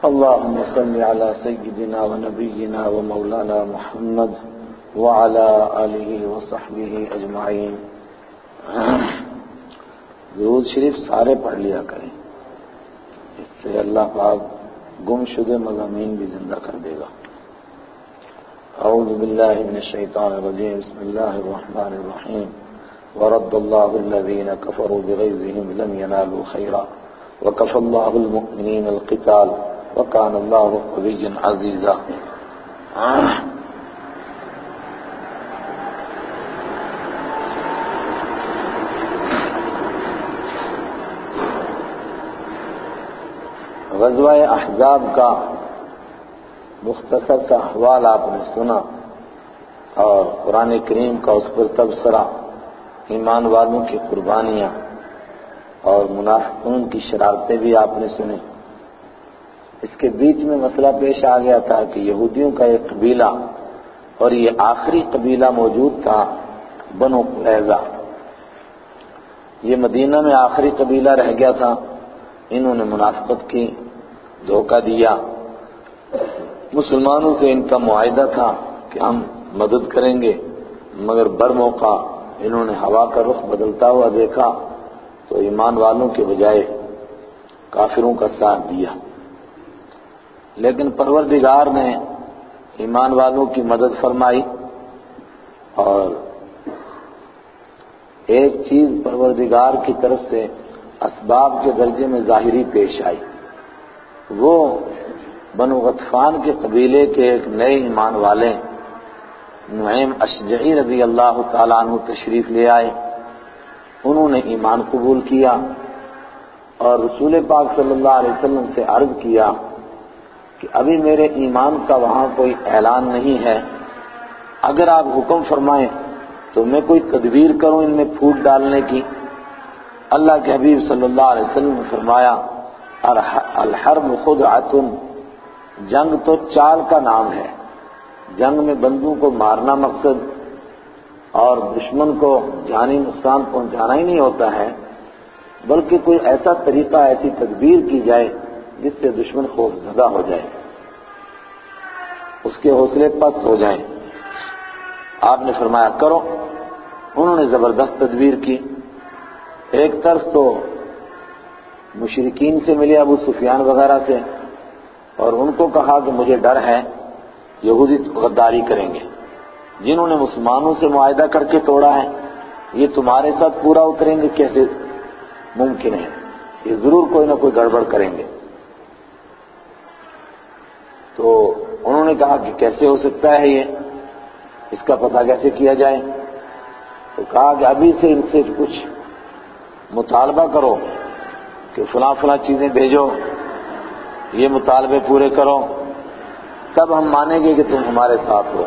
اللهم صل على سيدنا ونبينا ومولانا محمد وعلى آلہ وصحبہ اجمعین۔ درود شریف سارے پڑھ لیا کریں، اس سے اللہ پاک گم شدہ مضامین بھی زندہ کر دے گا۔ اعوذ باللہ من الشیطان الرجیم، بسم اللہ الرحمن الرحیم۔ ورد اللہ الذین کفروا بغیظہم لم ینالوا خیرا وکفی اللہ المؤمنین القتال وکان اللہ قویا عزیزا۔ غزوہ احزاب کا مختصر سا احوال آپ نے سنا، اور قرآن کریم کا اس پر تبصرہ، ایمان والوں کی قربانیاں اور منافقون کی شرارتیں بھی آپ نے سنی۔ اس کے بیچ میں مسئلہ پیش آ گیا تھا کہ یہودیوں کا ایک قبیلہ، اور یہ آخری قبیلہ موجود تھا، بنو قریظہ، یہ مدینہ میں آخری قبیلہ رہ گیا تھا۔ انہوں نے منافقت کی، دھوکہ دیا۔ مسلمانوں سے ان کا معاہدہ تھا کہ ہم مدد کریں گے، مگر برموقع انہوں نے ہوا کا رخ بدلتا ہوا دیکھا تو ایمان والوں کے بجائے کافروں کا ساتھ دیا۔ لیکن پروردگار نے ایمان والوں کی مدد فرمائی، اور ایک چیز پروردگار کی طرف سے اسباب کے درجے میں ظاہری پیش آئی۔ وہ بنو غطفان کے قبیلے کے ایک نئے ایمان والے نعیم اشجعی رضی اللہ تعالیٰ عنہ تشریف لے آئے۔ انہوں نے ایمان قبول کیا اور رسول پاک صلی اللہ علیہ وسلم سے عرض کیا کہ ابھی میرے ایمان کا وہاں کوئی اعلان نہیں ہے، اگر آپ حکم فرمائیں تو میں کوئی تدبیر کروں ان میں پھوٹ ڈالنے کی۔ اللہ کے حبیب صلی اللہ علیہ وسلم نے فرمایا، الحرب خدعۃ، جنگ تو چال کا نام ہے۔ جنگ میں بندوں کو مارنا مقصد اور دشمن کو جانی نقصان پہنچانا ہی نہیں ہوتا ہے، بلکہ کوئی ایسا طریقہ، ایسی تدبیر کی جائے جس سے دشمن خوف زدہ ہو جائے، اس کے حوصلے پست ہو جائیں۔ آپ نے فرمایا کرو۔ انہوں نے زبردست تدبیر کی۔ ایک طرف تو مشرکین سے ملے، ابو سفیان وغیرہ سے، اور ان کو کہا کہ مجھے ڈر ہے یہودی غداری کریں گے، جنہوں نے مسلمانوں سے معاہدہ کر کے توڑا ہے، یہ تمہارے ساتھ پورا اتریں گے کیسے ممکن ہے، یہ ضرور کوئی نہ کوئی گڑبڑ کریں گے۔ تو انہوں نے کہا کہ کیسے ہو سکتا ہے یہ، اس کا پتہ کیسے کیا جائے؟ تو کہا کہ ابھی سے ان سے کچھ مطالبہ کرو کہ فلاں فلاں چیزیں بھیجو، یہ مطالبے پورے کرو، تب ہم مانیں گے کہ تم ہمارے ساتھ ہو۔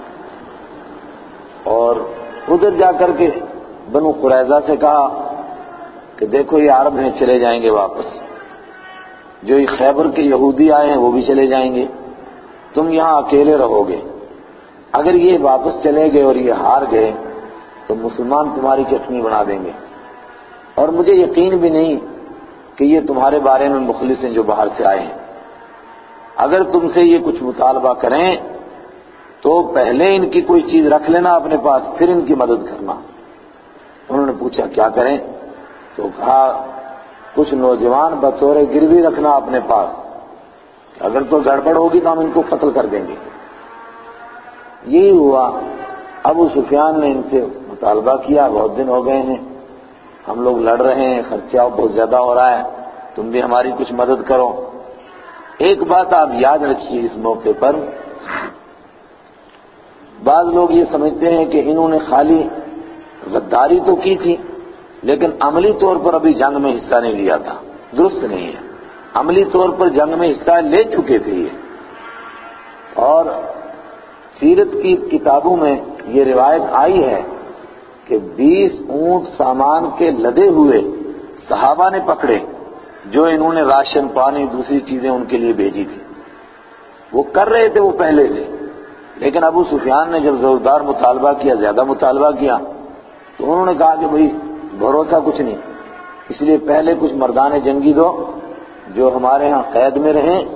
اور ادھر جا کر کے بنو قریظہ سے کہا کہ دیکھو یہ عرب ہیں، چلے جائیں گے واپس، جو یہ خیبر کے یہودی آئے ہیں وہ بھی چلے جائیں گے، تم یہاں اکیلے رہو گے۔ اگر یہ واپس چلے گئے اور یہ ہار گئے تو مسلمان تمہاری چٹنی بنا دیں گے، اور مجھے یقین بھی نہیں کہ یہ تمہارے بارے میں مخلص ہیں جو باہر سے آئے ہیں۔ اگر تم سے یہ کچھ مطالبہ کریں تو پہلے ان کی کوئی چیز رکھ لینا اپنے پاس، پھر ان کی مدد کرنا۔ انہوں نے پوچھا کیا کریں؟ تو کہا کچھ نوجوان بطور گروی رکھنا اپنے پاس، اگر تو گڑبڑ ہوگی تو ہم ان کو قتل کر دیں گے۔ یہی ہوا۔ ابو سفیان نے ان سے مطالبہ کیا، بہت دن ہو گئے ہیں، ہم لوگ لڑ رہے ہیں، خرچہ بہت زیادہ ہو رہا ہے، تم بھی ہماری کچھ مدد کرو۔ ایک بات آپ یاد رکھیے اس موقع پر، بعض لوگ یہ سمجھتے ہیں کہ انہوں نے خالی غداری تو کی تھی لیکن عملی طور پر ابھی جنگ میں حصہ نہیں لیا تھا۔ درست نہیں ہے، عملی طور پر جنگ میں حصہ لے چکے تھے یہ، اور سیرت کی کتابوں میں یہ روایت آئی ہے کہ 20 اونٹ سامان کے لدے ہوئے صحابہ نے پکڑے، جو انہوں نے راشن پانی دوسری چیزیں ان کے لیے بھیجی تھی۔ وہ کر رہے تھے وہ پہلے سے، لیکن ابو سفیان نے جب زوردار مطالبہ کیا، زیادہ مطالبہ کیا، تو انہوں نے کہا کہ بھئی بھروسہ کچھ نہیں، اس لیے پہلے کچھ مردان جنگی دو جو ہمارے ہاں قید میں رہیں،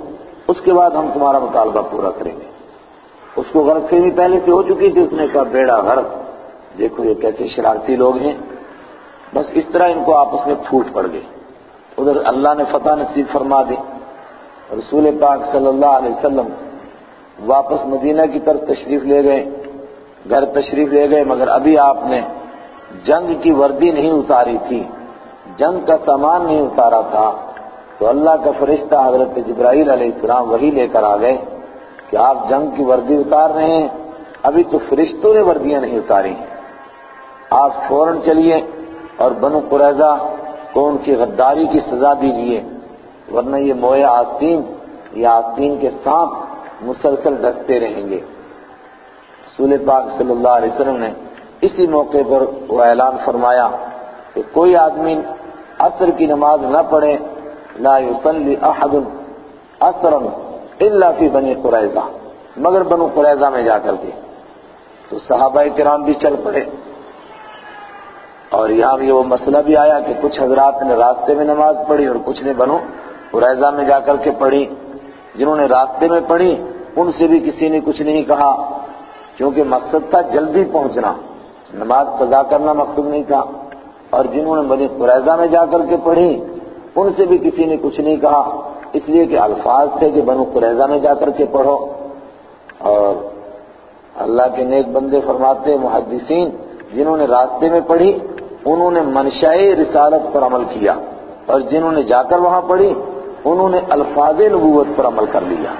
اس کے بعد ہم تمہارا مطالبہ پورا کریں گے۔ اس کو غلط فہمی پہلے سے ہو چکی تھی، اس نے کہا بیڑا غرق، دیکھو یہ کیسے شرارتی لوگ ہیں، بس اس طرح ان کو آپس میں پھوٹ پڑ گئی۔ ادھر اللہ نے فتح نصیب فرما دی، رسول پاک صلی اللہ علیہ وسلم واپس مدینہ کی طرف تشریف لے گئے، گھر تشریف لے گئے، مگر ابھی آپ نے جنگ کی وردی نہیں اتاری تھی، جنگ کا سامان نہیں اتارا تھا، تو اللہ کا فرشتہ حضرت جبرائیل علیہ السلام وحی لے کر آ گئے کہ آپ جنگ کی وردی اتار رہے ہیں، ابھی تو فرشتوں نے وردیاں نہیں اتاری ہیں، آپ فوراً چلیے اور بنو قریظہ کو ان کی غداری کی سزا دیجیے، ورنہ یہ موئے آستین یا آستین کے سانپ مسلسل ڈستے رہیں گے۔ رسول پاک صلی اللہ علیہ وسلم نے اسی موقع پر وہ اعلان فرمایا کہ کوئی آدمی عصر کی نماز نہ پڑھے، لا یصلی احد عصرا الا فی بنی قریظہ، مگر بنو قریظہ میں جا کر کے۔ تو صحابہ کرام بھی چل پڑے، اور یہاں یہ وہ مسئلہ بھی آیا کہ کچھ حضرات نے راستے میں نماز پڑھی اور کچھ نے بنو قریظہ میں جا کر کے پڑھی۔ جنہوں نے راستے میں پڑھی ان سے بھی کسی نے کچھ نہیں کہا، کیونکہ مقصد تھا جلدی پہنچنا، نماز قضا کرنا مقصد نہیں تھا، اور جنہوں نے بنی قریظہ میں جا کر کے پڑھی ان سے بھی کسی نے کچھ نہیں کہا، اس لیے کہ الفاظ تھے کہ بنو قریظہ میں جا کر کے پڑھو۔ اور اللہ کے نیک بندے فرماتے محدثین، جنہوں نے راستے میں پڑھی انہوں نے منشاء رسالت پر عمل کیا، اور جنہوں نے جا کر وہاں پڑھی انہوں نے الفاظ نبوت پر عمل کر لیا۔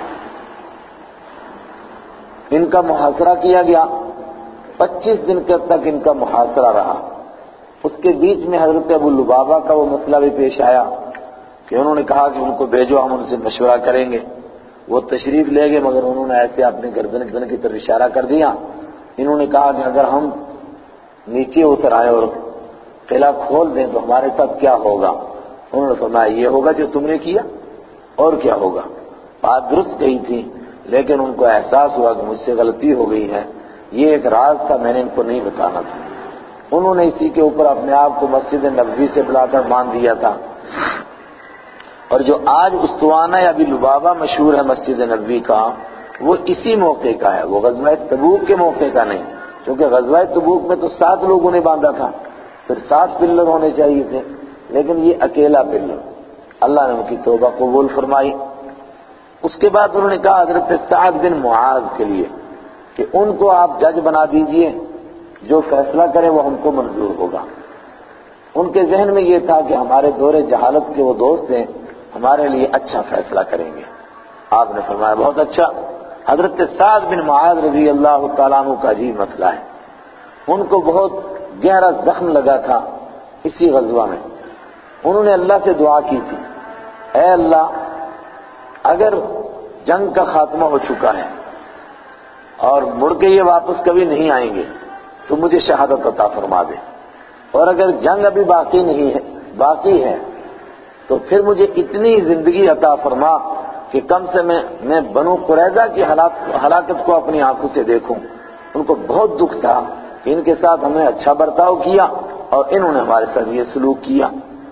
ان کا محاصرہ کیا گیا، 25 دن تک ان کا محاصرہ رہا۔ اس کے بیچ میں حضرت ابو لبابہ کا وہ مسئلہ بھی پیش آیا کہ انہوں نے کہا کہ ان کو بھیجو، ہم ان سے مشورہ کریں گے۔ وہ تشریف لے گئے، مگر انہوں نے ایسے اپنے گردن کی طرف اشارہ کر دیا۔ انہوں نے کہا کہ اگر ہم نیچے اتر آئے اور قلعہ کھول دیں تو ہمارے ساتھ کیا ہوگا؟ انہوں نے فرمایا یہ ہوگا جو تم نے کیا، اور کیا ہوگا۔ بات درست کہی تھی، لیکن ان کو احساس ہوا کہ مجھ سے غلطی ہو گئی ہے، یہ ایک راز تھا، میں نے ان کو نہیں بتانا تھا۔ انہوں نے اسی کے اوپر اپنے آپ کو مسجد نبوی سے بلا کر باندھ دیا تھا، اور جو آج استوانہ ابی لبابہ مشہور ہے مسجد نبوی کا، وہ اسی موقع کا ہے، وہ غزوہ تبوک کے موقع کا نہیں، کیونکہ غزوہ تبوک میں تو 7 لوگوں نے باندھا تھا، پھر 7 پلر ہونے چاہیے تھے، لیکن یہ اکیلا پلر۔ اللہ نے ان کی توبہ قبول فرمائی۔ اس کے بعد انہوں نے کہا حضرت سعد بن معاذ کے لیے کہ ان کو آپ جج بنا دیجئے، جو فیصلہ کرے وہ ہم کو منظور ہوگا۔ ان کے ذہن میں یہ تھا کہ ہمارے دور جہالت کے وہ دوست ہیں، ہمارے لیے اچھا فیصلہ کریں گے۔ آپ نے فرمایا بہت اچھا۔ حضرت سعد بن معاذ رضی اللہ تعالیٰ عنہ کا عجیب مسئلہ ہے، ان کو بہت گہرا زخم لگا تھا اسی غزوہ میں۔ انہوں نے اللہ سے دعا کی تھی، اے اللہ اگر جنگ کا خاتمہ ہو چکا ہے اور مڑ کے یہ واپس کبھی نہیں آئیں گے تو مجھے شہادت عطا فرما دے، اور اگر جنگ ابھی باقی ہے تو پھر مجھے اتنی زندگی عطا فرما کہ کم سے میں بنو قریظہ کی ہلاکت کو اپنی آنکھوں سے دیکھوں۔ ان کو بہت دکھ تھا کہ ان کے ساتھ ہمیں اچھا برتاؤ کیا اور انہوں نے ہمارے ساتھ یہ سلوک کیا۔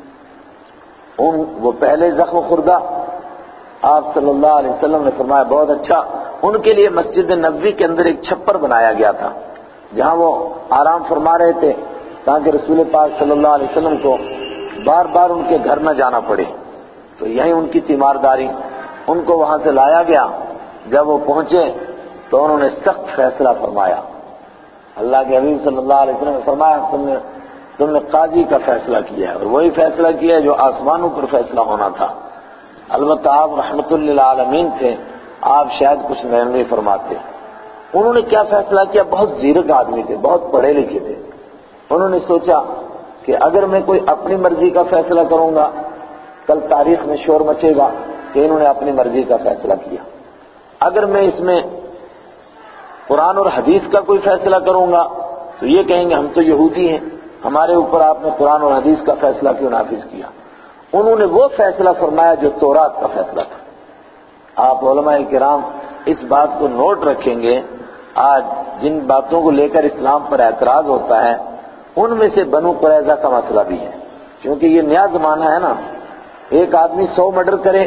وہ پہلے زخم خوردہ، آپ صلی اللہ علیہ وسلم نے فرمایا بہت اچھا۔ ان کے لیے مسجد نبوی کے اندر ایک چھپر بنایا گیا تھا جہاں وہ آرام فرما رہے تھے، تاکہ رسول پاک صلی اللہ علیہ وسلم کو بار بار ان کے گھر نہ جانا پڑے، تو یہیں ان کی تیمارداری۔ ان کو وہاں سے لایا گیا، جب وہ پہنچے تو انہوں نے سخت فیصلہ فرمایا۔ اللہ کے حبیب صلی اللہ علیہ وسلم نے فرمایا تم نے قاضی کا فیصلہ کیا ہے، اور وہی فیصلہ کیا ہے جو آسمانوں پر فیصلہ ہونا تھا۔ البتہ آپ رحمت للعالمین تھے، آپ شاید کچھ نرمی فرماتے۔ انہوں نے کیا فیصلہ کیا؟ بہت زیرک آدمی تھے، بہت پڑھے لکھے تھے۔ انہوں نے سوچا کہ اگر میں کوئی اپنی مرضی کا فیصلہ کروں گا کل تاریخ میں شور مچے گا کہ انہوں نے اپنی مرضی کا فیصلہ کیا، اگر میں اس میں قرآن اور حدیث کا کوئی فیصلہ کروں گا تو یہ کہیں گے ہم تو یہودی ہیں، ہمارے اوپر آپ نے قرآن اور حدیث کا فیصلہ کیوں نافذ کیا۔ انہوں نے وہ فیصلہ فرمایا جو تورات کا فیصلہ تھا۔ آپ علماء کرام اس بات کو نوٹ رکھیں گے، آج جن باتوں کو لے کر اسلام پر اعتراض ہوتا ہے ان میں سے بنو قریظہ کا مسئلہ بھی ہے، کیونکہ یہ نیا زمانہ ہے نا، ایک آدمی 100 مرڈر کرے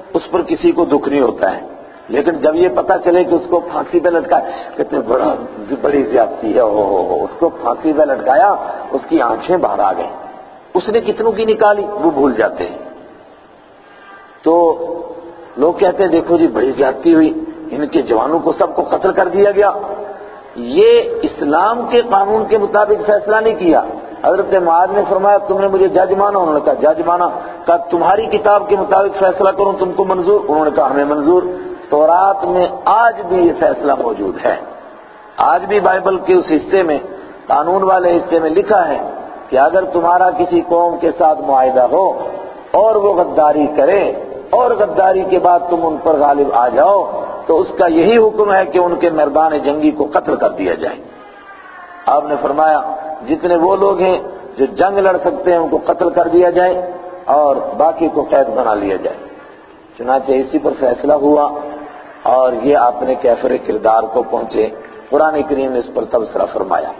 اس پر کسی کو دکھ نہیں ہوتا ہے، لیکن جب یہ پتہ چلے کہ اس کو پھانسی پہ لٹکایا، کہتے ہیں بڑی زیادتی ہے، اس کو پھانسی پہ لٹکایا، اس کی آنکھیں باہر آ گئیں، اس نے کتنوں کی نکالی وہ بھول جاتے ہیں۔ تو لوگ کہتے ہیں دیکھو جی بڑی زیادتی ہوئی، ان کے جوانوں کو سب کو قتل کر دیا گیا۔ یہ اسلام کے قانون کے مطابق فیصلہ نہیں کیا۔ حضرت معاذ نے فرمایا تم نے مجھے جج مانا، انہوں نے کہا جج مانا، کہا تمہاری کتاب کے مطابق فیصلہ کروں تم کو منظور؟ انہوں نے کہا ہمیں منظور۔ تورات میں آج بھی یہ فیصلہ موجود ہے، آج بھی بائبل کے اس حصے میں، قانون والے حصے میں لکھا ہے کہ اگر تمہارا کسی قوم کے ساتھ معاہدہ ہو اور وہ غداری کرے اور غداری کے بعد تم ان پر غالب آ جاؤ تو اس کا یہی حکم ہے کہ ان کے مردان جنگی کو قتل کر دیا جائے۔ آپ نے فرمایا جتنے وہ لوگ ہیں جو جنگ لڑ سکتے ہیں ان کو قتل کر دیا جائے اور باقی کو قید بنا لیا جائے۔ چنانچہ اسی پر فیصلہ ہوا اور یہ اپنے کیفر کردار کو پہنچے۔ قرآن کریم نے اس پر تبصرہ فرمایا۔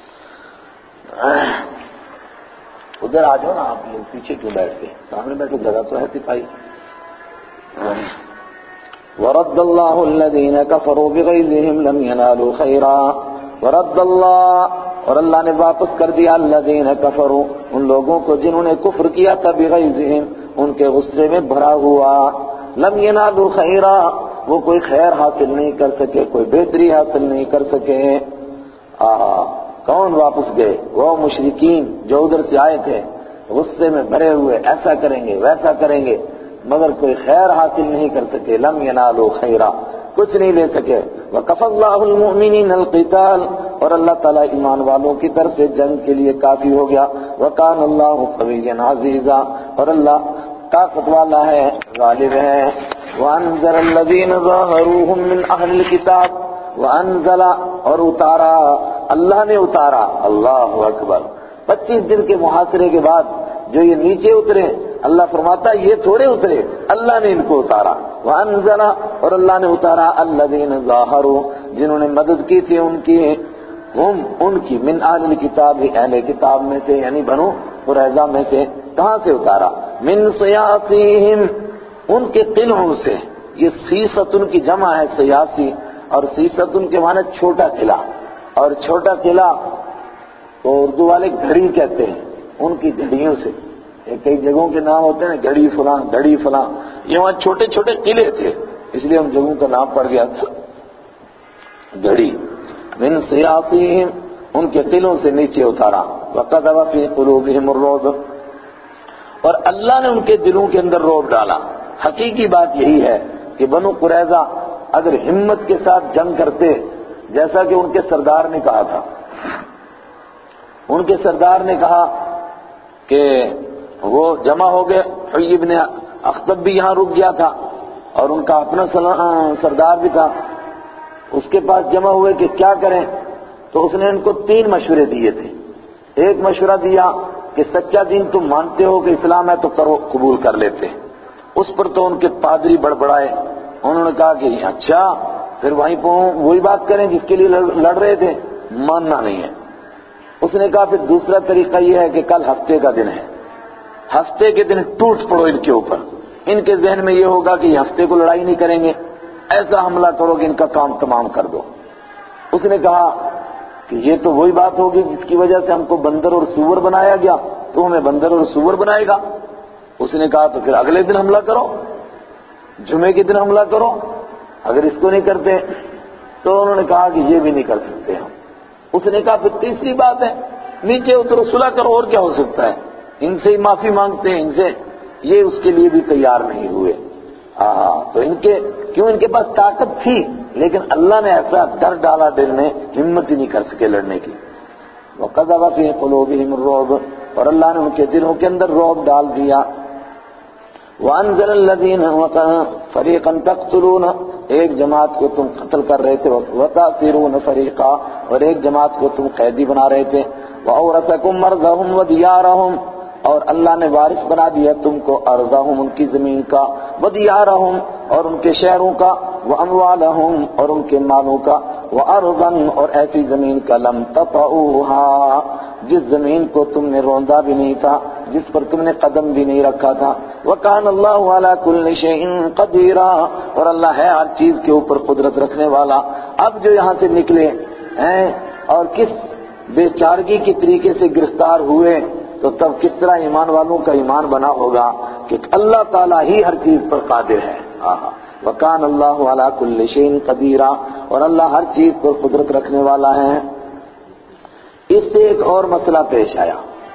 ادھر آ جاؤ نا آپ لوگ، پیچھے کیوں بیٹھ کے؟ سامنے بیٹھے جگہ تو ہے سپاہی۔ وَرَدَّ اللَّهُ الَّذِينَ كَفَرُوا بِغَيْظِهِمْ لَمْ يَنَالُوا خَيْرًا وَرَدَّ اللَّهُ، اور اللہ نے واپس کر دیا الَّذِينَ كَفَرُوا، ان لوگوں کو جنہوں نے کفر کیا تھا، بِغَيْظِهِمْ، ان کے غصے میں بھرا ہوا، لَمْ يَنَالُوا خَيْرًا، وہ کوئی خیر حاصل نہیں کر سکے، کوئی بہتری حاصل نہیں کر سکے۔ کون واپس گئے؟ وہ مشرکین جو ادھر سے آئے تھے، غصے میں بھرے ہوئے، ایسا کریں گے ویسا کریں گے، مگر کوئی خیر حاصل نہیں کر سکے۔ لم ینالوا خیرا، کچھ نہیں لے سکے۔ وَكَفَى اللَّهُ الْمُؤْمِنِينَ الْقِتَالَ، اور اللہ تعالیٰ ایمان والوں کی طرف سے جنگ کے لیے کافی ہو گیا۔ وَكَانَ اللَّهُ قَوِيًّا عَزِيزًا، اور اللہ طاقت والا ہے، غالب ہے۔ وَأَنزَلَ الَّذِينَ ظَاهَرُوهُم مِّنْ أَهْلِ الْكِتَابِ، وَأَنزَلَ، اور اتارا، اللہ نے اتارا، اللہ اکبر، 25 دن کے محاصرے کے بعد جو یہ نیچے اترے، اللہ فرماتا ہے یہ تھوڑے اترے، اللہ نے ان کو اتارا۔ وَأَنزَلَ، اور اللہ نے اتارا الَّذِينَ ظَاهَرُوا، جنہوں نے مدد کی تھی ان کی، ہم ان کی، من اہل الکتاب، اہل کتاب میں سے، یعنی بنو قریظہ میں سے۔ کہاں سے اتارا؟ من صیاصیہم، ان کے قلعوں سے۔ یہ سیستن کی جمع ہے سیاسی، اور سیستن کے معنی چھوٹا قلعہ، اور چھوٹا قلعہ تو اردو والے گھڑی کہتے ہیں، ان کی گھڑیوں سے۔ کئی جگہوں کے نام ہوتے ہیں، گھڑی فلاں گھڑی فلاں، یہ وہاں چھوٹے چھوٹے قلعے تھے، اس لیے ان جگہوں کا نام پڑ گیا گھڑی۔ من صیاصیہم، ان کے قلعوں سے نیچے اتارا۔ وَقَذَفَ فِي قُلُوبِهِمُ الرُّعْبَ، اور اللہ نے ان کے دلوں کے اندر رعب ڈالا۔ حقیقی بات یہی ہے کہ بنو قریظہ اگر ہمت کے ساتھ جنگ کرتے، جیسا کہ ان کے سردار نے کہا تھا، ان کے سردار نے کہا کہ وہ جمع ہو گئے، حیی بن اخطب بھی یہاں رک گیا تھا اور ان کا اپنا سردار بھی تھا، اس کے پاس جمع ہوئے کہ کیا کریں، تو اس نے ان کو 3 مشورے دیے تھے۔ ایک مشورہ دیا کہ سچا دین تم مانتے ہو کہ اسلام ہے تو کرو، قبول کر لیتے۔ اس پر تو ان کے پادری بڑبڑائے، انہوں نے کہا کہ اچھا پھر وہیں وہی بات کریں جس کے لیے لڑ رہے تھے، ماننا نہیں ہے۔ اس نے کہا پھر دوسرا طریقہ یہ ہے کہ کل ہفتے کا دن ہے، ہفتے کے دن ٹوٹ پڑو ان کے اوپر، ان کے ذہن میں یہ ہوگا کہ یہ ہفتے کو لڑائی نہیں کریں گے، ایسا حملہ کرو کہ ان کا کام تمام کر دو۔ اس نے کہا کہ یہ تو وہی بات ہوگی جس کی وجہ سے ہم کو بندر اور سور بنایا گیا، تو ہمیں بندر اور سور بنائے گا۔ اس نے کہا تو پھر اگلے دن حملہ کرو، جمعے کے دن حملہ کرو، اگر اس کو نہیں کرتے تو انہوں نے کہا کہ یہ بھی نہیں کر سکتے ہم۔ اس نے کہا پھر تیسری بات ہے، نیچے اترو، صلح کرو، اور کیا ہو سکتا ہے، ان سے ہی معافی مانگتے ہیں ان سے، یہ اس کے لیے بھی تیار نہیں ہوئے۔ تو ان کے پاس طاقت تھی لیکن اللہ نے ایسا ڈر ڈالا دل میں، ہمت ہی نہیں کر سکے لڑنے کی۔ وَقَذَفَ فِي قُلُوبِهِمُ الرُّعْبَ، اور اللہ نے ان کے دلوں کے اندر رعب ڈال دیا۔ وَأَنزَلَ الَّذِينَ فَرِيقًا تَقْتُلُونَ، ایک جماعت کو تم قتل کر رہے تھے، وَتَأْسِرُونَ فَرِيقًا، اور ایک جماعت کو تم قیدی بنا رہے تھے، وَأَوْرَثَكُمْ أَرْضَهُمْ وَدِيَارَهُمْ، اور اللہ نے وارث بنا دیا تم کو ارضہم، ان کی زمین کا، ودیارہم، اور ان کے شہروں کا، واموالہم، اور ان کے مالوں کا، وارضا، اور ایسی زمین کا، لم تطئوها، جس زمین کو تم نے روندا بھی نہیں تھا، جس پر تم نے قدم بھی نہیں رکھا تھا، وَكَانَ اللَّهُ عَلَى كُلِّ شَيْءٍ قَدِيرًا، اور اللہ ہے ہر چیز کے اوپر قدرت رکھنے والا۔ اب جو یہاں سے نکلے ہیں اور کس بے چارگی کے طریقے سے گرفتار ہوئے، تو تب کس طرح ایمان والوں کا ایمان بنا ہوگا کہ اللہ تعالیٰ ہی ہر چیز پر قادر ہے۔ وَكَانَ اللَّهُ عَلَى كُلِّ شَيْءٍ قَدِيرًا، اور اللہ ہر چیز پر قدرت رکھنے والا ہے۔ اس سے ایک اور مسئلہ پیش آیا،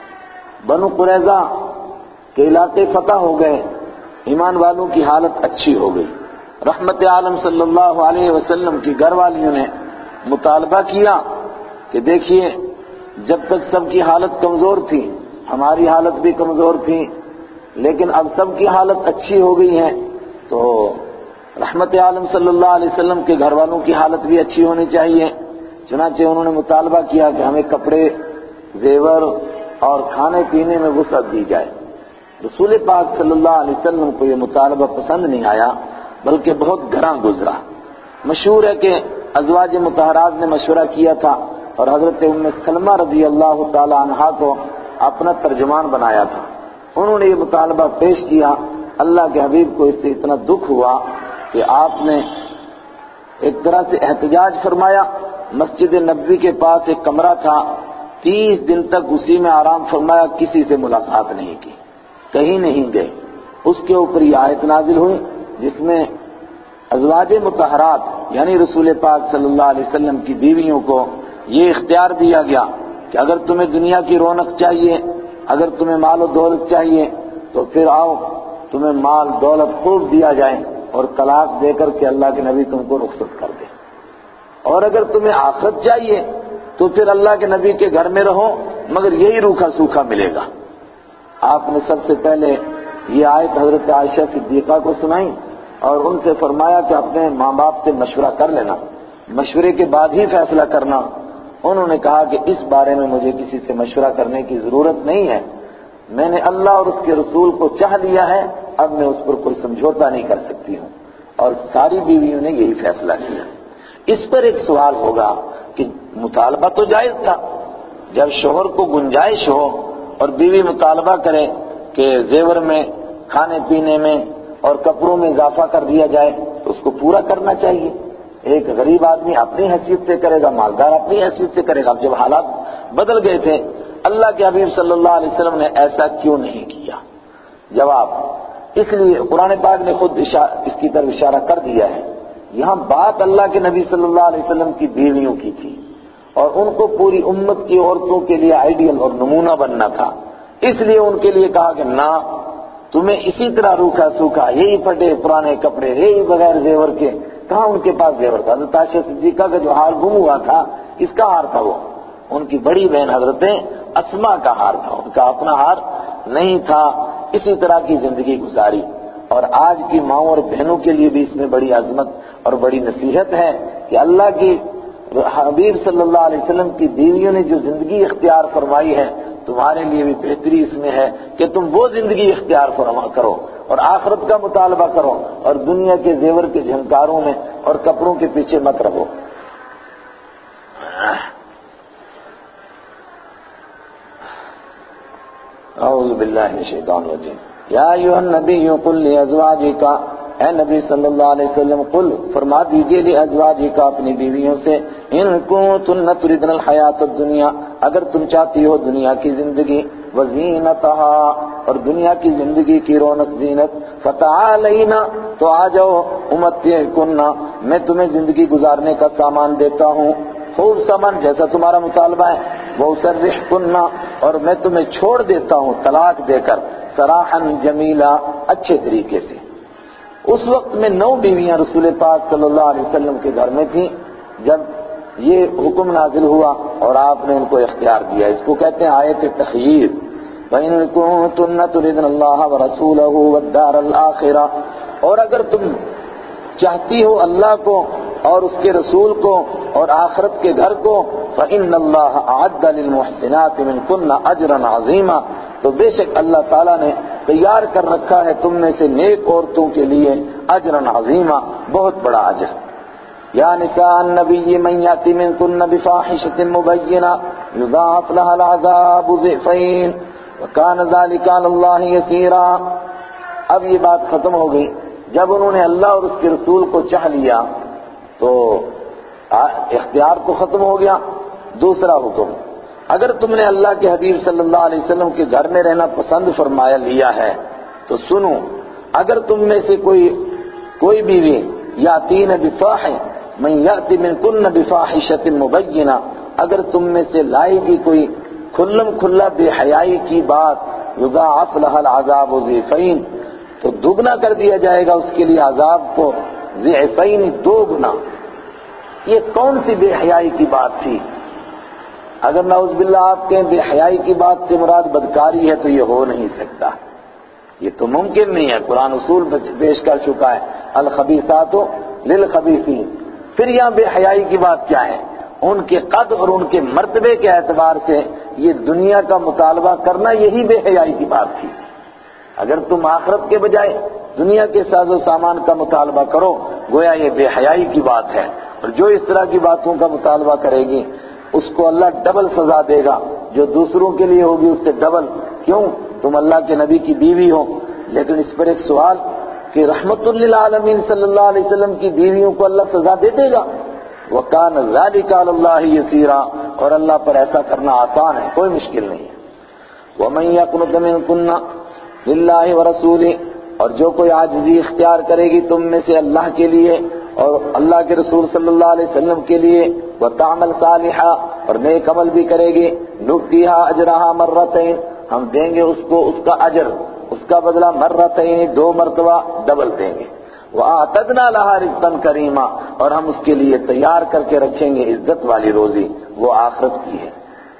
بنو قریظہ کے علاقے فتح ہو گئے، ایمان والوں کی حالت اچھی ہو گئی۔ رحمت عالم صلی اللہ علیہ وسلم کی گھر والیوں نے مطالبہ کیا کہ دیکھیے جب تک سب کی حالت کمزور تھی، ہماری حالت بھی کمزور تھی، لیکن اب سب کی حالت اچھی ہو گئی ہے، تو رحمت عالم صلی اللہ علیہ وسلم کے گھر والوں کی حالت بھی اچھی ہونی چاہیے۔ چنانچہ انہوں نے مطالبہ کیا کہ ہمیں کپڑے، زیور اور کھانے پینے میں وسعت دی جائے۔ رسول پاک صلی اللہ علیہ وسلم کو یہ مطالبہ پسند نہیں آیا، بلکہ بہت گھراں گزرا۔ مشہور ہے کہ ازواج مطہرات نے مشورہ کیا تھا اور حضرت ام سلمہ رضی اللہ تعالی عنہا کو اپنا ترجمان بنایا تھا۔ انہوں نے یہ مطالبہ پیش کیا، اللہ کے حبیب کو اس سے اتنا دکھ ہوا کہ آپ نے ایک طرح سے احتجاج فرمایا۔ مسجد نبوی کے پاس ایک کمرہ تھا، 30 دن تک اسی میں آرام فرمایا، کسی سے ملاقات نہیں کی، کہیں نہیں گئے۔ اس کے اوپر یہ آیت نازل ہوئی جس میں ازواج مطہرات یعنی رسول پاک صلی اللہ علیہ وسلم کی بیویوں کو یہ اختیار دیا گیا کہ اگر تمہیں دنیا کی رونق چاہیے، اگر تمہیں مال و دولت چاہیے تو پھر آؤ، تمہیں مال دولت خوب دیا جائے اور طلاق دے کر کے اللہ کے نبی تم کو رخصت کر دے، اور اگر تمہیں آخرت چاہیے تو پھر اللہ کے نبی کے گھر میں رہو مگر یہی روکھا سوکھا ملے گا۔ آپ نے سب سے پہلے یہ آیت حضرت عائشہ صدیقہ کو سنائی اور ان سے فرمایا کہ اپنے ماں باپ سے مشورہ کر لینا، مشورے کے بعد ہی فیصلہ کرنا۔ انہوں نے کہا کہ اس بارے میں مجھے کسی سے مشورہ کرنے کی ضرورت نہیں ہے، میں نے اللہ اور اس کے رسول کو چاہ لیا ہے، اب میں اس پر کوئی سمجھوتا نہیں کر سکتی ہوں، اور ساری بیویوں نے یہی فیصلہ کیا۔ اس پر ایک سوال ہوگا کہ مطالبہ تو جائز تھا، جب شوہر کو گنجائش ہو اور بیوی مطالبہ کرے کہ زیور میں، کھانے پینے میں اور کپڑوں میں اضافہ کر دیا جائے تو اس کو پورا کرنا چاہیے۔ ایک غریب آدمی اپنی حیثیت سے کرے گا، مالدار اپنی حیثیت سے کرے گا۔ اب جب حالات بدل گئے تھے، اللہ کے حبیب صلی اللہ علیہ وسلم نے ایسا کیوں نہیں کیا؟ جواب، اس لیے قرآن پاک نے خود اس کی طرف اشارہ کر دیا ہے۔ یہاں بات اللہ کے نبی صلی اللہ علیہ وسلم کی بیویوں کی تھی اور ان کو پوری امت کی عورتوں کے لیے آئیڈیل اور نمونہ بننا تھا، اس لیے ان کے لیے کہا کہ نہ، تمہیں اسی طرح روکھا سوکھا، یہی پھٹے پرانے کپڑے، یہی بغیر زیور کے۔ کہاں ان کے پاس زیور تھا؟ حضرت عائشہ صدیقہ کا جو ہار گم ہوا تھا، کس کا ہار تھا؟ وہ ان کی بڑی بہن حضرت اسما کا ہار تھا، ان کا اپنا ہار نہیں تھا۔ اسی طرح کی زندگی گزاری، اور آج کی ماؤں اور بہنوں کے لیے بھی اس میں بڑی عظمت اور بڑی نصیحت ہے کہ اللہ کی حبیب صلی اللہ علیہ وسلم کی بیویوں نے جو زندگی اختیار فرمائی ہے، تمہارے لیے بھی بہتری اس میں ہے کہ تم وہ زندگی اختیار کرو اور آخرت کا مطالبہ کرو اور دنیا کے زیور کے جھنکاروں میں اور کپڑوں کے پیچھے مت رہو۔ اعوذ باللہ من الشیطان الرجیم۔ یا ایھا النبی قل لازواجک، اے نبی صلی اللہ علیہ وسلم، قل فرما دیجئے لازواجک اپنی بیویوں سے، ان کنتن تردن الحیات الدنیا، اگر تم چاہتی ہو دنیا کی زندگی، وزینتہا اور دنیا کی زندگی کی رونق زینت، فتعالینا تو آ جاؤ، امتعکن میں تمہیں زندگی گزارنے کا سامان دیتا ہوں، خوب سامان جیسا تمہارا مطالبہ ہے، وَأُسَرِّحْكُنَّ اور میں تمہیں چھوڑ دیتا ہوں طلاق دے کر، سراحً جمیلا اچھے طریقے سے۔ اس وقت میں 9 بیویاں رسول پاک صلی اللہ علیہ وسلم کے گھر میں تھیں جب یہ حکم نازل ہوا اور آپ نے ان کو اختیار دیا۔ اس کو کہتے ہیں آیت تخییر۔ وَإِن كُنتُنَّ تُرِدْنَ اللَّهَ وَرَسُولَهُ وَالدَّارَ الْآخِرَةَ اور اگر تم چاہتی ہو اللہ کو اور اس کے رسول کو اور آخرت کے گھر کو، فَإِنَّ اللَّهَ أَعَدَّ لِلْمُحْسِنَاتِ مِنْكُنَّ أَجْرًا عَظِيمًا تو بے شک اللہ تعالیٰ نے تیار کر رکھا ہے تم میں سے نیک عورتوں کے لیے اجرًا عظیما، بہت بڑا اجر۔ یا نساء النبی من یاتی منکن بفاحشۃ مبینہ یضاعف لها العذاب ضعفین وکان ذلک علی اللہ یسیرا۔ اب یہ بات ختم ہو گئی. جب انہوں نے اللہ اور اس کے رسول کو چاہ لیا تو اختیار تو ختم ہو گیا. دوسرا حکم، اگر تم نے اللہ کے حبیب صلی اللہ علیہ وسلم کے گھر میں رہنا پسند فرمایا لیا ہے تو سنو، اگر تم میں سے کوئی بیوی یاتین بفاحش من یأتی منکن بفاحشۃ مبینہ، اگر تم میں سے لائے گی کوئی کھلم کھلا بے حیائی کی بات، یضاعف لها العذاب ضعفین، تو دگنا کر دیا جائے گا اس کے لیے عذاب کو ضعفین، دو گنا. یہ کون سی بے حیائی کی بات تھی؟ اگر نعوذ باللہ آپ کہیں بے حیائی کی بات سے مراد بدکاری ہے تو یہ ہو نہیں سکتا، یہ تو ممکن نہیں ہے. قرآن اصول پیش کر چکا ہے، الخبیثات للخبیثین. پھر یہاں بے حیائی کی بات کیا ہے؟ ان کے قد اور ان کے مرتبے کے اعتبار سے یہ دنیا کا مطالبہ کرنا یہی بے حیائی کی بات تھی. اگر تم آخرت کے بجائے دنیا کے ساز و سامان کا مطالبہ کرو گویا یہ بے حیائی کی بات ہے. اور جو اس طرح کی باتوں کا مطالبہ کرے گی اس کو اللہ ڈبل سزا دے گا، جو دوسروں کے لیے ہوگی اس سے ڈبل. کیوں؟ تم اللہ کے نبی کی بیوی ہو. لیکن اس پر ایک سوال کہ رحمت للعالمین صلی اللہ علیہ وسلم کی بیویوں کو اللہ سزا دے دے گا؟ وَكَانَ ذَلِكَ عَلَى اللَّهِ يَسِيرًا، اور اللہ پر ایسا کرنا آسان ہے، کوئی مشکل نہیں ہے. وَمَن يَقْنُتْ مِنكُنَّ لِلَّهِ وَرَسُولِهِ، اور جو کوئی عاجزی اختیار کرے گی تم میں سے اللہ کے لیے اور اللہ کے رسول صلی اللہ علیہ وسلم کے لیے، وَتَعْمَلْ صَالِحًا، اور نیک عمل بھی کرے گی، نُؤْتِيهَا أَجْرَهَا مرتين، ہم دیں گے اس کو اس کا اجر، اس کا بدلہ مرتين، دو مرتبہ ڈبل دیں گے. وَأَعْتَدْنَا لَهَا رِزْقًا كَرِيمًا، اور ہم اس کے لیے تیار کر کے رکھیں گے عزت والی روزی، وہ آخرت کی ہے.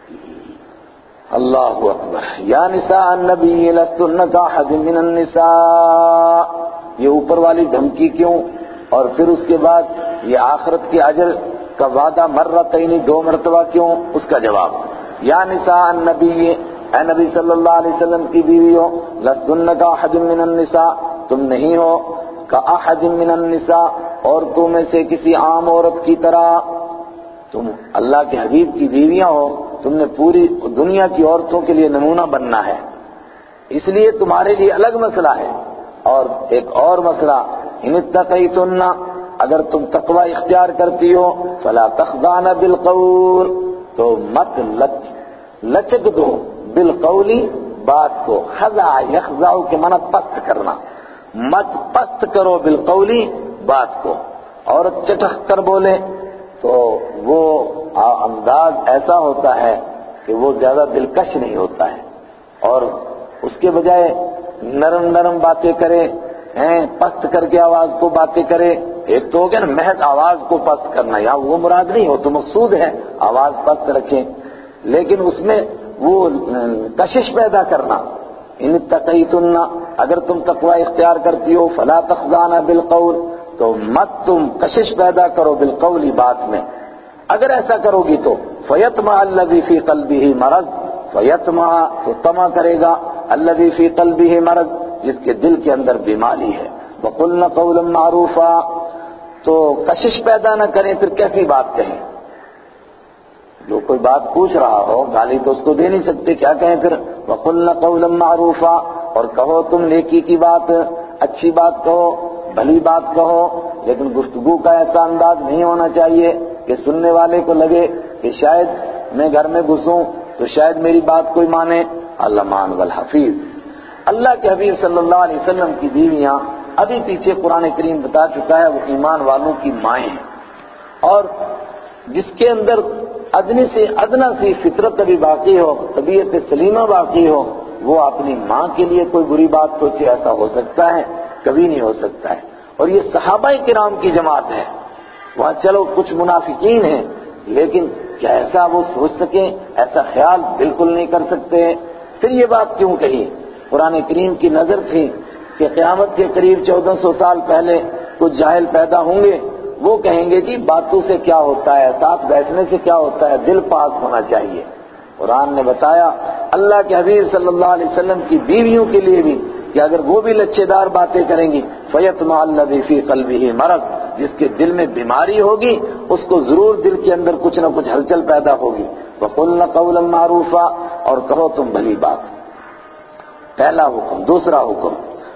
اللہ اکبر. یا نساء النبی لستن کاحد من النساء، یہ اوپر والی دھمکی کیوں اور پھر اس کے بعد یہ آخرت کے اجر کا وعدہ مرتين، دو مرتبہ کیوں؟ اس کا جواب، یا نساء النبی، اے نبی صلی اللہ علیہ وسلم کی بیویوں، لستن کاحد من النساء، تم نہیں ہو کاحد من النساء، عورتوں میں سے کسی عام عورت کی طرح. تم اللہ کے حبیب کی بیویاں ہو، تم نے پوری دنیا کی عورتوں کے لیے نمونہ بننا ہے، اس لیے تمہارے لیے الگ مسئلہ ہے. اور ایک اور مسئلہ، ان اتقیتن، اگر تم تقوی اختیار کرتی ہو، فلا تخضعن بالقول، تو مت لچک دو بالقولی، بات کو. خضع یخضع کے معنی پست کرنا، مت پست کرو بالقولی، بات کو. عورت چٹخ کر بولے تو وہ انداز ایسا ہوتا ہے کہ وہ زیادہ دلکش نہیں ہوتا ہے، اور اس کے بجائے نرم نرم باتیں کرے، پست کر کے آواز کو باتیں کرے. ایک تو ہو گیا نا محض آواز کو پست کرنا، یا وہ مراد نہیں ہو تو مقصود ہے آواز پست رکھیں، لیکن اس میں وہ کشش پیدا کرنا. ان اتقیتن، اگر تم تقوی اختیار کرتی ہو، فلا تخضعن بالقول، تو مت تم کشش پیدا کرو بالقول، بات میں. اگر ایسا کرو گی تو فیطمع الذی فی قلبہ مرض، فیطمع تو طمع کرے گا، الذی فی قلبہ مرض، جس کے دل کے اندر بیماری ہے. وقلن قولا معروفا، تو کشش پیدا نہ کریں پھر کیسی بات کہیں؟ جو کوئی بات پوچھ رہا ہو، گالی تو اس کو دے نہیں سکتے، کیا کہیں پھر؟ وقلن قولا معروفا، اور کہو تم نیکی کی بات، اچھی بات کہو، بھلی بات کہو، لیکن گفتگو کا ایسا انداز نہیں ہونا چاہیے کہ سننے والے کو لگے کہ شاید میں گھر میں گھسوں تو شاید میری بات کوئی مانے. الامان والحفیظ. اللہ کے حبیب صلی اللہ علیہ وسلم کی بیویاں ابھی پیچھے قرآن کریم بتا چکا ہے وہ ایمان والوں کی مائیں ہیں، اور جس کے اندر ادنی سے ادنا سی فطرت ابھی باقی ہو، طبیعت سلیمہ باقی ہو، وہ اپنی ماں کے لیے کوئی بری بات سوچے، ایسا ہو سکتا ہے؟ کبھی نہیں ہو سکتا ہے. اور یہ صحابہ کرام کی جماعت ہے. وہاں چلو کچھ منافقین ہیں، لیکن کیا ایسا وہ سوچ سکیں؟ ایسا خیال بالکل نہیں کر سکتے. پھر یہ بات کیوں کہی؟ قرآن کریم کی نظر تھی کہ قیامت کے قریب 1400 سال پہلے کچھ جاہل پیدا ہوں گے، وہ کہیں گے کہ باتوں سے کیا ہوتا ہے، ساتھ بیٹھنے سے کیا ہوتا ہے، دل پاک ہونا چاہیے. قرآن نے بتایا اللہ کے حبیب صلی اللہ علیہ وسلم کی بیویوں کے لیے بھی کہ اگر وہ بھی لچے دار باتیں کریں گی، فیطمع الذی فی قلبہ مرض، جس کے دل میں بیماری ہوگی اس کو ضرور دل کے اندر کچھ نہ کچھ ہلچل پیدا ہوگی. وقلن قولا معروفا، اور کہو تم بھلی بات. پہلا حکم. دوسرا حکم،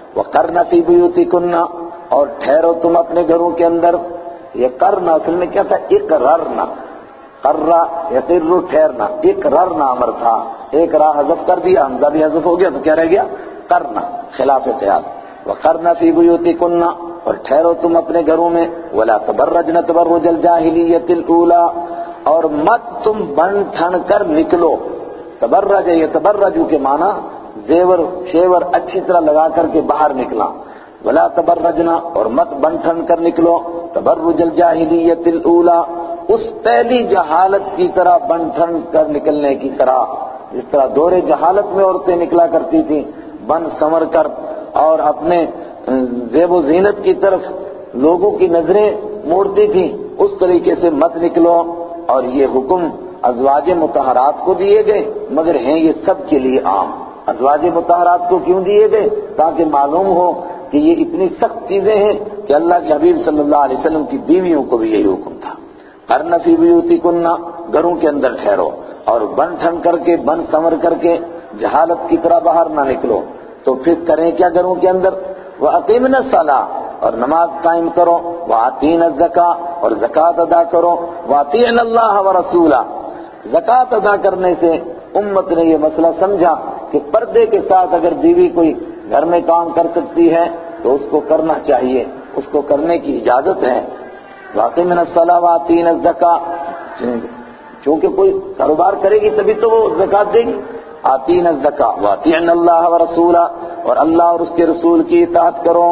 وَقَرْنَ فِي بُيُوتِكُنَّ، اور ٹھہرو تم اپنے گھروں کے اندر. یہ کرنا اصل میں کیا تھا؟ اقررنا. قرہ یقر ٹھہرنا، اقررنا امر تھا، ایک راہ حذف کر دیا، حمزہ بھی حذف ہو گیا تو کیا رہ گیا؟ کرنا، خلاف قیاس. وَقَرْنَ فِي بُيُوتِكُنَّ، اور ٹھہرو تم اپنے گھروں میں. وَلَا تَبَرَّجْنَ تَبَرُّجَ الْجَاهِلِيَّةِ الْأُولَى، اور مت تم بن ٹھن کر نکلو. تبرج، یہ تبرجو کے معنی زیور شیور اچھی طرح لگا کر کے باہر نکلا. ولا تبرجنا، اور مت بن ٹھن کر نکلو. تبرج الجاہلیت الاولی، اس پہلی جہالت کی طرح بن ٹھن کر نکلنے کی طرح، جس طرح دور جہالت میں عورتیں نکلا کرتی تھیں بن سنور کر اور اپنے زیب و زینت کی طرف لوگوں کی نظریں موڑتی تھیں، اس طریقے سے مت نکلو. اور یہ حکم ازواج مطہرات کو دیے گئے، مگر ہیں یہ سب کے لیے عام. ازواج مطہرات کو کیوں دیے گئے؟ تاکہ معلوم ہو کہ یہ اتنی سخت چیزیں ہیں کہ اللہ کے حبیب صلی اللہ علیہ وسلم کی بیویوں کو بھی یہی حکم تھا. قرن فی بیوتکن، گھروں کے اندر ٹھہرو، اور بن ٹھن کر کے بن سنور کر کے جہالت کی طرح باہر نہ نکلو. تو پھر کریں کیا گھروں کے اندر؟ وَأَقِمْنَ الصَّلَاةَ، اور نماز قائم کرو. وَآتِينَ الزَّكَاةَ، اور زکوٰۃ ادا کرو. وَأَطِيعْنَ اللَّهَ وَرَسُولَهُ، زکوٰۃ ادا کرنے سے امت نے یہ مسئلہ سمجھا کہ پردے کے ساتھ اگر بیوی کوئی گھر میں کام کر سکتی ہے تو اس کو کرنا چاہیے، اس کو کرنے کی اجازت ہے. وَأَقِمْنَ الصَّلَاةَ وَآتِينَ الزَّكَاةَ، چونکہ کوئی کاروبار کرے گی تبھی تو وہ زکوٰۃ دے گی. آتین الزکاۃ وَأَطِيعْنَ اللَّهَ وَرَسُولَهُ، اور اللہ اور اس کے رسول کی اطاعت کرو.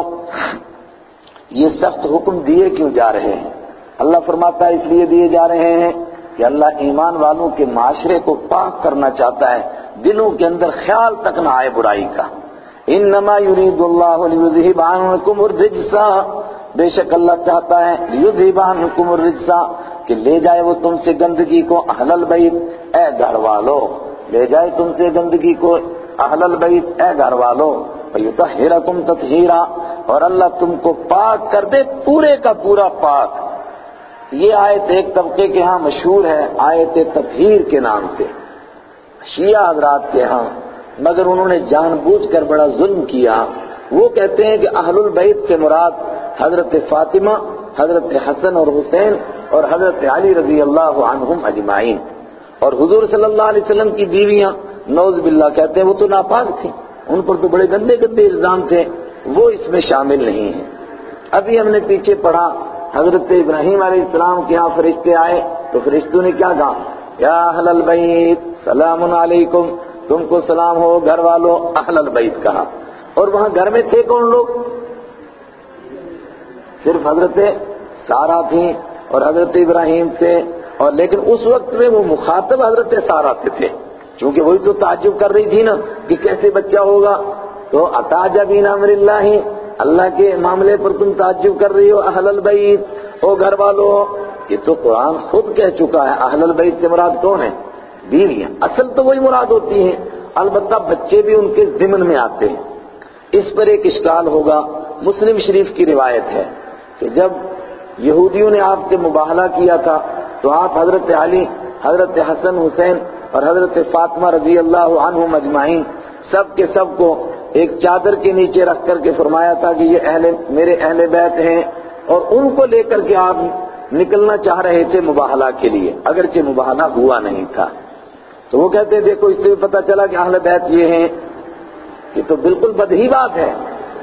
یہ سخت حکم دیے کیوں جا رہے ہیں؟ اللہ فرماتا ہے اس لیے دیے جا رہے ہیں کہ اللہ ایمان والوں کے معاشرے کو پاک کرنا چاہتا ہے، دلوں کے اندر خیال تک نہ آئے برائی کا. انما یرید اللہ لیذھب عنکم الرجس، بے شک اللہ چاہتا ہے لیذھب عنکم الرجس، کہ لے جائے وہ تم سے گندگی کو. اہل البیت، اے گھر والو، لے جائے تم سے گندگی کو اہل البیت، اے گھر والو. ویطہرکم تطہیرا، اور اللہ تم کو پاک کر دے پورے کا پورا پاک. یہ آیت ایک طبقے کے ہاں مشہور ہے آیت تطہیر کے نام سے، شیعہ حضرات کے ہاں، مگر انہوں نے جان بوجھ کر بڑا ظلم کیا. وہ کہتے ہیں کہ اہل البیت سے مراد حضرت فاطمہ، حضرت حسن اور حسین اور حضرت علی رضی اللہ عنہم اجمعین. اور حضور صلی اللہ علیہ وسلم کی بیویاں نعوذ باللہ کہتے ہیں وہ تو ناپاک تھیں، ان پر تو بڑے گندے گندے الزام تھے، وہ اس میں شامل نہیں ہیں. ابھی ہم نے پیچھے پڑھا حضرت ابراہیم علیہ السلام کے ہاں فرشتے آئے تو فرشتوں نے کیا کہا؟ یا اہل البیت سلام علیکم، تم کو سلام ہو گھر والو، اہل البیت کہا. اور وہاں گھر میں تھے کون لوگ؟ صرف حضرت سارہ تھیں اور حضرت ابراہیم سے، اور لیکن اس وقت میں وہ مخاطب حضرت سارہ سے تھے، چونکہ وہی تو تعجب کر رہی تھی نا کہ کیسے بچہ ہوگا. تو اتعجبین امر اللہ، اللہ کے معاملے پر تم تعجب کر رہی ہو اہل البیت، او گھر والو. یہ تو قرآن خود کہہ چکا ہے اہل البیت سے مراد کون ہے؟ بیویاں. اصل تو وہی مراد ہوتی ہیں، البتہ بچے بھی ان کے ضمن میں آتے ہیں. اس پر ایک اشکال ہوگا. مسلم شریف کی روایت ہے کہ جب یہودیوں نے آپ سے مباہلہ کیا تھا تو آپ حضرت علی، حضرت حسن حسین اور حضرت فاطمہ رضی اللہ عنہم اجمعین سب کے سب کو ایک چادر کے نیچے رکھ کر کے فرمایا تھا کہ یہ میرے اہل بیت ہیں، اور ان کو لے کر کے آپ نکلنا چاہ رہے تھے مباہلہ کے لیے، اگرچہ مباہلہ ہوا نہیں تھا. تو وہ کہتے ہیں دیکھو اس سے پتہ چلا کہ اہل بیت یہ ہیں. یہ تو بالکل بدہی بات ہے.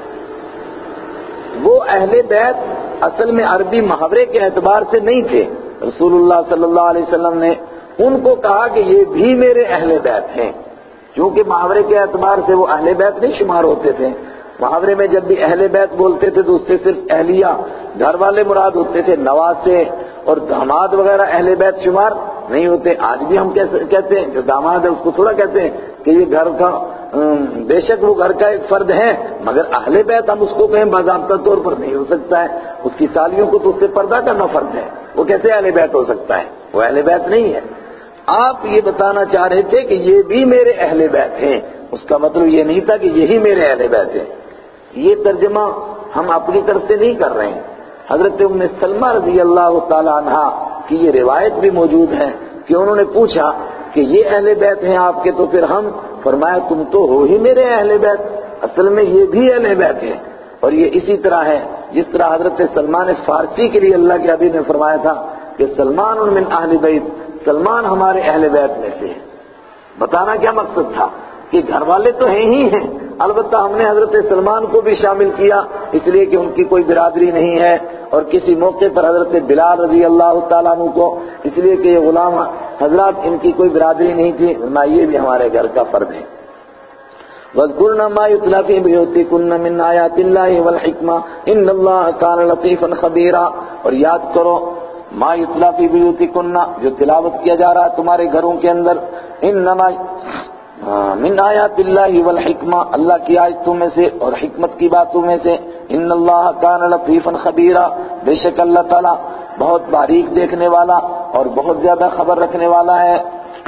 وہ اہل بیت اصل میں عربی محاورے کے اعتبار سے نہیں تھے. رسول اللہ صلی اللہ علیہ وسلم نے ان کو کہا کہ یہ بھی میرے اہل بیت ہیں، کیونکہ محاورے کے اعتبار سے وہ اہل بیت نہیں شمار ہوتے تھے. محاورے میں جب بھی اہل بیت بولتے تھے تو اس سے صرف اہلیہ گھر والے مراد ہوتے تھے، نواسے اور داماد وغیرہ اہل بیت شمار نہیں ہوتے. آج بھی ہم کہتے ہیں جو داماد ہے اس کو تھوڑا کہتے ہیں کہ یہ گھر کا، بے شک وہ گھر کا ایک فرد ہے، مگر اہل بیت ہم اس کو کہیں باضابطہ طور پر نہیں ہو سکتا ہے. اس کی سالیوں کو تو اس سے پردہ کرنا فرض ہے، وہ کیسے اہل بیت ہو سکتا ہے؟ وہ اہل بیت نہیں ہے. آپ یہ بتانا چاہ رہے تھے کہ یہ بھی میرے اہل بیت ہیں، اس کا مطلب یہ نہیں تھا کہ یہی میرے اہل بیت ہیں. یہ ترجمہ ہم اپنی طرف سے نہیں کر رہے ہیں. حضرت ام سلمہ رضی اللہ تعالی عنہا کی یہ روایت بھی موجود ہے کہ انہوں نے پوچھا کہ یہ اہل بیت ہیں آپ کے، تو پھر ہم، فرمایا تم تو ہو ہی میرے اہل بیت. اصل میں یہ بھی اہل بیت ہے، اور یہ اسی طرح ہے جس طرح حضرت سلمان فارسی کے لیے اللہ کے حبیب نے فرمایا تھا کہ سلمان من اہل بیت، سلمان ہمارے اہل بیت میں سے ہے۔ بتانا کیا مقصد تھا کہ گھر والے تو ہیں ہی ہیں، البتہ ہم نے حضرت سلمان کو بھی شامل کیا اس لیے کہ ان کی کوئی برادری نہیں ہے، اور کسی موقع پر حضرت بلال رضی اللہ تعالیٰ عنہ کو اس لیے کہ یہ غلام حضرات ان کی کوئی برادری نہیں تھی، یہ بھی ہمارے گھر کا فرد ہے۔ وَاذْكُرْنَ مَا يُتْلَىٰ فِي بُيُوتِكُنَّ مِنْ آيَاتِ اللَّهِ وَالْحِكْمَةِ إِنَّ اللَّهَ كَانَ لَطِيفًا خَبِيرًا، اور یاد کرو ما یتلیٰ فی بیوتکن، جو تلاوت کیا جا رہا ہے تمہارے گھروں کے اندر، انما من آیات اللہ والحکمہ، اللہ کی آیتوں میں سے اور حکمت کی باتوں میں سے، ان اللہ کان لطیفا خبیرا، بے شک اللہ تعالیٰ بہت باریک دیکھنے والا اور بہت زیادہ خبر رکھنے والا ہے۔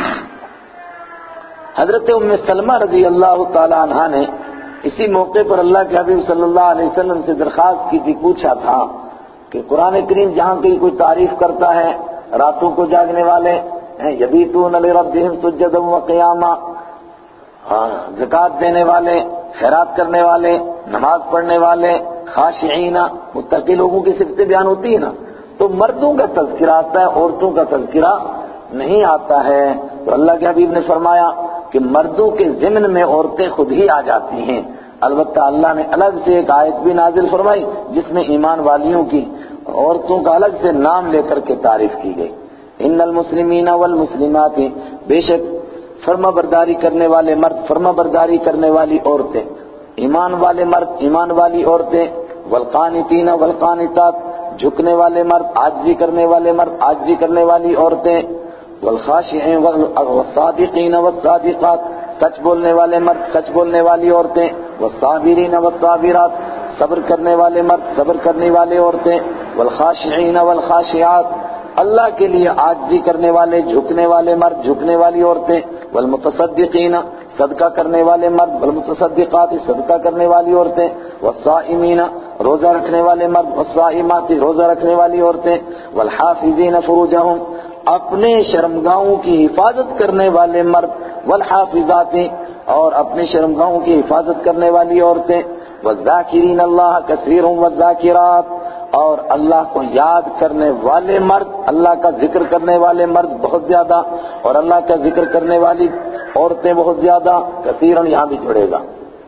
حضرت ام سلمہ رضی اللہ تعالی عنہا نے اسی موقع پر اللہ کے حبیب صلی اللہ علیہ وسلم سے درخواست کی تھی، پوچھا تھا کہ قرآن کریم جہاں کہیں کوئی تعریف کرتا ہے راتوں کو جاگنے والے ہیں، یبیتون لربہم سجدا وقیاما، زکوٰۃ دینے والے، خیرات کرنے والے، نماز پڑھنے والے، خاشعین، متقی لوگوں کی صفتیں بیان ہوتی ہیں نا، تو مردوں کا تذکرہ آتا ہے، عورتوں کا تذکرہ نہیں آتا ہے۔ تو اللہ کے حبیب نے فرمایا کہ مردوں کے ضمن میں عورتیں خود ہی آ جاتی ہیں، البتہ اللہ نے الگ سے ایک آیت بھی نازل فرمائی جس میں ایمان والیوں کی عورتوں کا الگ سے نام لے کر کے تعریف کی گئی۔ ان المسلمین والمسلمات، بے شک فرما برداری کرنے والے مرد، فرما برداری کرنے والی عورتیں، ایمان والے مرد، ایمان والی عورتیں، والقانتین والقانتات، جھکنے والے مرد، عاجزی کرنے والے مرد، عاجزی کرنے والی عورتیں، والخاشعین والصادقین والصادقات، سچ بولنے والے مرد، سچ بولنے والی عورتیں، والصابرین والصابرات، صبر کرنے والے مرد، صبر کرنے والی عورتیں، والخاشعین والخاشعات، اللہ کے لیے عاجزی کرنے والے، جھکنے والے مرد، جھکنے والی عورتیں، والمتصدقین، صدقہ کرنے والے مرد، والمتصدقات، صدقہ کرنے والی عورتیں، والصائمین، روزہ رکھنے والے مرد، والصائمات، روزہ رکھنے والی عورتیں، والحافظین فروجہم، اپنے شرمگاہوں کی حفاظت کرنے والے مرد، والحافظات، اور اپنے شرمگاہوں کی حفاظت کرنے والی عورتیں، والذاکرین اللہ کثیرا والذاکرات، اور اللہ کو یاد کرنے والے مرد، اللہ کا ذکر کرنے والے مرد بہت زیادہ، اور اللہ کا ذکر کرنے والی عورتیں بہت زیادہ، کثیرا یہاں بھی جڑے گا۔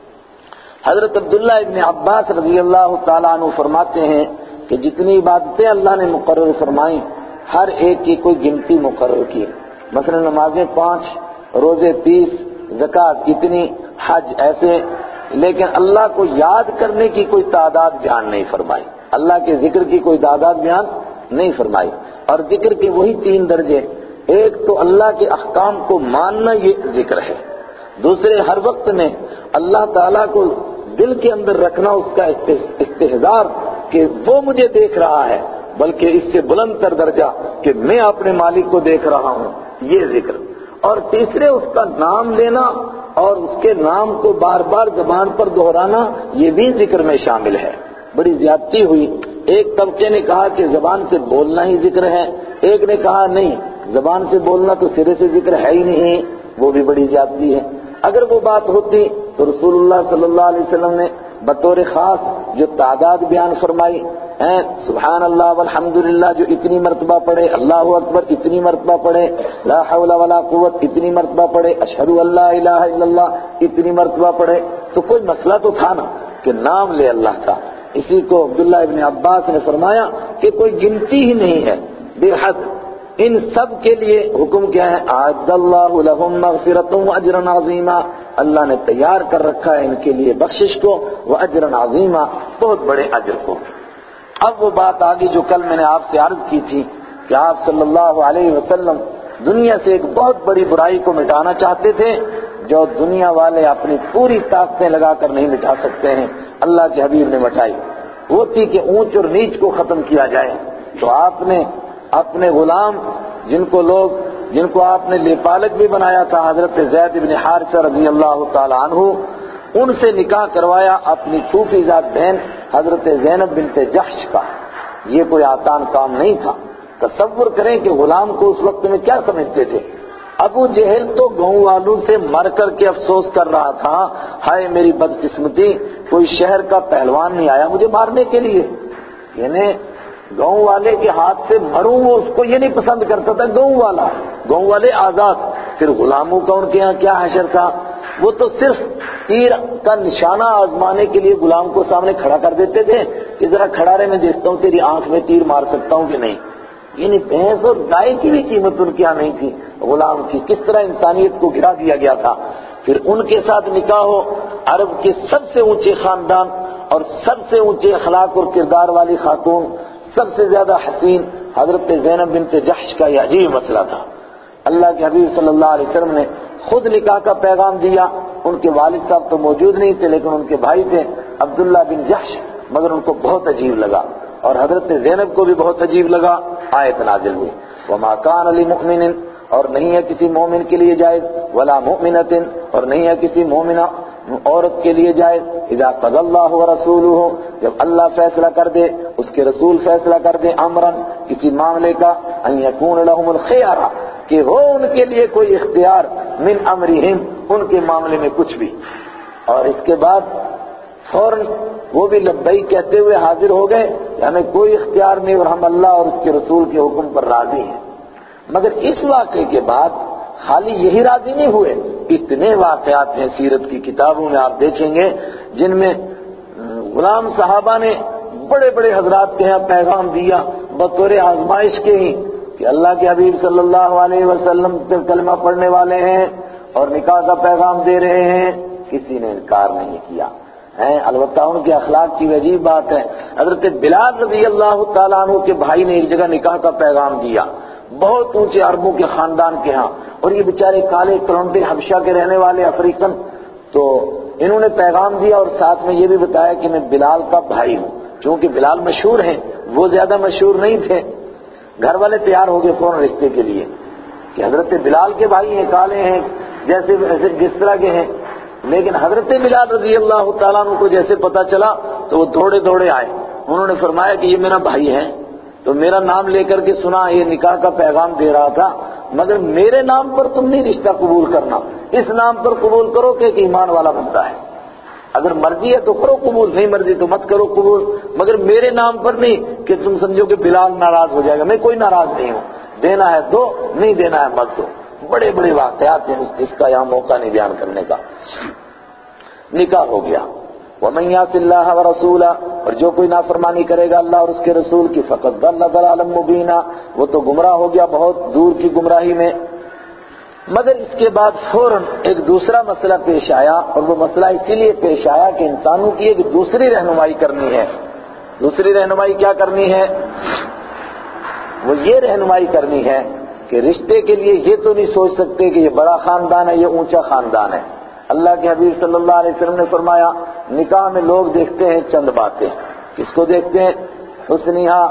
حضرت عبداللہ ابن عباس رضی اللہ تعالیٰ عنہ فرماتے ہیں کہ جتنی عبادتیں اللہ نے مقرر فرمائیں ہر ایک کی کوئی گنتی مقرر کی، مثلا نمازیں 5، روزے 30، زکوٰۃ اتنی، حج ایسے، لیکن اللہ کو یاد کرنے کی کوئی تعداد بیان نہیں فرمائی، اللہ کے ذکر کی کوئی تعداد بیان نہیں فرمائی۔ اور ذکر کے وہی 3 درجے، ایک تو اللہ کے احکام کو ماننا، یہ ذکر ہے، دوسرے ہر وقت میں اللہ تعالیٰ کو دل کے اندر رکھنا، اس کا استحضار کہ وہ مجھے دیکھ رہا ہے، بلکہ اس سے بلند تر درجہ کہ میں اپنے مالک کو دیکھ رہا ہوں، یہ ذکر۔ اور تیسرے اس کا نام لینا اور اس کے نام کو بار بار زبان پر دہرانا، یہ بھی ذکر میں شامل ہے۔ بڑی زیادتی ہوئی، ایک طبقے نے کہا کہ زبان سے بولنا ہی ذکر ہے، ایک نے کہا نہیں زبان سے بولنا تو سرے سے ذکر ہے ہی نہیں، وہ بھی بڑی زیادتی ہے۔ اگر وہ بات ہوتی تو رسول اللہ صلی اللہ علیہ وسلم نے بطور خاص جو تعداد بیان فرمائی ہیں، سبحان اللہ والحمدللہ جو اتنی مرتبہ پڑھے، اللہ اکبر اتنی مرتبہ پڑھے، لا حول ولا قوت اتنی مرتبہ پڑھے، اشہد ان لا الہ الا اللہ اتنی مرتبہ پڑھے، تو کوئی مسئلہ تو تھا نا کہ نام لے اللہ کا۔ اسی کو عبداللہ ابن عباس نے فرمایا کہ کوئی گنتی ہی نہیں ہے، بے حد۔ ان سب کے لیے حکم کیا ہے؟ اعد اللہ لہم مغفرۃ واجرا عظیما، اللہ نے تیار کر رکھا ہے ان کے لیے بخشش کو، واجرا عظیما، بہت بڑے اجر کو۔ اب وہ بات آگی جو کل میں نے آپ سے عرض کی تھی کہ آپ صلی اللہ علیہ وسلم دنیا سے ایک بہت بڑی برائی کو مٹانا چاہتے تھے جو دنیا والے اپنی پوری طاقتیں لگا کر نہیں مٹا سکتے ہیں، اللہ کے حبیب نے مٹائی، وہ تھی کہ اونچ اور نیچ کو ختم کیا جائے۔ تو آپ نے اپنے غلام جن کو آپ نے لیپالک بھی بنایا تھا، حضرت زید بن حارثہ رضی اللہ تعالی عنہ، ان سے نکاح کروایا اپنی پھوپھی ذات بہن حضرت زینب بنت جحش کا۔ یہ کوئی آسان کام نہیں تھا۔ تصور کریں کہ غلام کو اس وقت میں کیا سمجھتے تھے، ابو جہل تو گاؤں والوں سے مر کر کے افسوس کر رہا تھا، ہائے میری بدقسمتی، کوئی شہر کا پہلوان نہیں آیا مجھے مارنے کے لیے. یعنی گاؤں والے کے ہاتھ سے مروں، وہ اس کو یہ نہیں پسند کرتا تھا گاؤں والے آزاد. پھر غلاموں کا ان کے یہاں کیا حشر تھا، وہ تو صرف تیر کا نشانہ آزمانے کے لیے غلام کو سامنے کھڑا کر دیتے تھے کہ ذرا کھڑا رہے، میں دیکھتا ہوں تیری آنکھ میں تیر مار سکتا ہوں کہ نہیں. یعنی بھینس اور گائے کی بھی قیمت ان کے یہاں نہیں تھی، غلام کی. کس طرح انسانیت کو گرا دیا گیا تھا. پھر ان کے ساتھ نکاح ہو، عرب کے سب سے اونچے خاندان اور سب سے اونچے اخلاق اور کردار والی خاتون، سب سے زیادہ حسین حضرت زینب بنت جحش کا یہ عجیب مسئلہ تھا. اللہ کے حبیب صلی اللہ علیہ وسلم نے خود نکاح کا پیغام دیا. ان کے والد صاحب تو موجود نہیں تھے، لیکن ان کے بھائی تھے عبداللہ بن جحش، مگر ان کو بہت عجیب لگا اور حضرت زینب کو بھی بہت عجیب لگا. آیت نازل ہوئی، وَمَا كَانَ لِمُؤْمِنٍ، اور نہیں ہے کسی مومن کے لیے جائز، وَلَا مُؤْمِنَةٍ، اور نہیں ہے کسی مومنہ عورت کے لیے جائز، اذا قضى اللہ ورسولہ، جب اللہ فیصلہ کر دے، اس کے رسول فیصلہ کر دے، امرا، کسی معاملے کا، ان یکون لهم الخیارہ، کہ ہو ان کے لیے کوئی اختیار، من امرہم، ان کے معاملے میں کچھ بھی. اور اس کے بعد فوراً وہ بھی لبیک کہتے ہوئے حاضر ہو گئے کہ ہمیں کوئی اختیار نہیں اور ہم اللہ اور اس کے رسول کے حکم پر راضی ہیں. مگر اس واقعے کے بعد خالی یہی راضی نہیں ہوئے، اتنے واقعات ہیں سیرت کی کتابوں میں آپ دیکھیں گے جن میں غلام صحابہ نے بڑے بڑے حضرات کے یہاں پیغام دیا بطور آزمائش کے ہی کہ اللہ کے حبیب صلی اللہ علیہ وسلم سے کلمہ پڑھنے والے ہیں اور نکاح کا پیغام دے رہے ہیں. کسی نے انکار نہیں کیا. البتہ ان کے اخلاق کی عجیب بات ہے، حضرت بلال رضی اللہ تعالیٰ عنہ کے بھائی نے ایک جگہ نکاح کا پیغام دیا، بہت اونچے عربوں کے خاندان کے ہاں، اور یہ بیچارے کالے کلونڈے حبشہ کے رہنے والے افریقن، تو انہوں نے پیغام دیا اور ساتھ میں یہ بھی بتایا کہ میں بلال کا بھائی ہوں. چونکہ بلال مشہور ہیں، وہ زیادہ مشہور نہیں تھے. گھر والے تیار ہو گئے فوراً رشتے کے لیے کہ حضرت بلال کے بھائی ہیں، کالے ہیں، جیسے جس طرح کے ہیں. لیکن حضرت بلال رضی اللہ تعالیٰ عنہ کو جیسے پتا چلا تو وہ دوڑے آئے. انہوں نے فرمایا کہ یہ میرا بھائی ہے، تو میرا نام لے کر کے سنا یہ نکاح کا پیغام دے رہا تھا، مگر میرے نام پر تم نہیں رشتہ قبول کرنا، اس نام پر قبول کرو کہ ایک ایمان والا بندہ ہے. اگر مرضی ہے تو کرو قبول، نہیں مرضی تو مت کرو قبول، مگر میرے نام پر نہیں کہ تم سمجھو کہ بلال ناراض ہو جائے گا. میں کوئی ناراض نہیں ہوں، دینا ہے دو، نہیں دینا ہے مت دو. بڑے بڑے واقعات ہیں، اس کا یہاں موقع نہیں بیان کرنے کا. نکاح ہو گیا. وَمَن يَعْصِ اللَّهَ وَرَسُولَهُ، اور جو کوئی نافرمانی کرے گا اللہ اور اس کے رسول کی، فَقَدْ ضَلَّ ضَلَالًا مُبِينًا، وہ تو گمراہ ہو گیا بہت دور کی گمراہی میں. مگر اس کے بعد فوراً ایک دوسرا مسئلہ پیش آیا، اور وہ مسئلہ اسی لیے پیش آیا کہ انسانوں کی ایک دوسری رہنمائی کرنی ہے. دوسری رہنمائی کیا کرنی ہے؟ وہ یہ رہنمائی کرنی ہے کہ رشتے کے لیے یہ تو نہیں سوچ سکتے کہ یہ بڑا خاندان ہے، یہ اونچا خاندان ہے. اللہ کے حبیب صلی اللہ علیہ وسلم نے فرمایا نکاح میں لوگ دیکھتے ہیں چند باتیں. کس کو دیکھتے ہیں؟ حسنہا،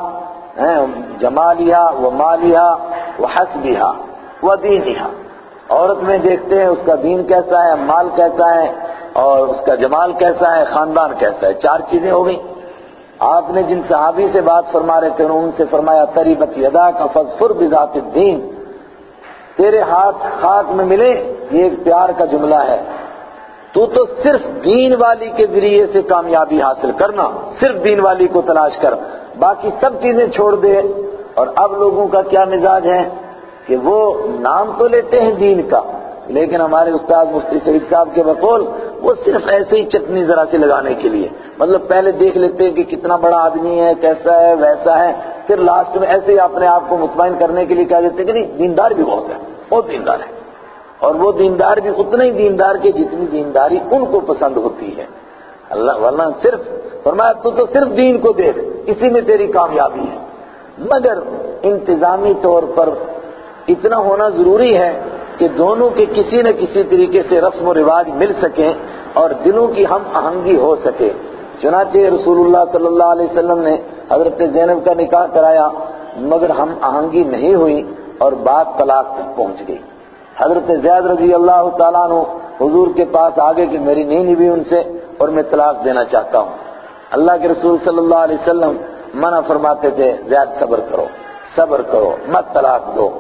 جمالہا، ومالہا، وحسبہا، ودینہا. عورت میں دیکھتے ہیں اس کا دین کیسا ہے، مال کیسا ہے، اور اس کا جمال کیسا ہے، خاندان کیسا ہے. 4 چیزیں ہو گئی. آپ نے جن صحابی سے بات فرما رہے تھے ان سے فرمایا تریبت یداک فاظفر بذات الدین، تیرے ہاتھ خاک میں ملے، یہ ایک پیار کا جملہ ہے. تو صرف دین والی کے ذریعے سے کامیابی حاصل کرنا، صرف دین والی کو تلاش کر، باقی سب چیزیں چھوڑ دے. اور اب لوگوں کا کیا مزاج ہے کہ وہ نام تو لیتے ہیں دین کا، لیکن ہمارے استاد مفتی سعید صاحب کے بقول وہ صرف ایسے ہی چٹنی ذرا سے لگانے کے لیے، مطلب پہلے دیکھ لیتے ہیں کہ کتنا بڑا آدمی ہے، کیسا ہے، ویسا ہے، پھر لاسٹ میں ایسے ہی اپنے آپ کو مطمئن کرنے کے لیے کہہ دیتے ہیں کہ نہیں دیندار بھی بہت ہے، بہت دیندار ہے. اور وہ دیندار بھی اتنے ہی دیندار کے جتنی دینداری ان کو پسند ہوتی ہے. اللہ ورنہ صرف فرمایا تو صرف دین کو دیکھ، اسی میں تیری کامیابی ہے. مگر انتظامی طور پر اتنا ہونا ضروری ہے کہ دونوں کے کسی نہ کسی طریقے سے رسم و رواج مل سکیں اور دلوں کی ہم آہنگی ہو سکے. چنانچہ رسول اللہ صلی اللہ علیہ وسلم نے حضرت زینب کا نکاح کرایا، مگر ہم آہنگی نہیں ہوئی اور بات طلاق تک پہنچ گئی. حضرت زید رضی اللہ تعالیٰ عنہ حضور کے پاس آگے کہ میری نہیں نبھی ان سے اور میں طلاق دینا چاہتا ہوں. اللہ کے رسول صلی اللہ علیہ وسلم منع فرماتے تھے، زید صبر کرو مت طلاق دو.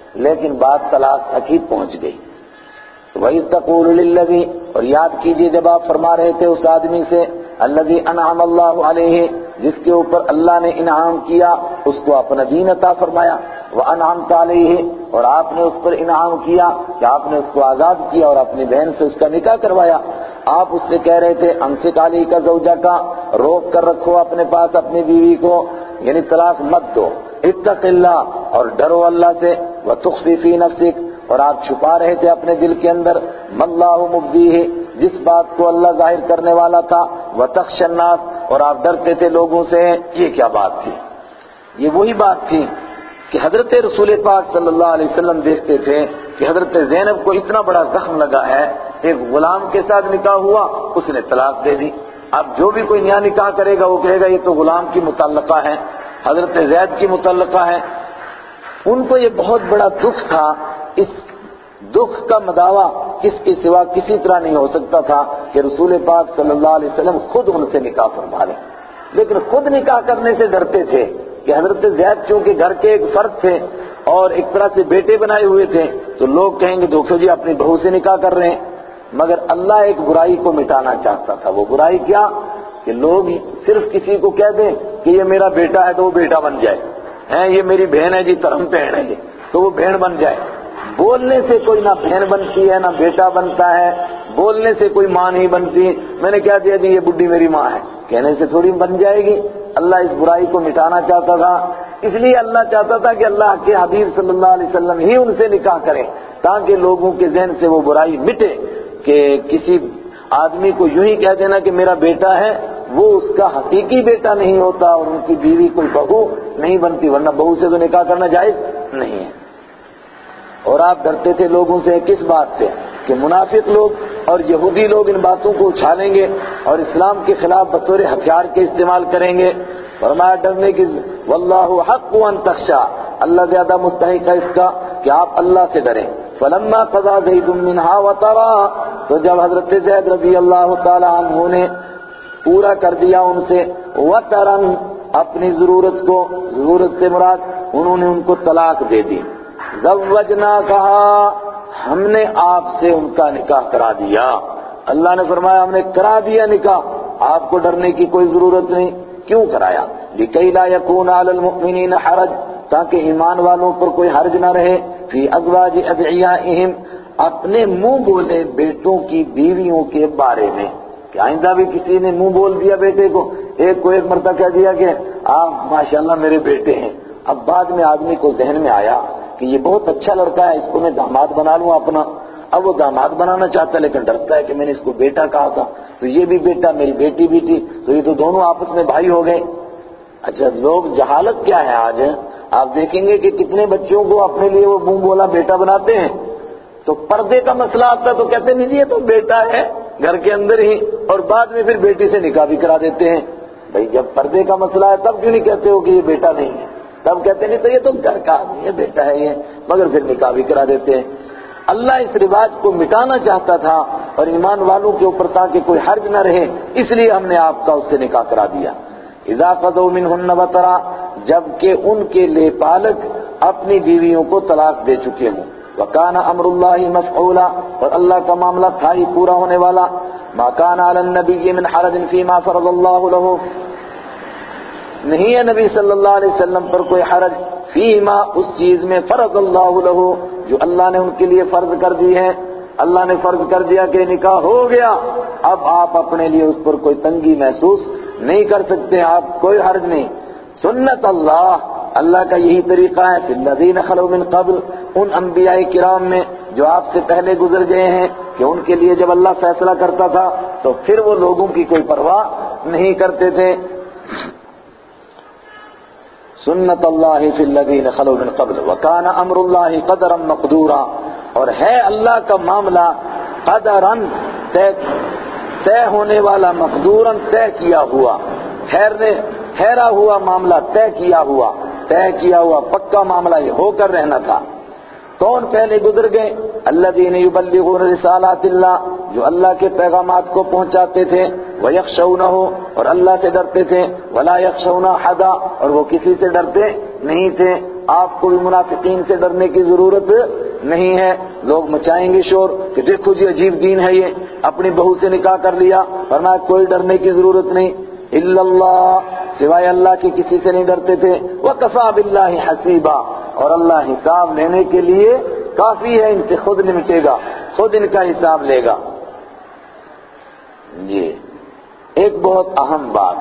لیکن بات طلاق تک ہی پہنچ گئی۔ وَإِذْ تَقُولُ لِلَّذِي، اور یاد کیجئے جب آپ فرما رہے تھے اس آدمی سے، الذي انعم اللہ علیہ، جس کے اوپر اللہ نے انعام کیا، اس کو اپنا دین عطا فرمایا، وَأَنْعَمْتَ عَلَيْهِ، اور آپ نے اس پر انعام کیا کہ آپ نے اس کو آزاد کیا اور اپنی بہن سے اس کا نکاح کروایا۔ آپ اس سے کہہ رہے تھے امسک علیک زوجک، روک کر رکھو اپنے پاس اپنی بیوی کو، یعنی طلاق مت دو، اتق اللہ، اور ڈرو اللہ سے، وَتُخْفِي فِي نَفْسِكَ، اور آپ چھپا رہے تھے اپنے دل کے اندر، مَا اللَّهُ مُبْدِيهِ، جس بات کو اللہ ظاہر کرنے والا تھا، وَتَخْشَى النَّاسَ، اور آپ ڈرتے تھے لوگوں سے۔ یہ کیا بات تھی؟ یہ وہی بات تھی کہ حضرت رسول پاک صلی اللہ علیہ وسلم دیکھتے تھے کہ حضرت زینب کو اتنا بڑا زخم لگا ہے، ایک غلام کے ساتھ نکاح ہوا، اس نے طلاق دے دی۔ اب جو بھی کوئی نیا نکاح کرے گا وہ کہے گا یہ تو غلام کی متعلقہ ہے، حضرت زید کی متعلقہ ہے۔ ان کو یہ بہت بڑا دکھ تھا، اس دکھ کا مداوع کس کے سوا کسی طرح نہیں ہو سکتا تھا کہ رسول پاک صلی اللہ علیہ وسلم خود ان سے نکاح فرما لیں، لیکن خود نکاح کرنے سے ڈرتے تھے کہ حضرت زید چونکہ گھر کے ایک فرد تھے اور ایک طرح سے بیٹے بنائے ہوئے تھے تو لوگ کہیں گے دیکھو جی اپنی بہو سے نکاح کر رہے ہیں۔ مگر اللہ ایک برائی کو مٹانا چاہتا تھا۔ وہ برائی کیا؟ کہ لوگ صرف کسی کو کہہ دیں کہ یہ میرا بیٹا ہے تو وہ بیٹا بن جائے، یہ میری بہن ہے جی ترہم بہن ہے یہ، تو وہ بہن بن جائے۔ بولنے سے کوئی نہ بہن بنتی ہے نہ بیٹا بنتا ہے، بولنے سے کوئی ماں نہیں بنتی۔ میں نے کہہ دیا جی یہ بڈھی میری ماں ہے، کہنے سے تھوڑی بن جائے گی۔ اللہ اس برائی کو مٹانا چاہتا تھا، اس لیے اللہ چاہتا تھا کہ اللہ کے حبیب صلی اللہ علیہ وسلم ہی ان سے نکاح کریں تاکہ لوگوں کے ذہن سے وہ برائی مٹے کہ کسی آدمی کو یوں ہی کہہ دینا کہ میرا بیٹا ہے، وہ اس کا حقیقی بیٹا نہیں ہوتا اور ان کی بیوی کوئی بہو نہیں بنتی، ورنہ بہو سے تو نکاح کرنا جائز نہیں ہے۔ اور آپ ڈرتے تھے لوگوں سے کس بات سے؟ کہ منافق لوگ اور یہودی لوگ ان باتوں کو اچھالیں گے اور اسلام کے خلاف بطور ہتھیار کے استعمال کریں گے۔ فرمایا ڈرنے کی، واللہ حق ان تخشى، اللہ زیادہ مستحق ہے اس کا کہ آپ اللہ سے ڈریں۔ فلما قضى زید منها وطرا، تو جب حضرت زید رضی اللہ تعالی عنہ نے پورا کر دیا ان سے وطرن اپنی ضرورت کو، ضرورت سے مراد انہوں نے ان کو طلاق دے دی، زوجنا کہا ہم نے آپ سے ان کا نکاح کرا دیا۔ اللہ نے فرمایا ہم نے کرا دیا نکاح، آپ کو ڈرنے کی کوئی ضرورت نہیں۔ کیوں کرایا؟ لِكَيْ لَا يَكُونَ عَلَى الْمُؤْمِنِينَ حَرَجٌ، تاکہ ایمان والوں پر کوئی حرج نہ رہے، فی ازواج ادعیائہم، اپنے منہ بولے بیٹوں کی بیویوں کے بارے میں، کہ آئندہ بھی کسی نے منہ بول دیا بیٹے کو، ایک کو ایک مرتبہ کہہ دیا کہ آپ ماشاءاللہ میرے بیٹے ہیں، اب بعد میں آدمی کو ذہن میں آیا کہ یہ بہت اچھا لڑکا ہے، اس کو میں داماد بنا لوں اپنا، اب وہ داماد بنانا چاہتا ہے لیکن ڈرتا ہے کہ میں نے اس کو بیٹا کہا تھا، تو یہ بھی بیٹا میری بیٹی بھی تھی، تو یہ تو دونوں آپس میں بھائی ہو گئے۔ اچھا لوگ جہالت کیا ہے آج، آپ دیکھیں گے کہ کتنے بچوں کو اپنے لیے وہ منہ بولا بیٹا بناتے ہیں، تو پردے کا مسئلہ آتا ہے تو کہتے نہیں یہ تو بیٹا ہے گھر کے اندر ہی، اور بعد میں پھر بیٹی سے نکاح بھی کرا دیتے ہیں۔ بھئی جب پردے کا مسئلہ ہے تب کیوں نہیں کہتے ہو کہ یہ بیٹا نہیں ہے؟ تب کہتے نہیں تو یہ تو گھر کا آدمی ہے، بیٹا ہے یہ، مگر پھر نکاح بھی کرا دیتے ہیں۔ اللہ اس رواج کو مٹانا چاہتا تھا اور ایمان والوں کے اوپر تاکہ کوئی حرج نہ رہے، اس لیے ہم نے آپ کا اس سے نکاح کرا دیا۔ اذا قضوا منهن وطرا، جبکہ ان کے لے پالک اپنی بیویوں کو طلاق دے چکے ہوں، وکان امر اللہ مفعولا، اور اللہ کا معاملہ تھا ہی پورا ہونے والا۔ ما کان علی النبی من حرج فیما فرض اللہ له، نہیں ہے نبی صلی اللہ علیہ وسلم پر کوئی حرج فیما، اس چیز میں فرض اللہ له جو اللہ نے ان کے لیے فرض کر دی ہے۔ اللہ نے فرض کر دیا کہ نکاح ہو گیا، اب آپ اپنے لیے اس پر کوئی تنگی محسوس نہیں کر سکتے، آپ کوئی حرج نہیں۔ سنت اللہ، اللہ کا یہی طریقہ ہے فی الذین خلوا من قبل، ان انبیاء کرام میں جو آپ سے پہلے گزر گئے ہیں، کہ ان کے لیے جب اللہ فیصلہ کرتا تھا تو پھر وہ لوگوں کی کوئی پرواہ نہیں کرتے تھے۔ سنت اللہ فی الذین خلوا من قبل وکان امر اللہ قدرا مقدورا، اور ہے اللہ کا معاملہ قدرا طے ہونے والا، مقدورا طے کیا ہوا، ٹھہرا ہوا معاملہ، طے کیا ہوا پکا معاملہ یہ ہو کر رہنا تھا۔ کون پہلے گزر گئے؟ الذین یبلغون رسالات اللہ، جو اللہ کے پیغامات کو پہنچاتے تھے، ویخشونہ، اور اللہ سے ڈرتے تھے، ولا یخشون احدا، اور وہ کسی سے ڈرتے نہیں تھے۔ آپ کو بھی منافقین سے ڈرنے کی ضرورت نہیں ہے. لوگ مچائیں گے شور کہ دیکھو جی عجیب دین ہے یہ, اپنی بہو سے نکاح کر لیا, ورنہ کوئی ڈرنے کی ضرورت نہیں. الا اللہ, سوائے اللہ کے کسی سے نہیں ڈرتے تھے. وَكَفَى بِاللَّهِ حَسِيبًا, اور اللہ حساب لینے کے لیے کافی ہے, ان سے خود نمٹے گا, خود ان کا حساب لے گا. جی ایک بہت اہم بات,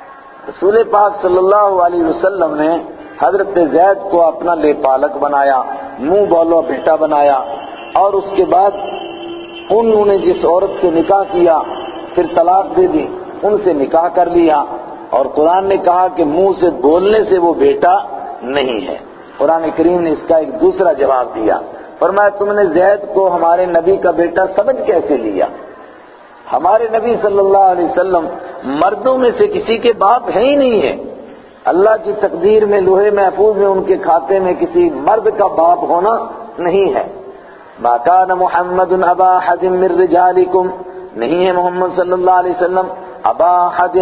رسول پاک صلی اللہ علیہ وسلم نے حضرت زید کو اپنا لے پالک بنایا, منہ بولو بیٹا بنایا, اور اس کے بعد انہوں نے جس عورت سے نکاح کیا پھر طلاق دے دی, ان سے نکاح کر لیا, اور قرآن نے کہا کہ منہ سے بولنے سے وہ بیٹا نہیں ہے. قرآن کریم نے اس کا ایک دوسرا جواب دیا, فرمایا تم نے زید کو ہمارے نبی کا بیٹا سمجھ کیسے لیا؟ ہمارے نبی صلی اللہ علیہ وسلم مردوں میں سے کسی کے باپ ہیں ہی نہیں ہے. اللہ کی تقدیر میں لوہے محفوظ میں ان کے کھاتے میں کسی مرد کا باپ ہونا نہیں ہے. ما کان محمد ابا احد من رجالکم, نہیں ہے محمد صلی اللہ علیہ وسلم ابا احد,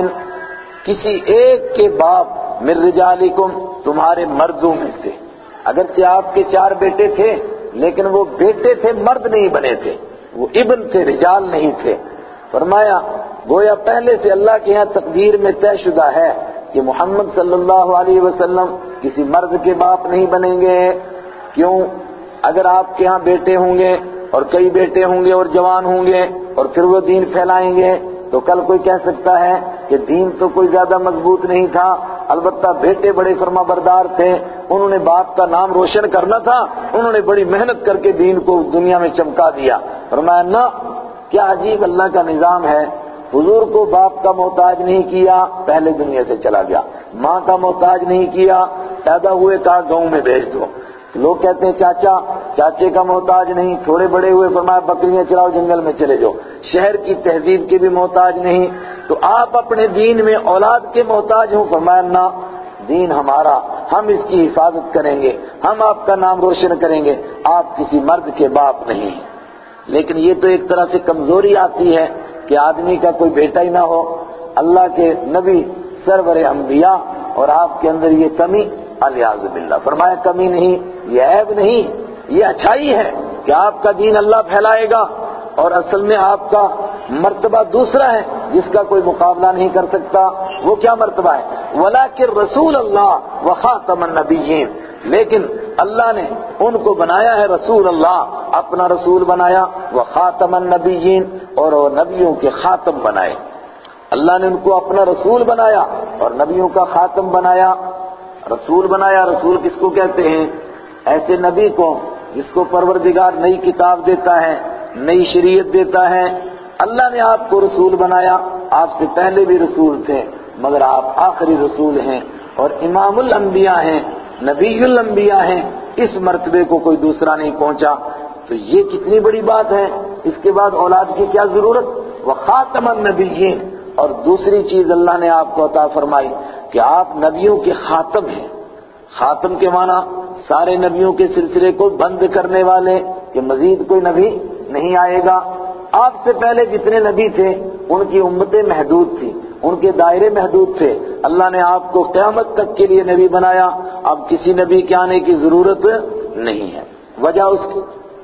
کسی ایک کے باپ, من رجالکم, تمہارے مردوں میں سے. اگرچہ آپ کے 4 بیٹے تھے لیکن وہ بیٹے تھے, مرد نہیں بنے تھے, وہ ابن تھے, رجال نہیں تھے. فرمایا گویا پہلے سے اللہ کے یہاں تقدیر میں طے شدہ ہے کہ محمد صلی اللہ علیہ وسلم کسی مرد کے باپ نہیں بنیں گے. کیوں؟ اگر آپ کے ہاں بیٹے ہوں گے اور کئی بیٹے ہوں گے اور جوان ہوں گے اور پھر وہ دین پھیلائیں گے تو کل کوئی کہہ سکتا ہے کہ دین تو کوئی زیادہ مضبوط نہیں تھا, البتہ بیٹے بڑے فرما بردار تھے, انہوں نے باپ کا نام روشن کرنا تھا, انہوں نے بڑی محنت کر کے دین کو دنیا میں چمکا دیا. فرمایا نہ, کیا عجیب اللہ کا نظام ہے. حضور کو باپ کا محتاج نہیں کیا, پہلے دنیا سے چلا گیا. ماں کا محتاج نہیں کیا, پیدا ہوئے کہا گاؤں میں بھیج دو. لوگ کہتے ہیں چاچا, چاچے کا محتاج نہیں, تھوڑے بڑے ہوئے فرمایا بکریاں چراؤ, جنگل میں چلے جاؤ. شہر کی تہذیب کے بھی محتاج نہیں. تو آپ اپنے دین میں اولاد کے محتاج ہوں, فرمایا نہ, دین ہمارا, ہم اس کی حفاظت کریں گے, ہم آپ کا نام روشن کریں گے, آپ کسی مرد کے باپ نہیں. لیکن یہ تو ایک طرح سے کمزوری آتی ہے کہ آدمی کا کوئی بیٹا ہی نہ ہو, اللہ کے نبی سرور انبیاء, اور آپ کے اندر یہ کمی, الیاذ باللہ. فرمایا کمی نہیں, یہ عیب نہیں, یہ اچھائی ہے کہ آپ کا دین اللہ پھیلائے گا, اور اصل میں آپ کا مرتبہ دوسرا ہے جس کا کوئی مقابلہ نہیں کر سکتا. وہ کیا مرتبہ ہے؟ وَلَٰكِن رسول اللہ وَخَاتَمَ النَّبِيِّينَ, لیکن اللہ نے ان کو بنایا ہے رسول اللہ, اپنا رسول بنایا, وَخَاتَمَ النَّبِيِّينَ, اور وہ نبیوں کے خاتم بنائے. اللہ نے ان کو اپنا رسول بنایا اور نبیوں کا خاتم بنایا. رسول بنایا, رسول کس کو کہتے ہیں؟ ایسے نبی کو جس کو پروردگار نئی کتاب دیتا ہے, نئی شریعت دیتا ہے. اللہ نے آپ کو رسول بنایا, آپ سے پہلے بھی رسول تھے مگر آپ آخری رسول ہیں اور امام الانبیاء ہیں, نبی الانبیاء ہیں. اس مرتبے کو کوئی دوسرا نہیں پہنچا. تو یہ کتنی بڑی بات ہے. اس کے بعد اولاد کی کیا ضرورت؟ وخاتم النبیین. اور دوسری چیز اللہ نے آپ کو عطا فرمائی کہ آپ نبیوں کے خاتم ہیں. خاتم کے معنی سارے نبیوں کے سلسلے کو بند کرنے والے, کہ مزید کوئی نبی نہیں آئے گا. آپ سے پہلے جتنے نبی تھے ان کی امتیں محدود تھی, ان کے دائرے محدود تھے. اللہ نے آپ کو قیامت تک کے لیے نبی بنایا. اب کسی نبی کے آنے کی ضرورت نہیں ہے. وجہ اس کی,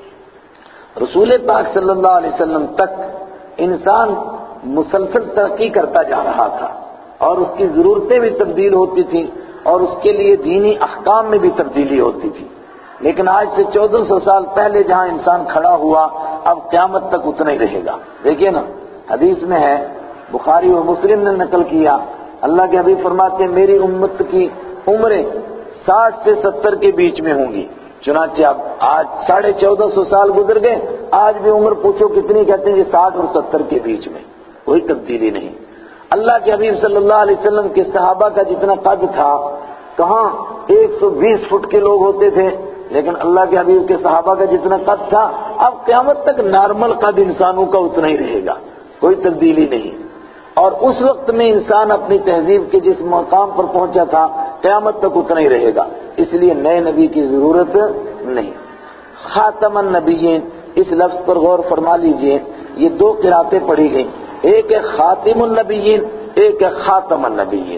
رسول پاک صلی اللہ علیہ وسلم تک انسان مسلسل ترقی کرتا جا رہا تھا اور اس کی ضرورتیں بھی تبدیل ہوتی تھیں اور اس کے لیے دینی احکام میں بھی تبدیلی ہوتی تھی. لیکن آج سے 1400 سال پہلے جہاں انسان کھڑا ہوا, اب قیامت تک اتنا ہی رہے گا. دیکھیے نا, حدیث میں ہے, بخاری و مسلم نے نقل کیا, اللہ کے حبیب فرماتے ہیں میری امت کی عمریں 60 سے 70 کے بیچ میں ہوں گی. چنانچہ اب آج 1450 سال گزر گئے, آج بھی عمر پوچھو کتنی, کہتے ہیں 60 اور 70 کے بیچ میں, کوئی تبدیلی نہیں. اللہ کے حبیب صلی اللہ علیہ وسلم کے صحابہ کا جتنا قد تھا, کہاں 120 فٹ کے لوگ ہوتے تھے, لیکن اللہ کے حبیب کے صحابہ کا جتنا قد تھا, اب قیامت تک نارمل قد انسانوں کا اتنا ہی رہے گا, کوئی تبدیلی نہیں. اور اس وقت میں انسان اپنی تہذیب کے جس مقام پر پہنچا تھا قیامت تک اتنا ہی رہے گا. اس لیے نئے نبی کی ضرورت نہیں. خاتم النبیین, اس لفظ پر غور فرما لیجئے, یہ 2 قراتیں پڑھی گئیں, ایک ہے خاتم النبیین, ایک ہے خاتم النبیین.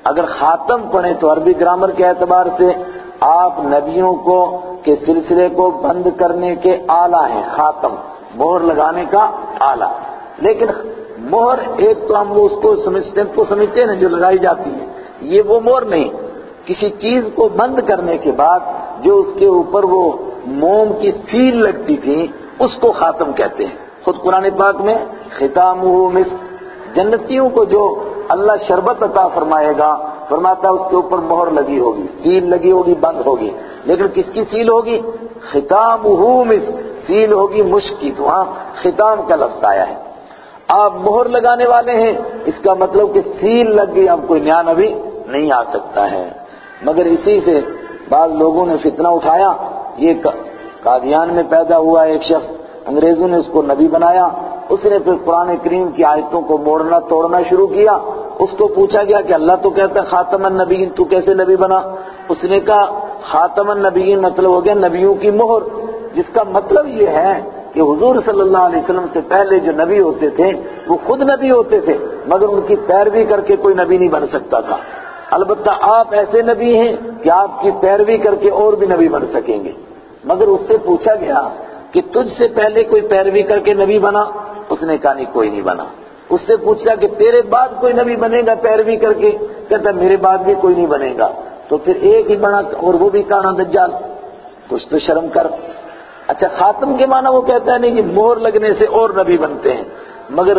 اگر خاتم پڑھیں تو عربی گرامر کے اعتبار سے آپ نبیوں کو کے سلسلے کو بند کرنے کے آلہ ہیں. خاتم مہر لگانے کا آلہ. لیکن مہر ایک تو ہم اس کو سمجھتے ہیں جو لگائی جاتی ہے، یہ وہ مہر نہیں. کسی چیز کو بند کرنے کے بعد جو اس کے اوپر وہ موم کی سیل لگتی تھی اس کو خاتم کہتے ہیں. خود قرآن پاک میں ختامہ مسک، جنتیوں کو جو اللہ شربت عطا فرمائے گا فرماتا ہے اس کے اوپر مہر لگی ہوگی، سیل لگی ہوگی، بند ہوگی. لیکن کس کی سیل ہوگی؟ ختامہ مسک، سیل ہوگی مشک کی. تو وہاں ختام کا لفظ آیا ہے. آپ مہر لگانے والے ہیں، اس کا مطلب کہ سیل لگ گئی، اب کوئی نیا نبی نہیں آ سکتا ہے. مگر اسی سے بعض لوگوں نے فتنہ اٹھایا. یہ قادیان میں پیدا ہوا ایک شخص، انگریزوں نے اس کو نبی بنایا. اس نے پھر قرآن کریم کی آیتوں کو موڑنا توڑنا شروع کیا. اس کو پوچھا گیا کہ اللہ تو کہتا ہے خاتم النبیین، تو کیسے نبی بنا؟ اس نے کہا خاتم النبیین مطلب ہو گیا نبیوں کی مہر، جس کا مطلب یہ ہے کہ حضور صلی اللہ علیہ وسلم سے پہلے جو نبی ہوتے تھے وہ خود نبی ہوتے تھے، مگر ان کی پیروی کر کے کوئی نبی نہیں بن سکتا تھا. البتہ آپ ایسے نبی ہیں کہ آپ کی پیروی کر کے اور بھی نبی بن سکیں گے. مگر اس سے پوچھا گیا کہ تجھ سے پہلے کوئی پیروی کر کے نبی بنا؟ اس نے کہا نہیں، کوئی نہیں بنا. اس سے پوچھا کہ تیرے بعد کوئی نبی بنے گا پیروی کر کے؟ کہتا میرے بعد بھی کوئی نہیں بنے گا. تو پھر ایک ہی بنا اور وہ بھی کانا دجال. کچھ تو شرم کر. اچھا خاتم کے معنی وہ کہتا ہے نہیں کہ مہر لگنے سے اور نبی بنتے ہیں. مگر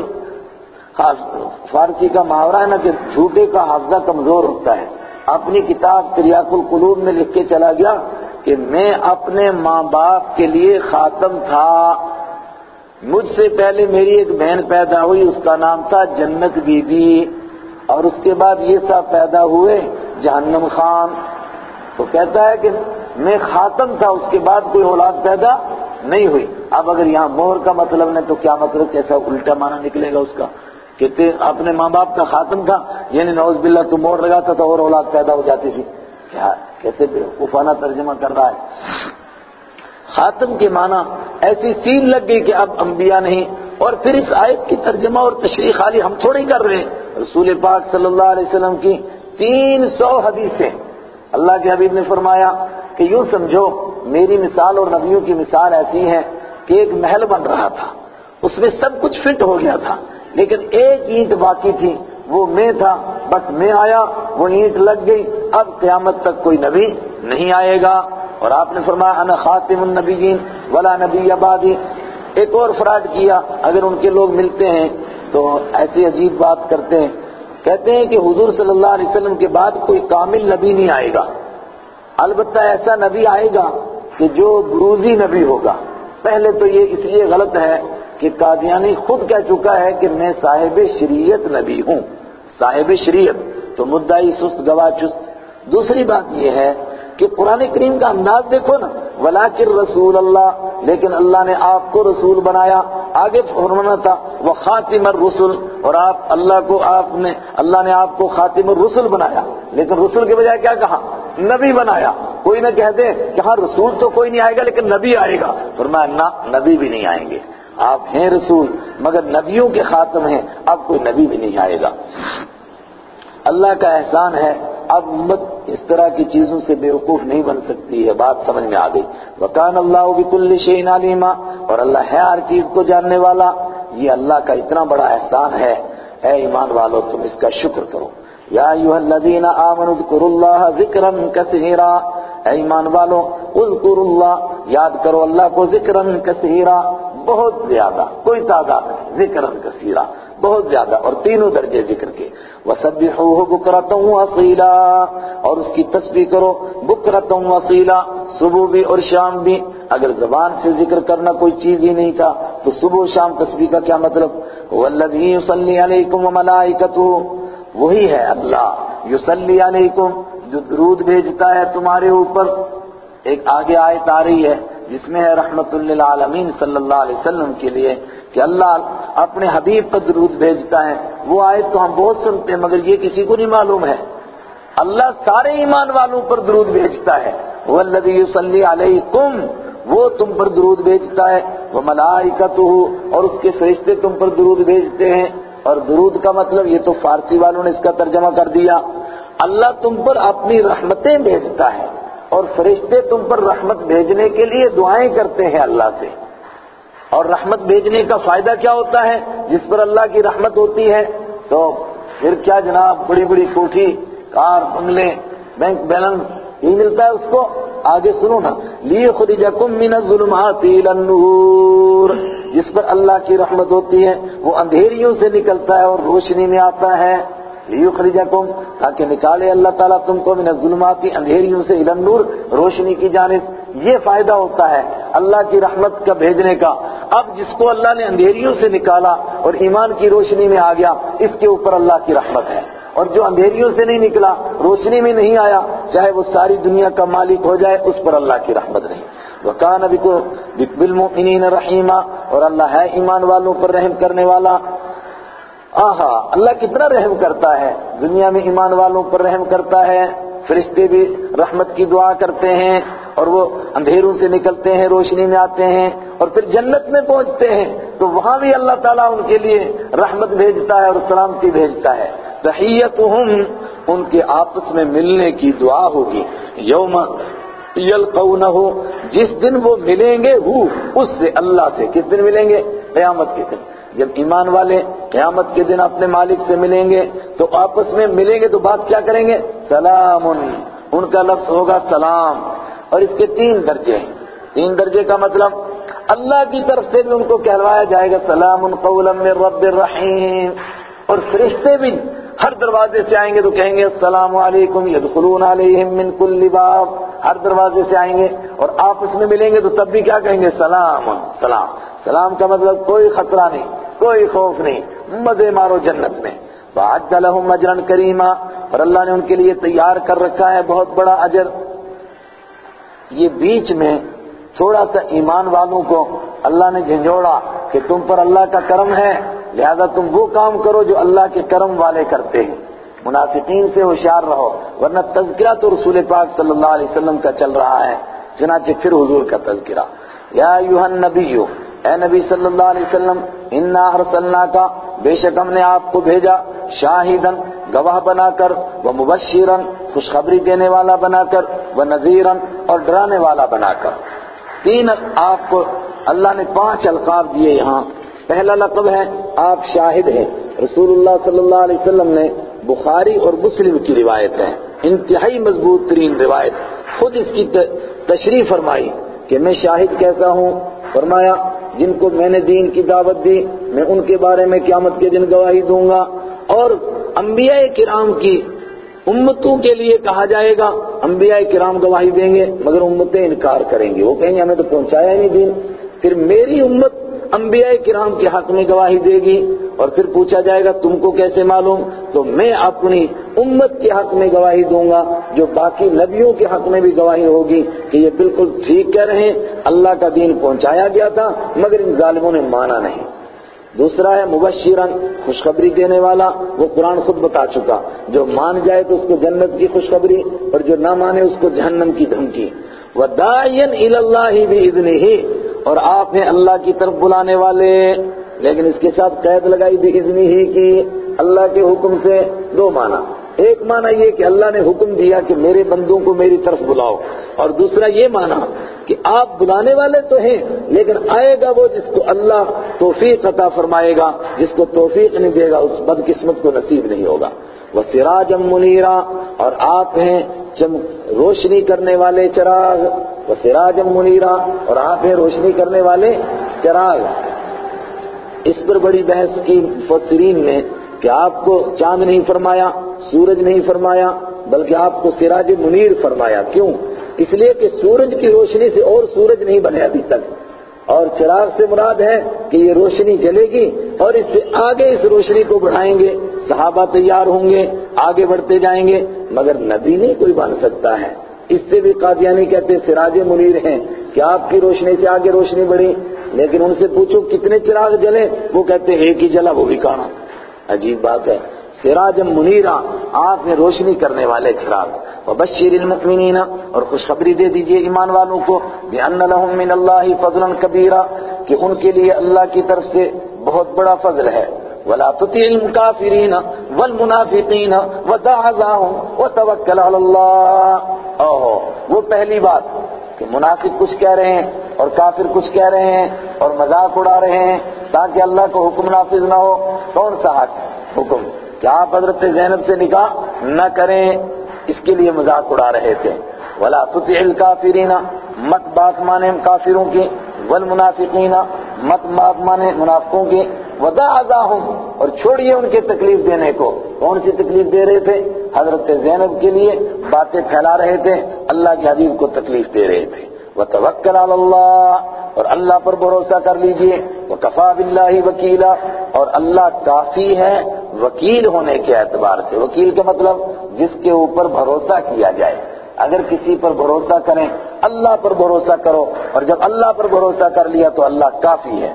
فارسی کا محاورہ ہے نا کہ جھوٹے کا حافظہ کمزور ہوتا ہے. اپنی کتاب تریاق القلوب میں لکھ کے چلا گیا کہ میں اپنے ماں باپ کے لیے خاتم تھا. مجھ سے پہلے میری ایک بہن پیدا ہوئی، اس کا نام تھا جنت بی بی، اور اس کے بعد یہ سب پیدا ہوئے جہنم خان. تو کہتا ہے کہ میں خاتم تھا، اس کے بعد کوئی اولاد پیدا نہیں ہوئی. اب اگر یہاں مہر کا مطلب نہیں تو کیا مطلب؟ کیسا الٹا معنی نکلے گا اس کا؟ کہتے اپنے ماں باپ کا خاتم تھا یعنی نعوذ باللہ تو مہر لگاتا تھا اور اولاد پیدا ہو جاتی تھی. کیا کیسے بیوقوفانہ ترجمہ کر رہا ہے. خاتم کے معنی ایسی سیل لگ گئی کہ اب انبیاء نہیں. اور پھر اس آیت کی ترجمہ اور تشریح خالی ہم تھوڑی کر رہے ہیں. رسول پاک صلی اللہ علیہ وسلم کی 300 حدیثیں اللہ کے حبیب نے فرمایا کہ یوں سمجھو میری مثال اور نبیوں کی مثال ایسی ہے کہ ایک محل بن رہا تھا، اس میں سب کچھ فٹ ہو گیا تھا، لیکن ایک اینٹ باقی تھی، وہ میں تھا. بس میں آیا، وہ اینٹ لگ گئی. اب قیامت تک کوئی نبی نہیں آئے گا. اور آپ نے فرمایا انا خاتم النبیین ولا نبی بعدی. ایک اور فراڈ کیا، اگر ان کے لوگ ملتے ہیں تو ایسی عجیب بات کرتے ہیں. کہتے ہیں کہ حضور صلی اللہ علیہ وسلم کے بعد کوئی کامل نبی نہیں آئے گا. البتہ ایسا نبی آئے گا کہ جو بروزی نبی ہوگا. پہلے تو یہ اس لیے غلط ہے کہ قادیانی خود کہہ چکا ہے کہ میں صاحب شریعت نبی ہوں. صاحب شریعت تو مدعی سست گواہ چست. دوسری بات یہ ہے کہ قرآن کریم کا انداز دیکھو نا، ولاکن رسول اللہ، لیکن اللہ نے آپ کو رسول بنایا. آگے فرمانا تھا وہ خاتم الرسل، اور اللہ نے آپ کو خاتم الرسل بنایا، لیکن رسول کے بجائے کیا کہا؟ نبی بنایا. کوئی نہ کہہ دے کہ ہاں رسول تو کوئی نہیں آئے گا لیکن نبی آئے گا. فرمایا نہ، نبی بھی نہیں آئیں گے. آپ ہیں رسول مگر نبیوں کے خاتم ہیں، اب کوئی نبی بھی نہیں آئے گا. اللہ کا احسان ہے اب امت اس طرح کی چیزوں سے بیوقوف نہیں بن سکتی ہے. بات سمجھ میں آ گئی. وَكَانَ اللَّهُ بِكُلِّ شَيْءٍ عَلِيمًا، اور اللہ ہے ہر چیز کو جاننے والا. یہ اللہ کا اتنا بڑا احسان ہے. اے ایمان والو تم اس کا شکر کرو. یا ایھا الذین آمنوا اذکروا اللہ ذکرا کثیرا. اے ایمان والو اذکروا اللہ، یاد کرو اللہ کو، ذکرا کثیرا، بہت زیادہ، کوئی تعداد نہیں، ذکرا کثیرا، بہت زیادہ، اور تینوں درجے ذکر کے. وَسَبِّحُوهُ بُكْرَةً وَأَصِيلًا، اور اس کی تسبیح کرو بکرۃ وَأَصِيلًا، صبح بھی اور شام بھی. اگر زبان سے ذکر کرنا کوئی چیز ہی نہیں تھا تو صبح و شام تسبیح کا کیا مطلب؟ وَالَّذِي يُصَلِّي عَلَيْكُمْ وَمَلَائِكَتُهُ، وہی ہے اللہ یصلی علیکم، جو درود بھیجتا ہے تمہارے اوپر. ایک آگے آیت آ رہی ہے جس میں ہے رحمت للعالمین صلی اللہ علیہ وسلم کے لیے کہ اللہ اپنے حبیب پر درود بھیجتا ہے. وہ آیت تو ہم بہت سنتے ہیں مگر یہ کسی کو نہیں معلوم ہے. اللہ سارے ایمان والوں پر درود بھیجتا ہے. والذی یصلی علیکم، وہ تم پر درود بھیجتا ہے. وملائکتہ، اور اس کے فرشتے تم پر درود بھیجتے ہیں. اور درود کا مطلب، یہ تو فارسی والوں نے اس کا ترجمہ کر دیا، اللہ تم پر اپنی رحمتیں بھیجتا ہے اور فرشتے تم پر رحمت بھیجنے کے لیے دعائیں کرتے ہیں اللہ سے. اور رحمت بھیجنے کا فائدہ کیا ہوتا ہے؟ جس پر اللہ کی رحمت ہوتی ہے تو پھر کیا جناب، بڑی بڑی کوٹھی، کار، بنگلے، بینک بیلنس، یہ ملتا ہے اس کو. آگے سنو نا، لِيُخْرِجَكُم مِّنَ الظُّلُمَاتِ إِلَى النُّورِ، جس پر اللہ کی رحمت ہوتی ہے وہ اندھیریوں سے نکلتا ہے اور روشنی میں آتا ہے. لِيُخْرِجَكُم، تاکہ نکالے اللہ تعالیٰ تم کو من الظلمات، اندھیریوں سے، إِلَى النُّورِ، روشنی کی جانب. یہ فائدہ ہوتا ہے اللہ کی رحمت کا بھیجنے کا. اب جس کو اللہ نے اندھیریوں سے نکالا اور ایمان کی روشنی میں آ گیا، اس کے اوپر اللہ کی رحمت ہے. اور جو اندھیریوں سے نہیں نکلا، روشنی میں نہیں آیا، چاہے وہ ساری دنیا کا مالک ہو جائے، اس پر اللہ کی رحمت نہیں. وَكَانَ بِالْمُؤْمِنِينَ رَحِيمًا، اور اللہ ہے ایمان والوں پر رحم کرنے والا. آہا، اللہ کتنا رحم کرتا ہے، دنیا میں ایمان والوں پر رحم کرتا ہے. فرشتے بھی رحمت کی دعا کرتے ہیں اور وہ اندھیروں سے نکلتے ہیں، روشنی میں آتے ہیں، اور پھر جنت میں پہنچتے ہیں تو وہاں بھی اللہ تعالیٰ ان کے لیے رحمت بھیجتا ہے اور سلامتی بھیجتا ہے. تحیتہم، ان کے آپس میں ملنے کی دعا ہوگی. یوم یلقونہ، جس دن وہ ملیں گے، اس سے، اللہ سے. کس دن ملیں گے؟ قیامت کے دن. جب ایمان والے قیامت کے دن اپنے مالک سے ملیں گے تو آپس میں ملیں گے تو بات کیا کریں گے؟ سلام، ان کا لفظ ہوگا سلام. اور اس کے 3 درجے ہیں. 3 درجے کا مطلب اللہ کی طرف سے بھی ان کو کہلوایا جائے گا سلام قولا من رب الرحیم، اور فرشتے بھی ہر دروازے سے آئیں گے تو کہیں گے السلام علیکم یدخلون علیہم من کل باب، ہر دروازے سے آئیں گے. اور آپس میں ملیں گے تو تب بھی کیا کہیں گے؟ سلام. سلام، سلام کا مطلب کوئی خطرہ نہیں، کوئی خوف نہیں، مزے مارو جنت میں. وَأَعَدَّ لَهُمْ أَجْرًا كَرِيمًا، اور اللہ نے ان کے لیے تیار کر رکھا ہے بہت بڑا اجر. یہ بیچ میں تھوڑا سا ایمان والوں کو اللہ نے جھنجھوڑا کہ تم پر اللہ کا کرم ہے، لہذا تم وہ کام کرو جو اللہ کے کرم والے کرتے ہیں. منافقین سے ہوشیار رہو، ورنہ تذکرہ تو رسول پاک صلی اللہ علیہ وسلم کا چل رہا ہے. چنانچہ پھر حضور کا تذکرہ. یا ایھا النبی، اے نبی صلی اللہ علیہ وسلم، انا ارسلناک، بے شک ہم نے آپ کو بھیجا، شاہدن، گواہ بنا کر، ومبشرا، خوشخبری دینے والا بنا کر، ونذیرا، اور ڈرانے والا بنا کر. 3 آپ کو اللہ نے 5 القاب دیے یہاں. پہلا لقب ہے آپ شاہد ہیں. رسول اللہ صلی اللہ علیہ وسلم نے، بخاری اور مسلم کی روایت ہے، انتہائی مضبوط ترین روایت، خود اس کی تشریح فرمائی کہ میں شاہد کیسا ہوں. فرمایا جن کو میں نے دین کی دعوت دی میں ان کے بارے میں قیامت کے دن گواہی دوں گا. اور انبیاء کرام کی امتوں کے لیے کہا جائے گا، انبیاء کرام گواہی دیں گے مگر امتیں انکار کریں گی، وہ کہیں گے ہمیں تو پہنچایا ہی نہیں دین. پھر میری امت انبیاء کرام کے حق میں گواہی دے گی، اور پھر پوچھا جائے گا تم کو کیسے معلوم؟ تو میں اپنی امت کے حق میں گواہی دوں گا، جو باقی نبیوں کے حق میں بھی گواہی ہوگی کہ یہ بالکل ٹھیک کہہ رہے ہیں، اللہ کا دین پہنچایا گیا تھا مگر ان ظالموں نے مانا نہیں. دوسرا ہے مبشرن، خوشخبری دینے والا. وہ قرآن خود بتا چکا، جو مان جائے تو اس کو جنت کی خوشخبری، اور جو نہ مانے اس کو جہنم کی دھمکی. وَدَاعِيًا إِلَى اللَّهِ بِإِذْنِهِ، اور آپ ہیں اللہ کی طرف بلانے والے. لیکن اس کے ساتھ قید لگائی بِإِذْنِهِ کی، اللہ کے حکم سے. 2 معنی، ایک معنی یہ کہ اللہ نے حکم دیا کہ میرے بندوں کو میری طرف بلاؤ، اور دوسرا یہ معنی کہ آپ بلانے والے تو ہیں لیکن آئے گا وہ جس کو اللہ توفیق عطا فرمائے گا، جس کو توفیق نہیں دے گا اس بدقسمت کو نصیب نہیں ہوگا. وَسِرَاجًا مُنِيرًا، اور آپ ہیں روشنی کرنے والے چراغ. وَسِرَاجًا مُنِيرًا، اور آپ ہیں روشنی کرنے والے چراغ. اس پر بڑی بحث کی مفسرین نے کہ آپ کو چاند نہیں فرمایا، سورج نہیں فرمایا، بلکہ آپ کو سراج منیر فرمایا. کیوں؟ اس لیے کہ سورج کی روشنی سے اور سورج نہیں بنے ابھی تک، اور چراغ سے مراد ہے کہ یہ روشنی جلے گی اور اس سے آگے اس روشنی کو بڑھائیں گے. صحابہ تیار ہوں گے، آگے بڑھتے جائیں گے، مگر نبی نہیں کوئی بن سکتا ہے. اس سے بھی قادیانی کہتے ہیں سراج منیر ہیں کہ آپ کی روشنی سے آگے روشنی بڑھی. لیکن ان سے پوچھو کتنے چراغ جلے، وہ کہتے ہیں ایک ہی جلا، وہ بھی کہاں. عجیب بات ہے. سراج منیرا، آپ میں روشنی کرنے والے چراغ. وبشر المؤمنین، اور خوشخبری دے دیجئے ایمان والوں کو، بأن لهم من اللہ فضلا کبیرا، کہ ان کے لیے اللہ کی طرف سے بہت بڑا فضل ہے. ولا تطع الكافرین والمنافقین ودع اذاهم وتوکل علی اللہ۔ وہ پہلی بات کہ منافق کچھ کہہ رہے ہیں اور کافر کچھ کہہ رہے ہیں اور مذاق اڑا رہے ہیں تاکہ اللہ کو حکم نافذ نہ ہو۔ کون سا حکم؟ کہ آپ حضرت زینب سے نکاح نہ کریں، اس کے لیے مذاق اڑا رہے تھے۔ ولا تطع الکافرین، مت بات مانے کافروں کی، والمنافقین، مت بات مانے منافقوں کی، ودع اذاهم، اور چھوڑیے ان کے تکلیف دینے کو۔ کون سی تکلیف دے رہے تھے؟ حضرت زینب کے لیے باتیں پھیلا رہے تھے، اللہ کے حبیب کو تکلیف دے رہے تھے۔ وتوکل علی اللہ، اور اللہ پر بھروسہ کر لیجئے۔ وکفی باللہ وکیلا، اور اللہ کافی ہے وکیل ہونے کے اعتبار سے۔ وکیل کا مطلب جس کے اوپر بھروسہ کیا جائے۔ اگر کسی پر بھروسہ کریں، اللہ پر بھروسہ کرو، اور جب اللہ پر بھروسہ کر لیا تو اللہ کافی ہے۔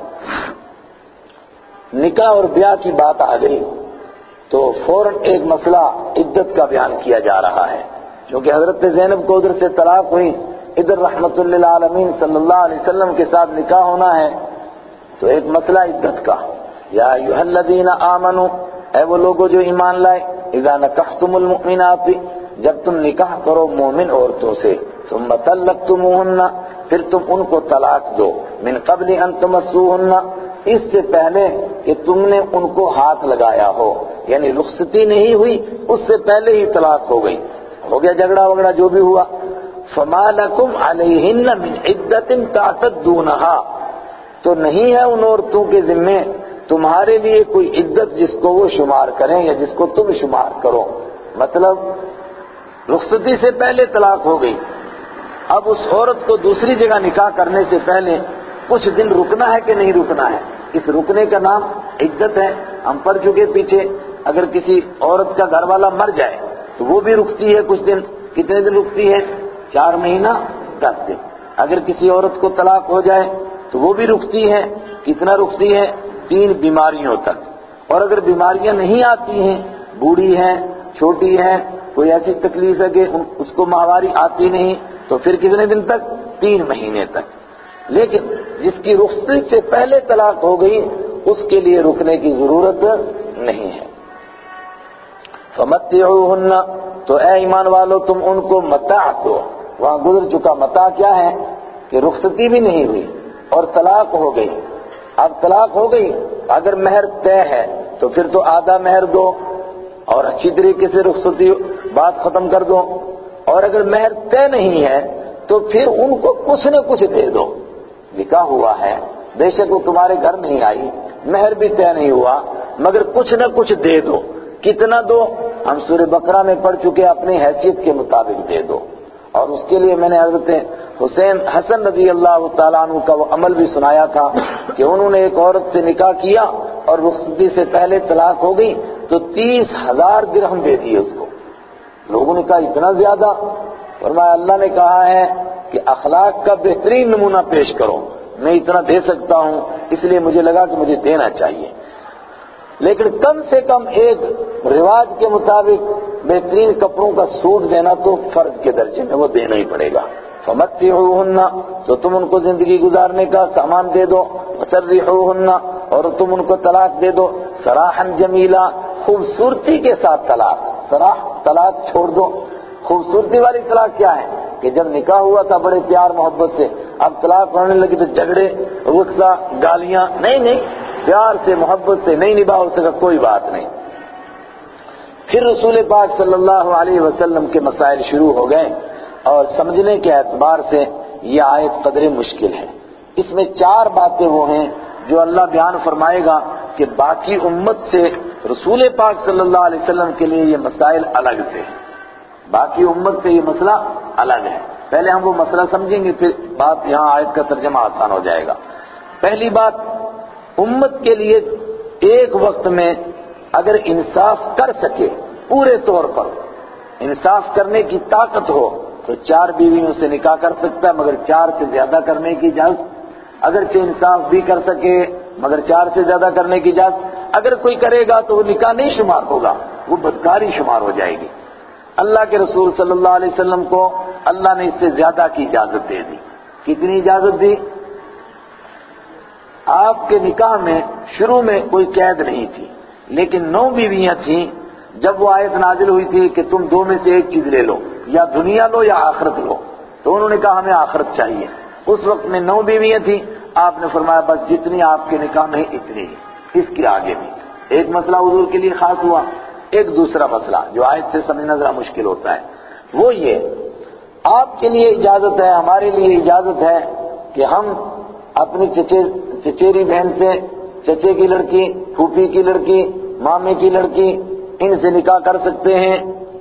نکاح اور بیاہ کی بات آ گئی تو فوراً ایک مسئلہ عدت کا بیان کیا جا رہا ہے، کیونکہ حضرت زینب کو ادھر سے طلاق ہوئی، ادھر رحمت للعالمین صلی اللہ علیہ وسلم کے ساتھ نکاح ہونا ہے، تو ایک مسئلہ عدت کا۔ یا ایھا الذین آمنوا، اے وہ لوگوں جو ایمان لائے، اذا نکحتم المؤمنات، جب تم نکاح کرو مومن عورتوں سے، ثم طلقتموہن، پھر تم ان کو طلاق دو، من قبل ان تمسوہن، اس سے پہلے کہ تم نے ان کو ہاتھ لگایا ہو، یعنی رخصتی نہیں ہوئی، اس سے پہلے ہی طلاق ہو گئی، ہو گیا جھگڑا وگڑا جو بھی ہوا۔ فما لکم علیہن من عدت تعتدونہا، تو نہیں ہے ان عورتوں کے ذمے تمہارے لیے کوئی عدت جس کو وہ شمار کریں یا جس کو تم شمار کرو۔ مطلب رخصتی سے پہلے طلاق ہو گئی، اب اس عورت کو دوسری جگہ نکاح کرنے سے پہلے کچھ دن رکنا ہے کہ نہیں رکنا ہے؟ اس رکنے کا نام عدت ہے۔ ہم پڑھ چکے پیچھے، اگر کسی عورت کا گھر والا مر جائے تو وہ بھی رکتی ہے کچھ دن۔ کتنے دن رکتی ہے؟ 4 مہینہ 10 دن۔ اگر کسی عورت کو طلاق ہو جائے تو وہ بھی رکتی ہے، کتنا رکتی ہے؟ 3 بیماریوں تک۔ اور اگر بیماریاں نہیں آتی ہیں، بوڑھی ہے، چھوٹی ہے، کوئی ایسی تکلیف ہے کہ اس کو ماہواری آتی نہیں، تو پھر کتنے دن تک؟ 3 مہینے تک۔ لیکن جس کی رخصتی سے پہلے طلاق ہو گئی اس کے لیے رکنے کی ضرورت نہیں ہے۔ فمتعوہن، تو اے ایمان والو تم ان کو متاع دو۔ وہاں گزر چکا متاع کیا ہے کہ رخصتی بھی نہیں ہوئی اور طلاق ہو گئی۔ اب طلاق ہو گئی، اگر مہر طے ہے تو پھر تو آدھا مہر دو اور اچھی طریقے سے رخصتی بات ختم کر دو، اور اگر مہر طے نہیں ہے تو پھر ان کو کچھ نہ کچھ دے دو۔ نکاح ہوا ہے، بے شک وہ تمہارے گھر نہیں آئی، مہر بھی طے نہیں ہوا، مگر کچھ نہ کچھ دے دو۔ کتنا دو؟ ہم سورہ بقرہ میں پڑھ چکے، اپنی حیثیت کے مطابق دے دو۔ اور اس کے لیے میں نے حضرت حسن رضی اللہ تعالیٰ عنہ کا وہ عمل بھی سنایا تھا کہ انہوں نے ایک عورت سے نکاح کیا اور رخصتی سے پہلے طلاق ہو گئی تو 30,000 درہم دے دیے اس کو۔ لوگوں نے کہا اتنا زیادہ؟ فرمایا اللہ نے کہا ہے کہ اخلاق کا بہترین نمونہ پیش کرو، میں اتنا دے سکتا ہوں، اس لیے مجھے لگا کہ مجھے دینا چاہیے، لیکن کم سے کم ایک رواج کے مطابق بہترین کپڑوں کا سوٹ دینا تو فرض کے درجے میں وہ دینا ہی پڑے گا۔ فمتعوہن، تو تم ان کو زندگی گزارنے کا سامان دے دو، وسرحوہن، اور تم ان کو طلاق دے دو، سراحا جمیلا، خوبصورتی کے ساتھ طلاق۔ سراح طلاق چھوڑ دو، خوبصورتی والی طلاق کیا ہے کہ جب نکاح ہوا تھا بڑے پیار محبت سے، اب طلاق ہونے لگی تو جھگڑے، غصہ، گالیاں، نہیں، پیار سے محبت سے نہیں نبھا ہو سکا، کوئی بات نہیں۔ پھر رسول پاک صلی اللہ علیہ وسلم کے مسائل شروع ہو گئے، اور سمجھنے کے اعتبار سے یہ آیت قدر مشکل ہے۔ اس میں 4 باتیں وہ ہیں جو اللہ بیان فرمائے گا کہ باقی امت سے رسول پاک صلی اللہ علیہ وسلم کے لیے یہ مسائل الگ سے ہیں، باقی امت سے یہ مسئلہ الگ ہے۔ پہلے ہم وہ مسئلہ سمجھیں گے، پھر بات یہاں آیت کا ترجمہ آسان ہو جائے گا۔ پہلی بات، امت کے لیے ایک وقت میں اگر انصاف کر سکے، پورے طور پر انصاف کرنے کی طاقت ہو تو 4 بیویوں سے نکاح کر سکتا ہے، مگر 4 سے زیادہ کرنے کی اجازت، اگرچہ انصاف بھی کر سکے مگر 4 سے زیادہ کرنے کی اجازت، اگر کوئی کرے گا تو وہ نکاح نہیں شمار ہوگا، وہ بدکاری شمار ہو جائے گی۔ اللہ کے رسول صلی اللہ علیہ وسلم کو اللہ نے اس سے زیادہ کی اجازت دے دی۔ کتنی اجازت دی؟ آپ کے نکاح میں شروع میں کوئی قید نہیں تھی، لیکن 9 بیویاں تھیں جب وہ آیت نازل ہوئی تھی کہ تم 2 میں سے ایک چیز لے لو، یا دنیا لو یا آخرت لو، تو انہوں نے کہا ہمیں آخرت چاہیے۔ اس وقت میں 9 بیویاں تھیں، آپ نے فرمایا بس جتنی آپ کے نکاح میں اتنی ہی، اس کے آگے بھی۔ ایک مسئلہ حضور کے لیے خاص ہوا۔ ایک دوسرا مسئلہ جو آیت سے سمجھنا ذرا مشکل ہوتا ہے وہ یہ، آپ کے لیے اجازت ہے، ہمارے لیے اجازت ہے کہ ہم اپنی چچیری بہن سے، چچے کی لڑکی، پھوپھی کی لڑکی، مامے کی لڑکی، ان سے نکاح کر سکتے ہیں،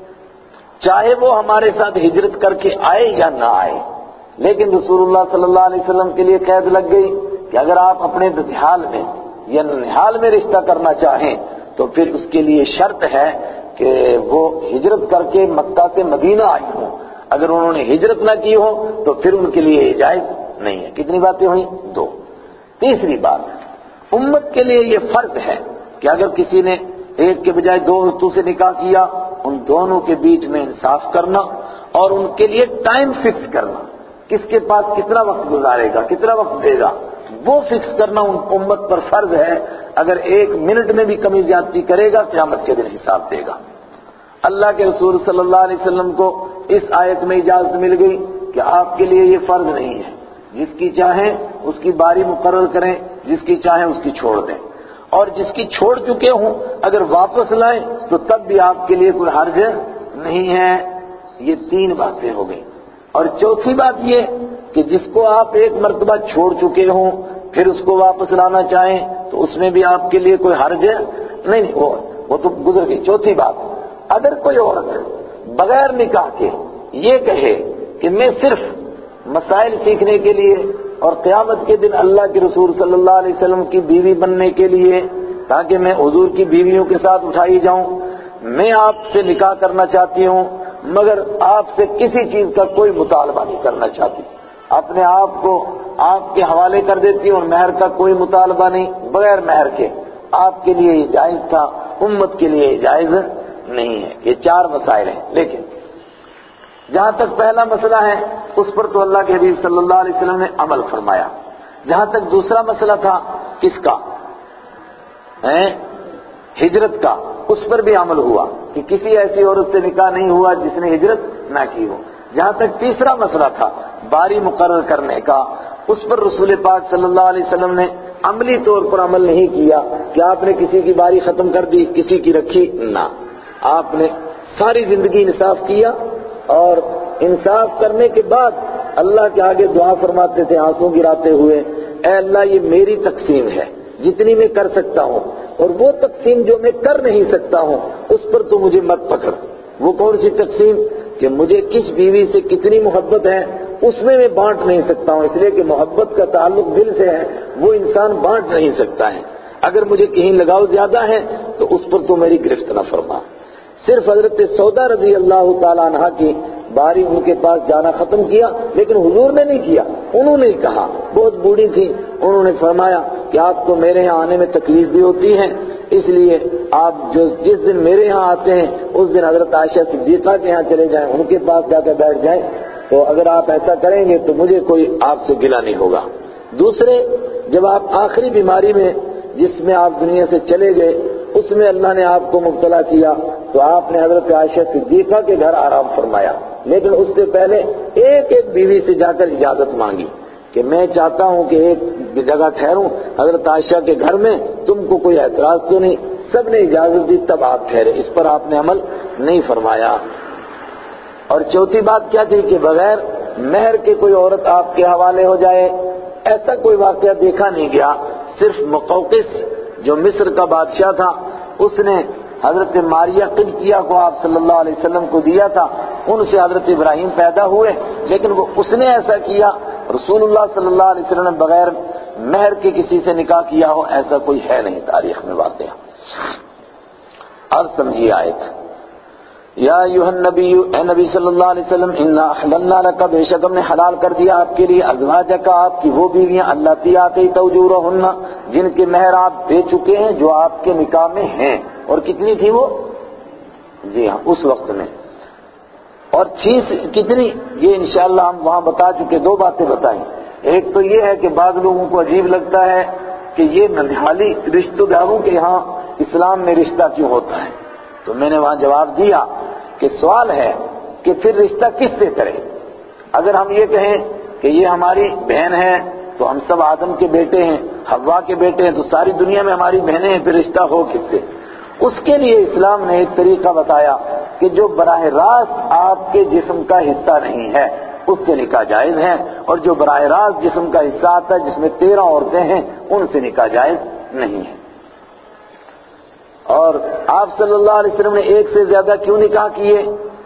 چاہے وہ ہمارے ساتھ ہجرت کر کے آئے یا نہ آئے۔ لیکن رسول اللہ صلی اللہ علیہ وسلم کے لیے قید لگ گئی کہ اگر آپ اپنے ددھیال میں یا ننھال میں رشتہ کرنا چاہیں تو پھر اس کے لیے شرط ہے کہ وہ ہجرت کر کے مکہ سے مدینہ آئی ہوں۔ اگر انہوں نے ہجرت نہ کی ہو تو پھر ان کے لیے جائز نہیں ہے۔ کتنی باتیں ہوئیں؟ 2۔ تیسری بات، امت کے لیے یہ فرض ہے کہ اگر کسی نے ایک کے بجائے 2 عورتوں سے نکاح کیا، ان دونوں کے بیچ میں انصاف کرنا اور ان کے لیے ٹائم فکس کرنا، کس کے پاس کتنا وقت گزارے گا، کتنا وقت دے گا، وہ فکس کرنا ان امت پر فرض ہے۔ اگر 1 منٹ میں بھی کمی زیادتی کرے گا قیامت کے دن حساب دے گا۔ اللہ کے رسول صلی اللہ علیہ وسلم کو اس آیت میں اجازت مل گئی کہ آپ کے لیے یہ فرض نہیں ہے، جس کی چاہیں اس کی باری مقرر کریں، جس کی چاہیں اس کی چھوڑ دیں، اور جس کی چھوڑ چکے ہوں اگر واپس لائیں تو تب بھی آپ کے لیے کوئی حرج نہیں ہے۔ یہ 3 باتیں ہو گئیں۔ اور چوتھی بات یہ کہ جس کو آپ 1 مرتبہ چھوڑ چکے ہوں پھر اس کو واپس لانا چاہیں تو اس میں بھی آپ کے لیے کوئی حرج نہیں، وہ تو گزر گئی۔ چوتھی بات، اگر کوئی عورت بغیر نکاح کے یہ کہے کہ میں صرف مسائل سیکھنے کے لیے اور قیامت کے دن اللہ کے رسول صلی اللہ علیہ وسلم کی بیوی بننے کے لیے، تاکہ میں حضور کی بیویوں کے ساتھ اٹھائی جاؤں، میں آپ سے نکاح کرنا چاہتی ہوں مگر آپ سے کسی چیز کا کوئی مطالبہ نہیں کرنا چاہتی، اپنے آپ کو آپ کے حوالے کر دیتی ہوں اور مہر کا کوئی مطالبہ نہیں، بغیر مہر کے، آپ کے لیے یہ جائز تھا، امت کے لیے یہ جائز نہیں ہے۔ یہ 4 مسائل ہیں۔ لیکن جہاں تک پہلا مسئلہ ہے اس پر تو اللہ کے حبیب صلی اللہ علیہ وسلم نے عمل فرمایا۔ جہاں تک دوسرا مسئلہ تھا کس کا؟ ہجرت کا، اس پر بھی عمل ہوا کہ کسی ایسی عورت سے نکاح نہیں ہوا جس نے ہجرت نہ کی ہو۔ جہاں تک تیسرا مسئلہ تھا باری مقرر کرنے کا، اس پر رسول پاک صلی اللہ علیہ وسلم نے عملی طور پر عمل نہیں کیا کہ آپ نے کسی کی باری ختم کر دی، کسی کی رکھی نہ، آپ نے ساری زندگی انصاف کیا، اور انصاف کرنے کے بعد اللہ کے آگے دعا فرماتے تھے آنسو گراتے ہوئے، اے اللہ یہ میری تقسیم ہے جتنی میں کر سکتا ہوں، اور وہ تقسیم جو میں کر نہیں سکتا ہوں اس پر تو مجھے مت پکڑ۔ وہ کون سی تقسیم؟ کہ مجھے کس بیوی سے کتنی محبت ہے اس میں بانٹ نہیں سکتا ہوں، اس لیے کہ محبت کا تعلق دل سے ہے، وہ انسان بانٹ نہیں سکتا ہے۔ اگر مجھے کہیں لگاؤ زیادہ ہے تو اس پر تو میری گرفت نہ فرما۔ صرف حضرت سودا رضی اللہ تعالیٰ عنہ کی باری ان کے پاس جانا ختم کیا، لیکن حضور نے نہیں کیا، انہوں نے کہا، بہت بوڑھی تھی، انہوں نے فرمایا کہ آپ کو میرے یہاں آنے میں تکلیف بھی ہوتی ہے، اس لیے آپ جس دن میرے یہاں آتے ہیں اس دن حضرت عائشہ صدیقہ کے یہاں چلے جائیں، ان کے پاس جا کے بیٹھ جائیں، تو اگر آپ ایسا کریں گے تو مجھے کوئی آپ سے گلہ نہیں ہوگا۔ دوسرے، جب آپ آخری بیماری میں جس میں آپ دنیا سے چلے گئے اس میں اللہ نے آپ کو مبتلا کیا تو آپ نے حضرت عائشہ صدیقہ کے گھر آرام فرمایا، لیکن اس سے پہلے ایک ایک بیوی سے جا کر اجازت مانگی کہ میں چاہتا ہوں کہ ایک جگہ ٹھہروں حضرت عائشہ کے گھر میں، تم کو کوئی اعتراض تو نہیں؟ سب نے اجازت دی، تب آپ ٹھہرے، اس پر آپ نے عمل نہیں فرمایا۔ اور چوتھی بات کیا تھی کہ بغیر مہر کے کوئی عورت آپ کے حوالے ہو جائے، ایسا کوئی واقعہ دیکھا نہیں گیا۔ صرف مقوقس جو مصر کا بادشاہ تھا اس نے حضرت ماریہ قبطیہ کو آپ صلی اللہ علیہ وسلم کو دیا تھا، ان سے حضرت ابراہیم پیدا ہوئے، لیکن اس نے ایسا کیا، رسول اللہ صلی اللہ علیہ وسلم نے بغیر مہر کے کسی سے نکاح کیا ہو ایسا کوئی ہے نہیں تاریخ میں واقعہ۔ اب سمجھیے آیت، یا ایھا النبی، اے نبی صلی اللہ علیہ وسلم، انا احللنا لک، بے شک ہم نے حلال کر دیا آپ کے لیے، ازواجک، آپ کی وہ بیویاں، اللاتی آتیت اجورہن، جن کے مہر آپ دے چکے ہیں، جو آپ کے نکاح میں ہیں۔ اور کتنی تھی وہ؟ جی ہاں، اس وقت میں۔ اور چیز کتنی یہ انشاءاللہ ہم وہاں بتا چکے، 2 باتیں بتائیں۔ ایک تو یہ ہے کہ بعض لوگوں کو عجیب لگتا ہے کہ یہ ننھالی رشتہ داروں کے یہاں اسلام میں رشتہ کیوں ہوتا ہے؟ تو میں نے وہاں جواب دیا کہ سوال ہے کہ پھر رشتہ کس سے کرے؟ اگر ہم یہ کہیں کہ یہ ہماری بہن ہے تو ہم سب آدم کے بیٹے ہیں، حوا کے بیٹے ہیں، تو ساری دنیا میں ہماری بہنیں ہیں، پھر رشتہ ہو کس سے؟ اس کے لیے اسلام نے ایک طریقہ بتایا کہ جو براہ راست آپ کے جسم کا حصہ نہیں ہے اس سے نکاح جائز ہے، اور جو براہ راست جسم کا حصہ آتا ہے جس میں 13 عورتیں ہیں ان سے نکاح جائز نہیں ہے۔ اور آپ صلی اللہ علیہ وسلم نے ایک سے زیادہ کیوں نکاح کیے؟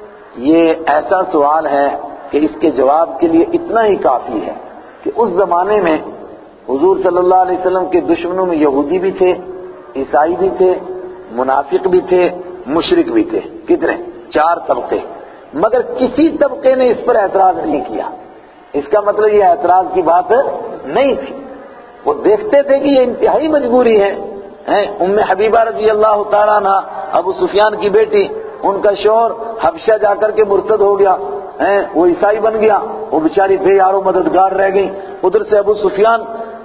یہ ایسا سوال ہے کہ اس کے جواب کے لیے اتنا ہی کافی ہے کہ اس زمانے میں حضور صلی اللہ علیہ وسلم کے دشمنوں میں یہودی بھی تھے، عیسائی بھی تھے، منافق بھی تھے، مشرک بھی تھے۔ کتنے؟ 4 طبقے۔ مگر کسی طبقے نے اس پر اعتراض نہیں کیا۔ اس کا مطلب یہ اعتراض کی بات نہیں تھی، وہ دیکھتے تھے کہ یہ انتہائی مجبوری ہے۔ ام حبیبہ رضی اللہ تعالیٰ عنہ، ابو سفیان کی بیٹی، ان کا شوہر حبشہ جا کر کے مرتد ہو گیا، وہ عیسائی بن گیا، وہ بیچاری بے یار و مددگار رہ گئی۔ ادھر سے ابو سفیان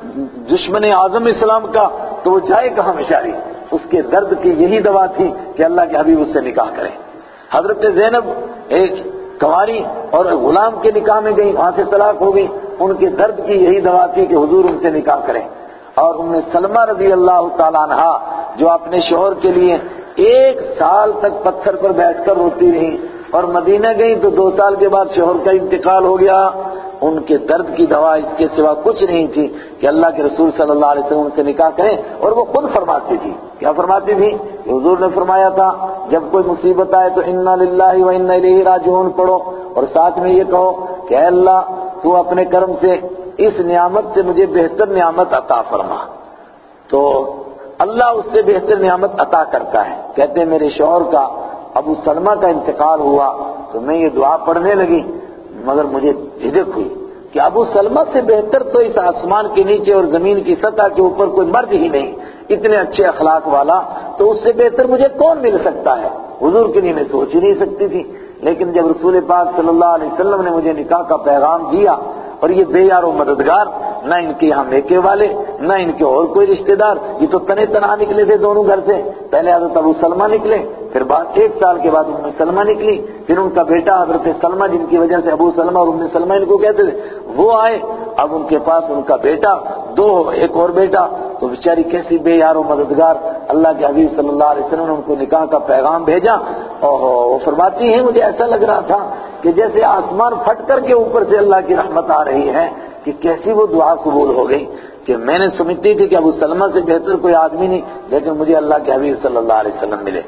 دشمن اعظم اسلام کا، تو وہ جائے کہاں بیچاری؟ اس کے درد کی یہی دوا تھی کہ اللہ کے حبیب اس سے نکاح کریں۔ حضرت زینب ایک کنواری اور غلام کے نکاح میں گئی، وہاں سے طلاق ہو گئی، ان کے درد کی یہی دوا تھی کہ حضور ان سے نکاح کریں۔ اور ام سلمہ رضی اللہ تعالیٰ عنہ جو اپنے شوہر کے لیے 1 سال تک پتھر پر بیٹھ کر روتی رہی، اور مدینہ گئی تو 2 سال کے بعد شوہر کا انتقال ہو گیا، ان کے درد کی دوا اس کے سوا کچھ نہیں تھی کہ اللہ کے رسول صلی اللہ علیہ وسلم ان سے نکاح کریں۔ اور وہ خود فرماتی تھی، کیا فرماتی تھی؟ کہ حضور نے فرمایا تھا جب کوئی مصیبت آئے تو انا للہ و انا الیہ راجعون پڑھو، اور ساتھ میں یہ کہو کہ اے اللہ تو اپنے کرم سے اس نعمت سے مجھے بہتر نعمت عطا فرما۔ تو اللہ اس سے بہتر نعمت عطا کرتا ہے۔ کہتے ہیں میرے شوہر کا ابو سلمہ کا انتقال ہوا تو میں یہ دعا پڑھنے لگی، مگر مجھے جھجک ہوئی کہ ابو سلمہ سے بہتر تو اس آسمان کے نیچے اور زمین کی سطح کے اوپر کوئی مرد ہی نہیں، اتنے اچھے اخلاق والا، تو اس سے بہتر مجھے کون مل سکتا ہے؟ حضور کے لیے میں سوچ ہی نہیں سکتی تھی۔ لیکن جب رسول پاک صلی اللہ علیہ وسلم نے مجھے نکاح کا پیغام دیا، اور یہ بے یار و مددگار، نہ ان کے یہاں میکے والے، نہ ان کے اور کوئی رشتہ دار، یہ تو تنے تنہا نکلے تھے دونوں گھر سے۔ پہلے حضرت ابو سلمہ نکلے، پھر بعد 1 سال کے بعد ام سلمہ نکلی، پھر ان کا بیٹا حضرت سلمہ جن کی وجہ سے ابو سلمہ اور ام سلمہ ان کو کہتے تھے، وہ آئے۔ اب ان کے پاس ان کا بیٹا 2، ایک اور بیٹا، تو بیچاری کیسی بے یار و مددگار، اللہ کے حبیب صلی اللہ علیہ وسلم نے ان کو نکاح کا پیغام بھیجا۔ وہ فرماتی ہیں مجھے ایسا لگ رہا تھا کہ جیسے آسمان پھٹ کر کے اوپر سے اللہ کی رحمت آ رہی ہے، کہ کیسی وہ دعا قبول ہو گئی کہ میں نے سمجھتی تھی کہ ابو سلمہ سے بہتر کوئی آدمی نہیں، لیکن مجھے اللہ کے حبیب صلی اللہ علیہ وسلم ملے۔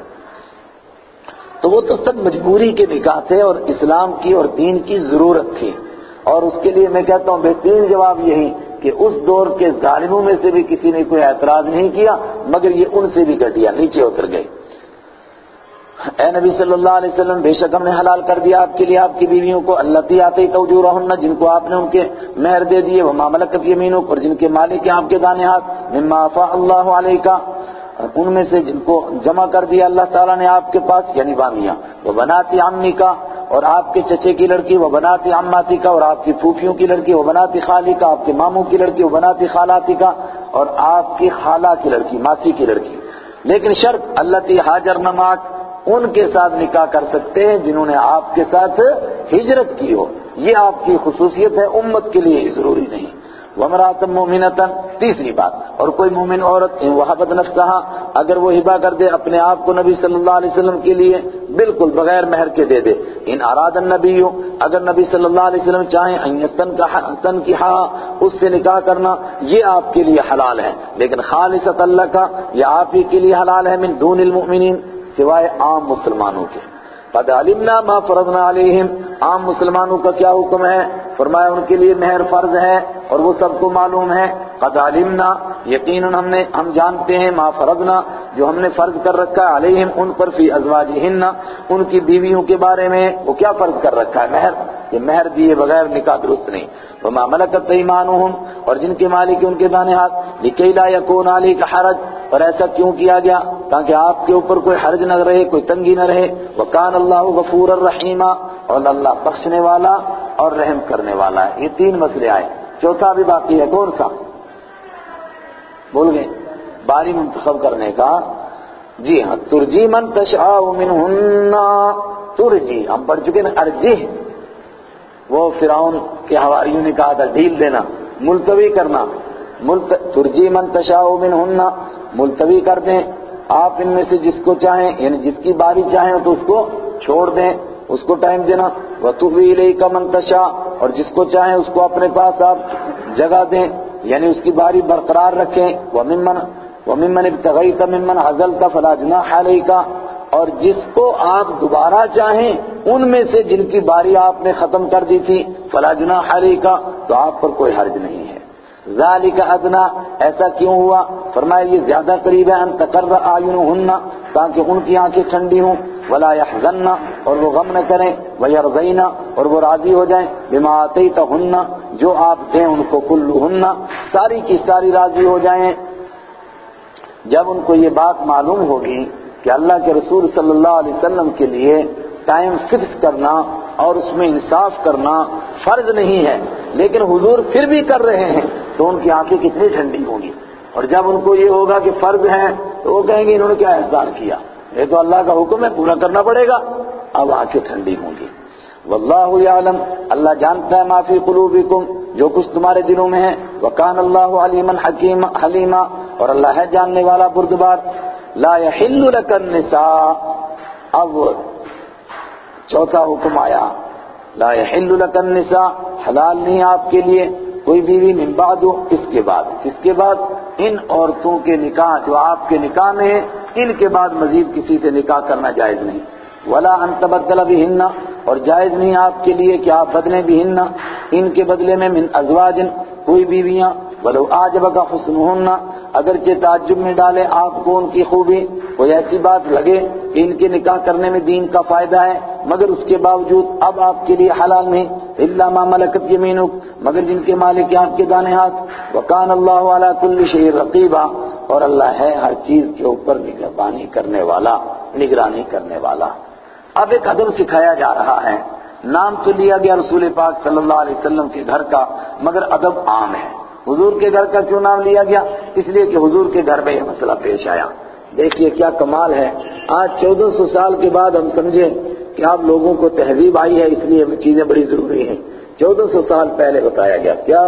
تو وہ تو سب مجبوری کے نکاح تھے، اور اسلام کی اور دین کی ضرورت تھی۔ اور اس کے لیے میں کہتا ہوں بہترین جواب یہی کہ اس دور کے ظالموں میں سے بھی کسی نے کوئی اعتراض نہیں کیا، مگر یہ ان سے بھی گھٹیا، نیچے اتر گئے۔ اے نبی صلی اللہ علیہ وسلم، بے شک ہم نے حلال کر دیا آپ کے لیے آپ کی بیویوں کو، اللتی آتیت اجورہن، جن کو آپ نے ان کے مہر دے دیے، وما ملکت یمینک، اور جن کے مالک ہیں آپ کے دانے ہاتھ، مما افاء اللہ علیک، ان میں سے جن کو جمع کر دیا اللہ تعالیٰ نے آپ کے پاس، یعنی بامیاں، وہ بناتی عمی کا، اور آپ کے چچے کی لڑکی، وہ بناتی عماتی کا، اور آپ کی پھوپھیوں کی لڑکی، وہ بناتی خالی کا، آپ کے ماموں کی لڑکی، وہ بناتی خالاتی کا، اور آپ کی خالہ کی لڑکی، ماسی کی لڑکی۔ لیکن شرط اللتی ہاجرن معک، ان کے ساتھ نکاح کر سکتے ہیں جنہوں نے آپ کے ساتھ ہجرت کی ہو، یہ آپ کی خصوصیت ہے، امت کے لیے ضروری نہیں۔ وَامْرَأَةً مُؤْمِنَةً، تیسری بات، اور کوئی مومن عورت ان وہبت نفسہا، اگر وہ ہبہ کر دے اپنے آپ کو نبی صلی اللہ علیہ وسلم کے لیے بالکل بغیر مہر کے دے دے، ان اراد النبی، اگر نبی صلی اللہ علیہ وسلم چاہیں ان تنکحا، اس سے نکاح کرنا، یہ آپ کے لیے حلال ہے، لیکن خالصۃ اللہ کا، یہ آپ ہی کے لیے حلال ہے، من دون المؤمنین، سوائے عام مسلمانوں کے۔ قد علمنا ما فرضنا علیہم، عام مسلمانوں کا کیا حکم ہے؟ فرمایا ان کے لیے مہر فرض ہے، اور وہ سب کو معلوم ہے۔ قد علمنا، یقیناً ہم جانتے ہیں، ما فرضنا، جو ہم نے فرض کر رکھا ہے، علیہم، ان پر، فی ازواجہن، ان کی بیویوں کے بارے میں، وہ کیا فرض کر رکھا ہے؟ مہر، یہ مہر دیے بغیر نکاح درست نہیں۔ وما ملکت ایمانہم، اور جن کے مالک ان کے دانے ہاتھ، لکی لا یکون علیک حرج، اور ایسا کیوں کیا گیا؟ تاکہ آپ کے اوپر کوئی حرج نہ رہے، کوئی تنگی نہ رہے۔ وکان اللہ غفور الرحیم، اور اللہ بخشنے والا اور رحم کرنے والا ہے۔ یہ 3 مسئلے آئے، چوتھا بھی باقی ہے، کون سا؟ بول گئے؟ باری منتخب کرنے کا۔ جی ہاں، ترجی من تشاء منہن، ترجی ہم پڑھ چکے نا، ارجح وہ فرعون کے حواریوں نے کہا تھا ڈھیل دینا، ملتوی کرنا، ترجی من تشاء منہن، ملتوی کر دیں آپ ان میں سے جس کو چاہیں، یعنی جس کی باری چاہیں تو اس کو چھوڑ دیں، اس کو ٹائم دینا، وَتُؤْوِي إِلَيْكَ مَن تَشَاءُ، اور جس کو چاہیں اس کو اپنے پاس آپ جگہ دیں، یعنی اس کی باری برقرار رکھیں، وَمِمَّنِ ابْتَغَيْتَ مِمَّنْ عَزَلْتَ فَلَا جُنَاحَ عَلَيْكَ، اور جس کو آپ دوبارہ چاہیں ان میں سے جن کی باری آپ نے ختم کر دی تھی، فَلَا جُنَاحَ عَلَيْكَ، تو آپ پر کوئی حرج نہیں ہے۔ ذَلِكَ أَدْنَىٰ، ایسا کیوں ہوا؟ فرمایا یہ زیادہ قریب ہے، أَن تَقَرَّ أَعْيُنُهُنَّ، تاکہ ان کی آنکھیں ٹھنڈی ہوں، وَلَا يَحْزَنَّ، اور وہ غم نہ کریں، وَيَرْضَيْنَ، اور وہ راضی ہو جائیں، بِمَا آتَيْتَهُنَّ، جو آپ دیں ان کو، كُلُّهُنَّ، ساری کی ساری راضی ہو جائیں۔ جب ان کو یہ بات معلوم ہوگی کہ اللہ کے رسول صلی اللہ علیہ وسلم کے لیے ٹائم فکس کرنا اور اس میں انصاف کرنا فرض نہیں ہے، لیکن حضور پھر بھی کر رہے ہیں، تو ان کی آنکھیں کتنی ٹھنڈی ہوں گی۔ اور جب ان کو یہ ہوگا کہ فرض ہے تو وہ کہیں گے انہوں نے کیا احسان کیا، یہ تو اللہ کا حکم ہے، پورا کرنا پڑے گا، اب آنکھیں ٹھنڈی ہوں گی۔ واللہ یعلم، اللہ جانتا ہے ما فی قلوبکم، جو کچھ تمہارے دلوں میں ہے، وکان اللہ علیما حلیما، اور اللہ ہے جاننے والا بردبار۔ لا یحل لک النساء، اب چوتھا حکم آیا، لا یحل لک النساء، حلال نہیں آپ کے لیے کوئی بیوی من بعد، اس کے بعد، کس کے بعد؟ ان عورتوں کے نکاح جو آپ کے نکاح میں ہیں، ان کے بعد مزید کسی سے نکاح کرنا جائز نہیں۔ ولا ان تبدل بہن، اور جائز نہیں آپ کے لیے کہ آپ بدلیں بہن، ان کے بدلے میں، من ازواج، کوئی بیویاں، ولو اعجبک حسنہن، اگرچہ تعجب میں ڈالے آپ کو ان کی خوبی، کوئی ایسی بات لگے کہ ان کے نکاح کرنے میں دین کا فائدہ ہے، مگر اس کے باوجود اب آپ کے لیے حلال نہیں، الا ما ملکت یمینک، مگر جن کے مالک ہیں آپ کے دانے ہاتھ، وکان اللہ علی کل شیء رقیبا، اور اللہ ہے ہر چیز کے اوپر نگرانی کرنے والا، نگرانی کرنے والا۔ اب ایک ادب سکھایا جا رہا ہے، نام تو لیا گیا رسول پاک صلی اللہ علیہ وسلم کے گھر کا، مگر ادب عام ہے۔ حضور کے گھر کا کیوں نام لیا گیا؟ اس لیے کہ حضور کے گھر میں یہ مسئلہ پیش آیا۔ دیکھیے کیا کمال ہے، آج 1400 سال کے بعد ہم سمجھیں کہ آپ لوگوں کو تہذیب آئی ہے، اس لیے چیزیں بڑی ضروری ہیں۔ 1400 سال پہلے بتایا گیا کیا؟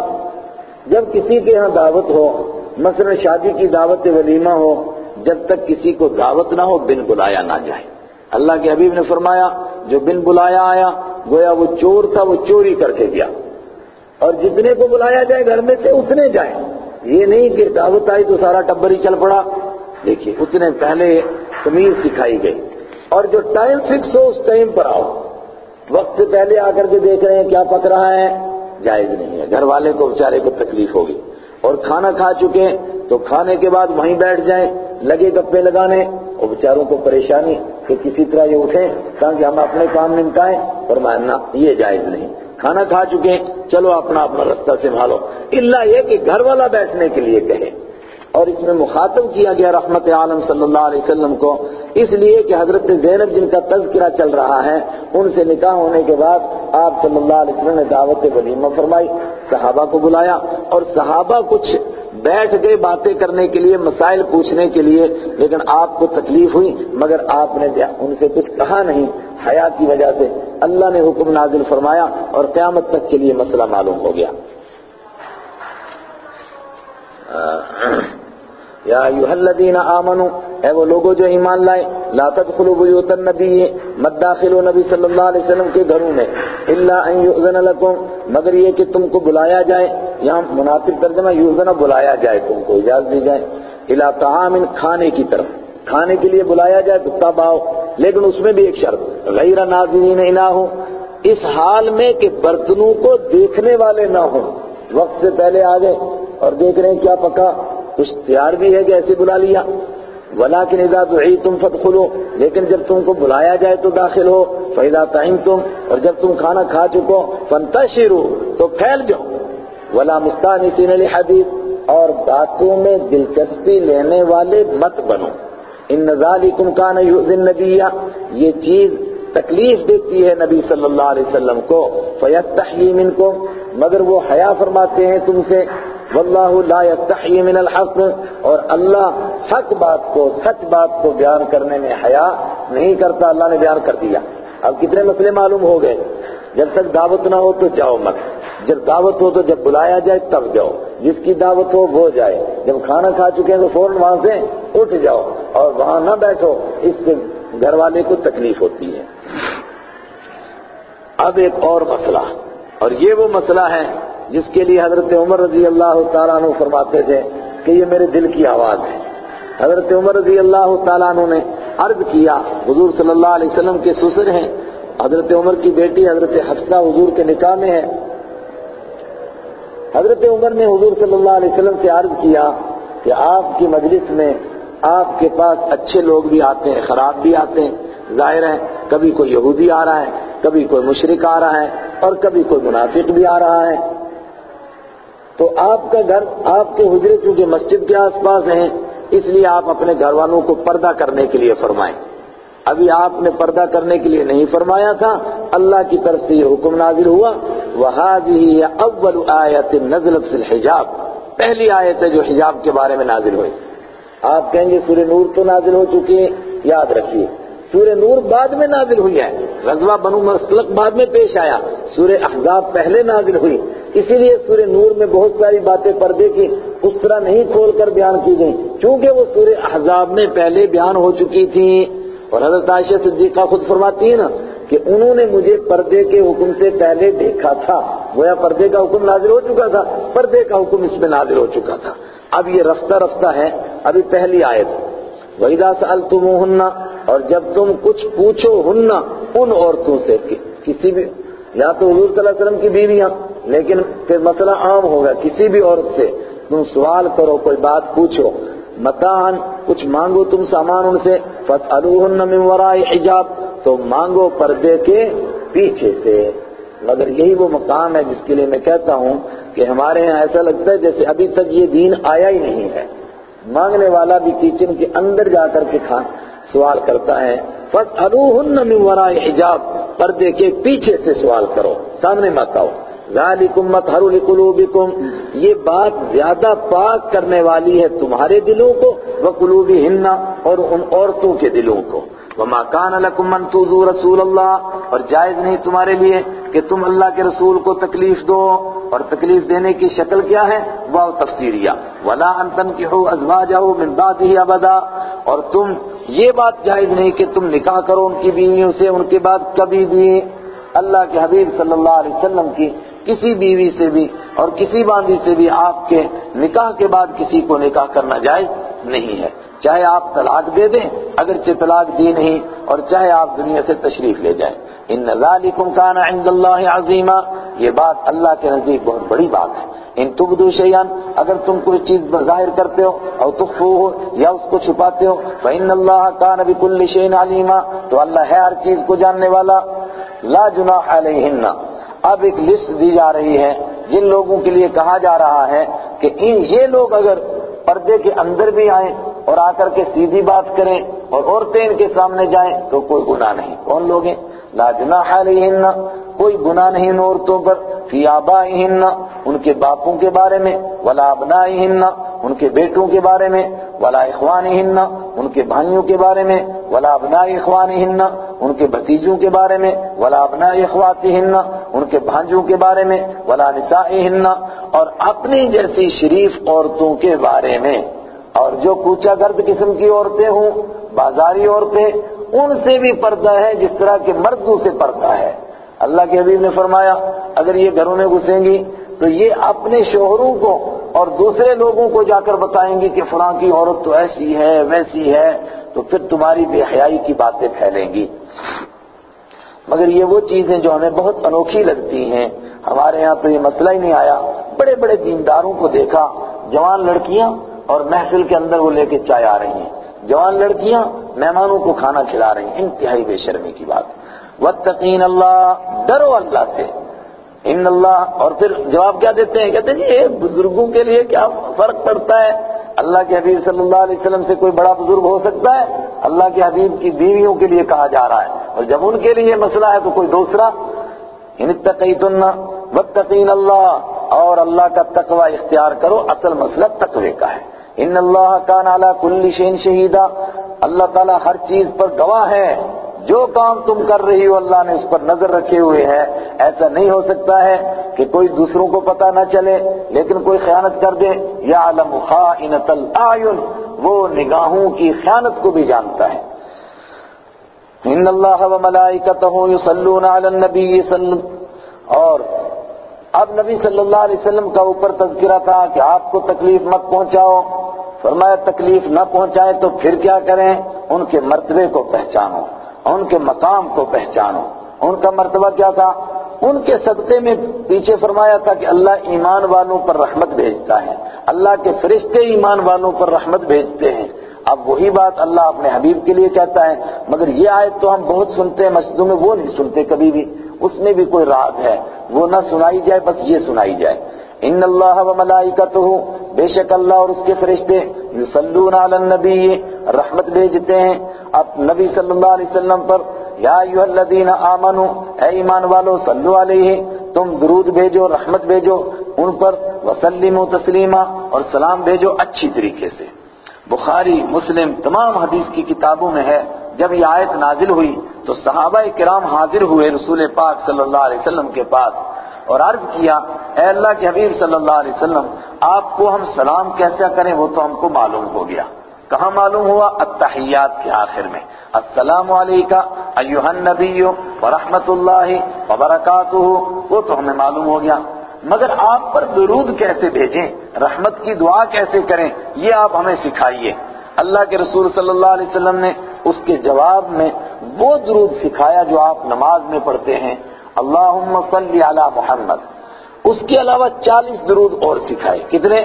جب کسی کے ہاں دعوت ہو، مثلا شادی کی دعوت ولیمہ ہو، جب تک کسی کو دعوت نہ ہو بن بلایا نہ جائے۔ اللہ کے حبیب نے فرمایا جو بن بلایا آیا گویا وہ چور تھا، وہ چوری کر کے گیا، اور جتنے کو بلایا جائے گھر میں سے اتنے جائیں، یہ نہیں کہ دعوت آئی تو سارا ٹبر ہی چل پڑا۔ دیکھیے اتنے پہلے تمیز سکھائی گئی، اور جو ٹائم فکس ہو اس ٹائم پر آؤ، وقت سے پہلے آ کر کے دیکھ رہے ہیں کیا پک رہا ہے، جائز نہیں ہے، گھر والے کو بیچارے کو تکلیف ہوگی۔ اور کھانا کھا چکے تو کھانے کے بعد وہیں بیٹھ جائیں، لگے گپے لگانے، اور بیچاروں کو پریشانی کہ کسی طرح یہ اٹھیں تاکہ ہم اپنے کام نمٹائیں، فرمایا نہ یہ جائز نہیں۔ کھانا کھا چکے چلو اپنا اپنا رستہ سنبھالو، الا یہ کہ گھر والا بیٹھنے کے لیے کہے۔ اور اس میں مخاطب کیا گیا رحمت عالم صلی اللہ علیہ وسلم کو، اس لیے کہ حضرت زینب جن کا تذکرہ چل رہا ہے، ان سے نکاح ہونے کے بعد آپ صلی اللہ علیہ وسلم نے دعوت ولیمہ فرمائی، صحابہ کو بلایا، اور صحابہ کچھ بیٹھ گئے باتیں کرنے کے لیے، مسائل پوچھنے کے لیے، لیکن آپ کو تکلیف ہوئی، مگر آپ نے ان سے کچھ کہا نہیں، حیا کی وجہ سے اللہ نے حکم نازل فرمایا اور قیامت تک کے لیے مسئلہ معلوم ہو گیا۔ یا ایھا الذین آمنوا، اے وہ لوگوں جو ایمان لائے، لا تدخلوا بیوت النبی، مت داخلو نبی صلی اللہ علیہ وسلم کے گھروں میں، الا ان یؤذن لکم، مگر یہ کہ تم کو بلایا جائے، یہاں مناسب ترجمہ یؤذن، بلایا جائے، تم کو اجازت دی جائے، الی طعام، کھانے کی طرف، کھانے کے لیے بلایا جائے تو تب آؤ، لیکن اس میں بھی ایک شرط، غیر ناظرین اناہ، اس حال میں کہ برتنوں کو دیکھنے والے نہ ہوں، وقت سے پہلے آ گئے اور دیکھ رہے ہیں کیا پکا، کچھ تیار بھی ہے کہ ایسے بلا لیا، ولیکن اذا دعیتم فادخلوا، لیکن جب تم کو بلایا جائے تو داخل ہو، فاذا طعمتم، اور جب تم کھانا کھا چکو، فانتشروا، تو پھیل جاؤ، ولا مستانسین لحدیث، اور باتوں میں دلچسپی لینے والے مت بنو، ان ذالکم کان یؤذی النبی، یہ چیز تکلیف دیتی ہے نبی صلی اللہ علیہ وسلم کو، فیستحیی منکم، مگر وہ حیا فرماتے ہیں تم سے، واللہ لا یستحیی من الحق، اور اللہ حق بات کو، سچ بات کو بیان کرنے میں حیا نہیں کرتا، اللہ نے بیان کر دیا۔ اب کتنے مسئلے معلوم ہو گئے؟ جب تک دعوت نہ ہو تو جاؤ مت، جب دعوت ہو تو جب بلایا جائے تب جاؤ، جس کی دعوت ہو وہ جائے، جب کھانا کھا چکے ہیں تو فوراً وہاں سے اٹھ جاؤ اور وہاں نہ بیٹھو، اس سے گھر والے کو تکلیف ہوتی ہے۔ اب ایک اور مسئلہ، اور یہ وہ مسئلہ ہے جس کے لیے حضرت عمر رضی اللہ تعالیٰ عنہ فرماتے تھے کہ یہ میرے دل کی آواز ہے۔ حضرت عمر رضی اللہ تعالیٰ عنہ نے عرض کیا، حضور صلی اللہ علیہ وسلم کے سسر ہیں، حضرت عمر کی بیٹی حضرت حفصہ حضور کے نکاح میں ہے۔ حضرت عمر نے حضور صلی اللہ علیہ وسلم سے عرض کیا کہ آپ کی مجلس میں آپ کے پاس اچھے لوگ بھی آتے ہیں، خراب بھی آتے ہیں، ظاہر ہے کبھی کوئی یہودی آ رہا ہے، کبھی کوئی مشرک آ رہا ہے، اور کبھی کوئی منافق بھی آ رہا ہے، تو آپ کا گھر، آپ کے حجرے چونکہ مسجد کے آس پاس ہیں، اس لیے آپ اپنے گھر والوں کو پردہ کرنے کے لیے فرمائیں۔ ابھی آپ نے پردہ کرنے کے لیے نہیں فرمایا تھا، اللہ کی طرف سے یہ حکم نازل ہوا، وَهَذِهِ أَوَّلُ آيَةٍ نَزَلَتْ فِي الْحِجَابِ، پہلی آیت ہے جو حجاب کے بارے میں نازل ہوئی۔ آپ کہیں گے سورہ نور تو نازل ہو چکی ہے، یاد رکھیے سورہ نور بعد میں نازل ہوئی ہے، غزوہ بنو مستلق بعد میں پیش آیا، سورہ احزاب پہلے نازل ہوئی، اسی لیے سورہ نور میں بہت ساری باتیں پردے کی اس طرح نہیں کھول کر بیان کی گئی، کیونکہ وہ سورہ احزاب میں پہلے بیان ہو چکی تھی۔ اور حضرت عائشہ صدیقہ خود فرماتی ہے نا کہ انہوں نے مجھے پردے کے حکم سے پہلے دیکھا تھا، گویا پردے کا حکم نازل ہو چکا تھا، پردے کا حکم اس میں نازل ہو چکا تھا۔ اب یہ رفتہ رفتہ ہے، ابھی پہلی آیت، وَإِذَا سَأَلْتُمُوهُنَّ، اور جب تم کچھ پوچھو ہن ان عورتوں سے، کسی بھی، یا تو حضور صلی اللہ علیہ وسلم کی بیویاں، لیکن پھر مسئلہ عام ہوگا، کسی بھی عورت سے تم سوال کرو، کوئی بات پوچھو، متاعن، کچھ مانگو تم سامان ان سے، فَاسْأَلُوهُنَّ مِنْ وَرَاءِ حِجَابٍ، تو مانگو پردے کے پیچھے سے۔ مگر یہی وہ مقام ہے جس کے لیے میں کہتا ہوں کہ ہمارے ہاں ایسا لگتا ہے جیسے ابھی تک یہ دین آیا ہی نہیں ہے، مانگنے والا بھی کچن کے اندر جا کر کے سوال کرتا ہے، فَاسْأَلُوهُنَّ مِنْ وَرَاءِ حِجَابٍ، پردے کے پیچھے سے سوال کرو، سامنے مت آؤ۔ ذَلِكُمْ مَطْهَرُ لِقُلُوبِكُمْ، یہ بات زیادہ پاک کرنے والی ہے تمہارے دلوں کو، وَقُلُوبِهِنَّ، اور ان عورتوں کے دلوں کو۔ وَمَا كَانَ لَكُمْ أَن تُؤْذُوا رَسُولَ اللَّهِ، اور جائز نہیں تمہارے لیے کہ تم اللہ کے رسول کو تکلیف دو، اور تکلیف دینے کی شکل کیا ہے؟ واو تفسیریہ، وَلَا أَن تَنكِحُوا أَزْوَاجَهُ مِن بَعْدِهِ أَبَدًا، اور تم یہ بات جائز نہیں کہ تم نکاح کرو ان کی بیویوں سے ان کے بعد کبھی بھی۔ اللہ کے حبیب صلی اللہ علیہ وسلم کی کسی بیوی سے بھی اور کسی باندھی سے بھی آپ کے نکاح کے بعد کسی کو نکاح کرنا جائز نہیں ہے، چاہے آپ طلاق دے دیں اگرچہ طلاق دی نہیں، اور چاہے آپ دنیا سے تشریف لے جائیں۔ ان ذالکم کان عند اللہ عظیما، یہ بات اللہ کے نزدیک بہت بڑی بات ہے۔ ان تبدوا شیئا، اگر تم کوئی چیز ظاہر کرتے ہو، او تخفوه، یا اس کو چھپاتے ہو، فإن اللہ کان بكل شیء علیما، تو اللہ ہے ہر چیز کو جاننے والا۔ لا جناح علیہن، اب ایک لسٹ دی جا رہی ہے جن لوگوں کے لیے کہا جا رہا ہے کہ یہ لوگ اگر پردے کے اندر بھی آئیں اور آ کر کے سیدھی بات کریں اور عورتیں ان کے سامنے جائیں تو کوئی گناہ نہیں۔ کون لوگ ہیں؟ لا جناح علیہن، کوئی گناہ نہیں ان عورتوں پر، فی آبائہن، ان کے باپوں کے بارے میں، ولا ابنائہن، ان کے بیٹوں کے بارے میں، ولا اخوانہن، ان کے بھائیوں کے بارے میں، ولا ابناء اخوانہن، ان کے بھتیجوں کے بارے میں، ولا ابناء اخواتہن، ان کے بھانجوں کے بارے میں، ولا نسائہن، اور اپنی جیسی شریف عورتوں کے بارے میں۔ اور جو کوچا گرد قسم کی عورتیں ہوں، بازاری عورتیں، ان سے بھی پردہ ہے جس طرح کے مردوں سے پردہ ہے۔ اللہ کے حبیب نے فرمایا اگر یہ گھروں میں گھسیں گی تو یہ اپنے شوہروں کو اور دوسرے لوگوں کو جا کر بتائیں گی کہ فلاں کی عورت تو ایسی ہے ویسی ہے، تو پھر تمہاری بے حیائی کی باتیں پھیلیں گی۔ مگر یہ وہ چیزیں جو ہمیں بہت انوکھی لگتی ہیں، ہمارے ہاں تو یہ مسئلہ ہی نہیں آیا۔ بڑے بڑے دینداروں کو دیکھا، جوان لڑکیاں اور محفل کے اندر وہ لے کے چائے آ رہی ہیں، جوان لڑکیاں مہمانوں کو کھانا کھلا رہی ہیں، انتہائی بے شرمی کی بات۔ واتقین اللہ، ڈرو اللہ سے، ان اللہ، اور پھر جواب کیا دیتے ہیں؟ کہتے ہیں جی یہ بزرگوں کے لیے کیا فرق پڑتا ہے؟ اللہ کے حبیب صلی اللہ علیہ وسلم سے کوئی بڑا بزرگ ہو سکتا ہے؟ اللہ کے حبیب کی بیویوں کے لیے کہا جا رہا ہے، اور جب ان کے لیے مسئلہ ہے تو کوئی دوسرا۔ ان اتقیتن، واتقین اللہ، اور اللہ کا تقوی اختیار کرو، اصل مسئلہ تقوی کا ہے۔ ان اللہ کان علی کل شیء شہیدا، اللہ تعالیٰ ہر چیز پر گواہ ہے، جو کام تم کر رہی ہو اللہ نے اس پر نظر رکھے ہوئے ہے۔ ایسا نہیں ہو سکتا ہے کہ کوئی دوسروں کو پتہ نہ چلے لیکن کوئی خیانت کر دے۔ یعلم خائنۃ الاعین، وہ نگاہوں کی خیانت کو بھی جانتا ہے۔ ان اللہ وملائکتہ یصلون علی النبی اور اب نبی صلی اللہ علیہ وسلم کا اوپر تذکرہ تھا کہ آپ کو تکلیف مت پہنچاؤ، فرمایا تکلیف نہ پہنچائیں تو پھر کیا کریں؟ ان کے مرتبے کو پہچانو، ان کے مقام کو پہچانو۔ ان کا مرتبہ کیا تھا؟ ان کے صدقے میں پیچھے فرمایا تھا کہ اللہ ایمان والوں پر رحمت بھیجتا ہے، اللہ کے فرشتے ایمان والوں پر رحمت بھیجتے ہیں۔ اب وہی بات اللہ اپنے حبیب کے لیے کہتا ہے، مگر یہ آیت تو ہم بہت سنتے ہیں مسجدوں میں، وہ نہیں سنتے کبھی بھی، اس میں بھی کوئی راز ہے، وہ نہ سنائی جائے، بس یہ سنائی جائے۔ ان اللہ وملائکتہ، بے شک اللہ اور اس کے فرشتے، یصلون علی النبی، رحمت بھیجتے ہیں اب نبی صلی اللہ علیہ وسلم پر۔ یا ایھا الذین آمنوا، اے ایمان والو، صلو علیہ، تم درود بھیجو، رحمت بھیجو ان پر، وسلموا تسلیما، اور سلام بھیجو اچھی طریقے سے۔ بخاری، مسلم، تمام حدیث کی کتابوں میں ہے، جب یہ آیت نازل ہوئی تو صحابہ کرام حاضر ہوئے رسول پاک صلی اللہ علیہ وسلم کے پاس اور عرض کیا، اے اللہ کے حبیب صلی اللہ علیہ وسلم، آپ کو ہم سلام کیسا کریں وہ تو ہم کو معلوم ہو گیا۔ کہاں معلوم ہوا؟ التحیات کے آخر میں، السلام علیکہ ایھا النبی ورحمۃ اللہ وبرکاتہ، وہ تو ہمیں معلوم ہو گیا، مگر آپ پر درود کیسے بھیجیں، رحمت کی دعا کیسے کریں، یہ آپ ہمیں سکھائیے۔ اللہ کے رسول صلی اللہ علیہ وسلم نے اس کے جواب میں وہ درود سکھایا جو آپ نماز میں پڑھتے ہیں، اللہم صلی علی محمد۔ اس کے علاوہ 40 درود اور سکھائے۔ کتنے؟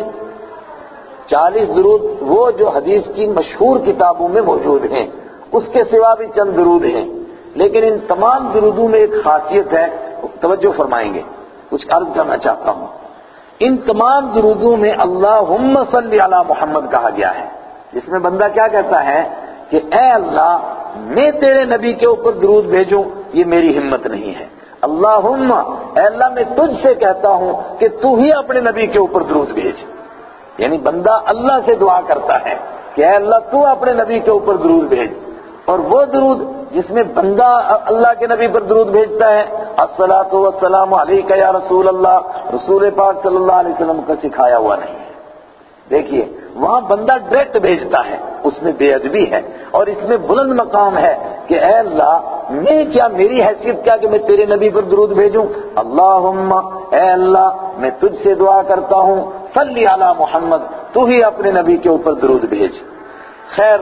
40 درود، وہ جو حدیث کی مشہور کتابوں میں موجود ہیں، اس کے سوا بھی چند درود ہیں، لیکن ان تمام درودوں میں ایک خاصیت ہے، توجہ فرمائیں گے، کچھ عرض کرنا چاہتا ہوں۔ ان تمام درودوں میں اللہم صلی علی محمد کہا گیا ہے، جس میں بندہ کیا کہتا ہے کہ اے اللہ میں تیرے نبی کے اوپر درود بھیجوں، یہ میری ہمت نہیں ہے۔ اللہم، اے اللہ میں تجھ سے کہتا ہوں کہ تو ہی اپنے نبی کے اوپر درود بھیج۔ یعنی بندہ اللہ سے دعا کرتا ہے کہ اے اللہ تو اپنے نبی کے اوپر درود بھیج، اور وہ درود جس میں بندہ اللہ کے نبی پر درود بھیجتا ہے، الصلاۃ والسلام علیک یا رسول اللہ، رسول پاک صلی اللہ علیہ وسلم کا سکھایا ہوا نہیں ہے۔ دیکھیے وہاں بندہ ڈائریکٹ بھیجتا ہے، اس میں بے ادبی ہے، اور اس میں بلند مقام ہے کہ اے اللہ میں کیا، میری حیثیت کیا کہ میں تیرے نبی پر درود بھیجوں؟ اللہم، اے اللہ میں تجھ سے دعا کرتا ہوں، صلی علی محمد، تو ہی اپنے نبی کے اوپر درود بھیج۔ خیر،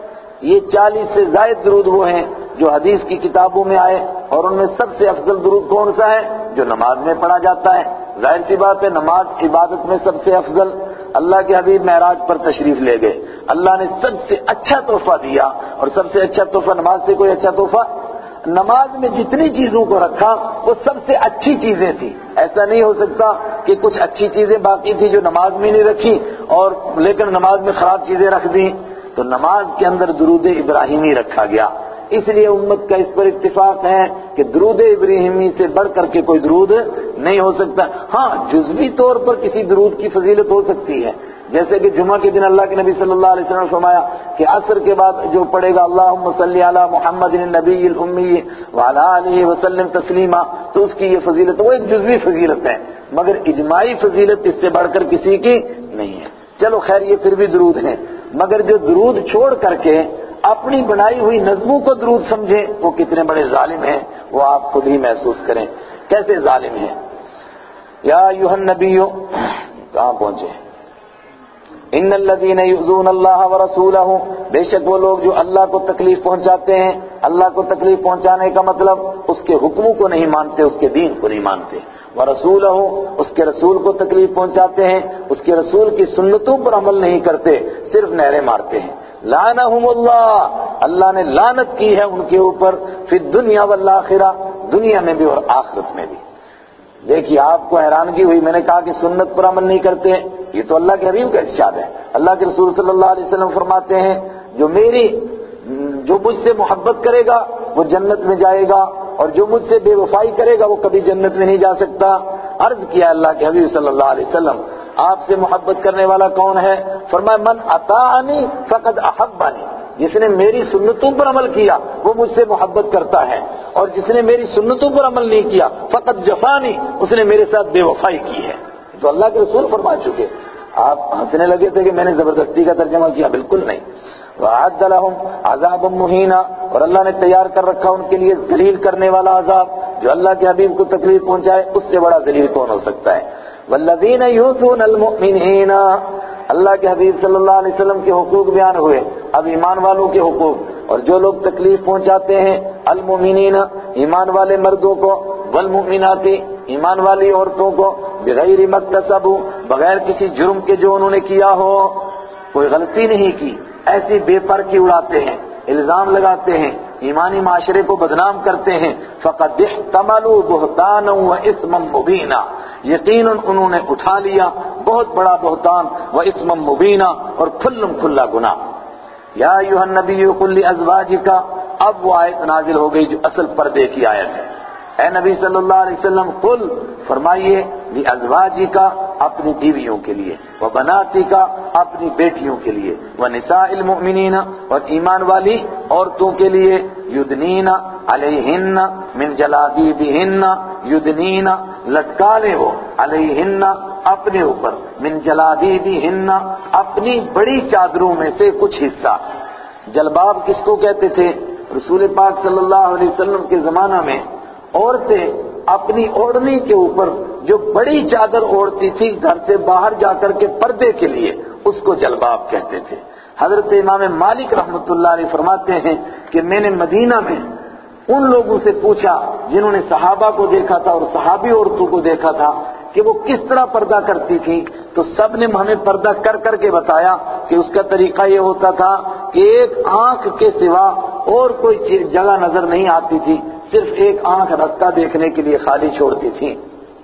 یہ 40 سے زائد درود وہ ہیں جو حدیث کی کتابوں میں آئے، اور ان میں سب سے افضل درود کون سا ہے؟ جو نماز میں پڑھا جاتا ہے۔ ظاہر سی بات ہے، نماز عبادت میں سب سے افضل۔ اللہ کے حبیب معراج پر تشریف لے گئے، اللہ نے سب سے اچھا تحفہ دیا، اور سب سے اچھا تحفہ نماز سے کوئی اچھا تحفہ؟ نماز میں جتنی چیزوں کو رکھا وہ سب سے اچھی چیزیں تھیں۔ ایسا نہیں ہو سکتا کہ کچھ اچھی چیزیں باقی تھی جو نماز میں نہیں رکھی اور لیکن نماز میں خراب چیزیں رکھ دیں، تو نماز کے اندر درود ابراہیمی رکھا گیا۔ اس لیے امت کا اس پر اتفاق ہے کہ درود ابراہیمی سے بڑھ کر کے کوئی درود نہیں ہو سکتا۔ ہاں جزوی طور پر کسی درود کی فضیلت ہو سکتی ہے، جیسے کہ جمعہ کے دن اللہ کے نبی صلی اللہ علیہ وسلم نے فرمایا کہ عصر کے بعد جو پڑھے گا اللہم صلی علی محمد النبی الامی وعلی آلہ وسلم تسلیما، تو اس کی یہ فضیلت، وہ ایک جزوی فضیلت ہے، مگر اجماعی فضیلت اس سے بڑھ کر کسی کی نہیں ہے۔ چلو خیر، یہ پھر بھی درود ہیں، مگر جو درود چھوڑ کر کے اپنی بنائی ہوئی نظموں کو درود سمجھیں وہ کتنے بڑے ظالم ہیں، وہ آپ خود ہی محسوس کریں کیسے ظالم ہیں۔ یا ایھا النبی، کہاں پہنچے؟ ان الذین یؤذون اللہ ورسولہ، بے شک وہ لوگ جو اللہ کو تکلیف پہنچاتے ہیں۔ اللہ کو تکلیف پہنچانے کا مطلب اس کے حکموں کو نہیں مانتے، اس کے دین کو نہیں مانتے۔ ورسولہ، اس کے رسول کو تکلیف پہنچاتے ہیں، اس کے رسول کی سنتوں پر عمل نہیں کرتے، صرف نعرے مارتے ہیں۔ لعنہم اللہ، اللہ نے لعنت کی ہے ان کے اوپر، فی الدنیا والآخرہ، دنیا میں بھی اور آخرت میں بھی۔ دیکھیے آپ کو حیرانگی ہوئی، میں نے کہا کہ سنت پر عمل نہیں کرتے، یہ تو اللہ کے حبیب کا ارشاد ہے۔ اللہ کے رسول صلی اللہ علیہ وسلم فرماتے ہیں جو مجھ سے محبت کرے گا وہ جنت میں جائے گا، اور جو مجھ سے بے وفائی کرے گا وہ کبھی جنت میں نہیں جا سکتا۔ عرض کیا اللہ کے حبیب صلی اللہ علیہ وسلم آپ سے محبت کرنے والا کون ہے؟ فرمایا من اطاعنی فقد احبنی، جس نے میری سنتوں پر عمل کیا وہ مجھ سے محبت کرتا ہے، اور جس نے میری سنتوں پر عمل نہیں کیا فقد جفانی، اس نے میرے ساتھ بے وفائی کی ہے۔ تو اللہ کے رسول فرما چکے۔ آپ ہنسنے لگے تھے کہ میں نے زبردستی کا ترجمہ کیا، بالکل نہیں۔ وَأَعَدَّ لَهُمْ عَذَابًا مُهِينًا، اور اللہ نے تیار کر رکھا ان کے لیے ذلیل کرنے والا عذاب، جو اللہ کے حبیب کو تکلیف پہنچائے اس سے بڑا ذلیل کون ہو سکتا ہے۔ وَالَّذِينَ يُؤْذُونَ الْمُؤْمِنِينَ، اللہ کے حبیب صلی اللہ علیہ وسلم کے حقوق بیان ہوئے، اب ایمان والوں کے حقوق، اور جو لوگ تکلیف پہنچاتے ہیں المؤمنین ایمان والے مردوں کو، والمؤمنات ایمان والی عورتوں کو، بغیر مکتسبوا بغیر کسی جرم کے جو انہوں نے کیا ہو، کوئی غلطی نہیں کی، ایسی بے پر کی اڑاتے ہیں، الزام لگاتے ہیں، ایمانی معاشرے کو بدنام کرتے ہیں، فقد احتملوا بہتانا واثما مبینا، یقیناً انہوں نے اٹھا لیا بہت بڑا بہتان واثما مبینا، اور کھلم کھلا گناہ۔ یا ایھا النبی قل لازواجک، اب وہ آیت نازل ہو گئی جو اصل پردے کی آیت ہے۔ اے نبی صلی اللہ علیہ وسلم قل فرمائیے لازواجک اپنی بیویوں کے لیے، وبناتک اپنی بیٹیوں کے لیے، ونساء المؤمنین اور ایمان والی عورتوں کے لیے، یدنین علیہن من جلابیبہن، یدنین لٹکا لے وہ، علیہن اپنے اوپر، من جلابیبہن اپنی بڑی چادروں میں سے کچھ حصہ۔ جلباب کس کو کہتے تھے؟ رسول پاک صلی اللہ علیہ وسلم کے زمانہ میں عورتیں اپنی اوڑھنی کے اوپر جو بڑی چادر اوڑھتی تھی گھر سے باہر جا کر کے پردے کے لیے، اس کو جلباب کہتے تھے۔ حضرت امام مالک رحمۃ اللہ علیہ فرماتے ہیں کہ میں نے مدینہ میں ان لوگوں سے پوچھا جنہوں نے صحابہ کو دیکھا تھا اور صحابی عورتوں کو دیکھا تھا کہ وہ کس طرح پردہ کرتی تھی، تو سب نے ہمیں پردہ کر کر کے بتایا کہ اس کا طریقہ یہ ہوتا تھا کہ ایک آنکھ کے سوا اور کوئی جگہ نظر نہیں آتی تھی، صرف ایک آنکھ رستہ دیکھنے کے لیے خالی چھوڑتی تھی۔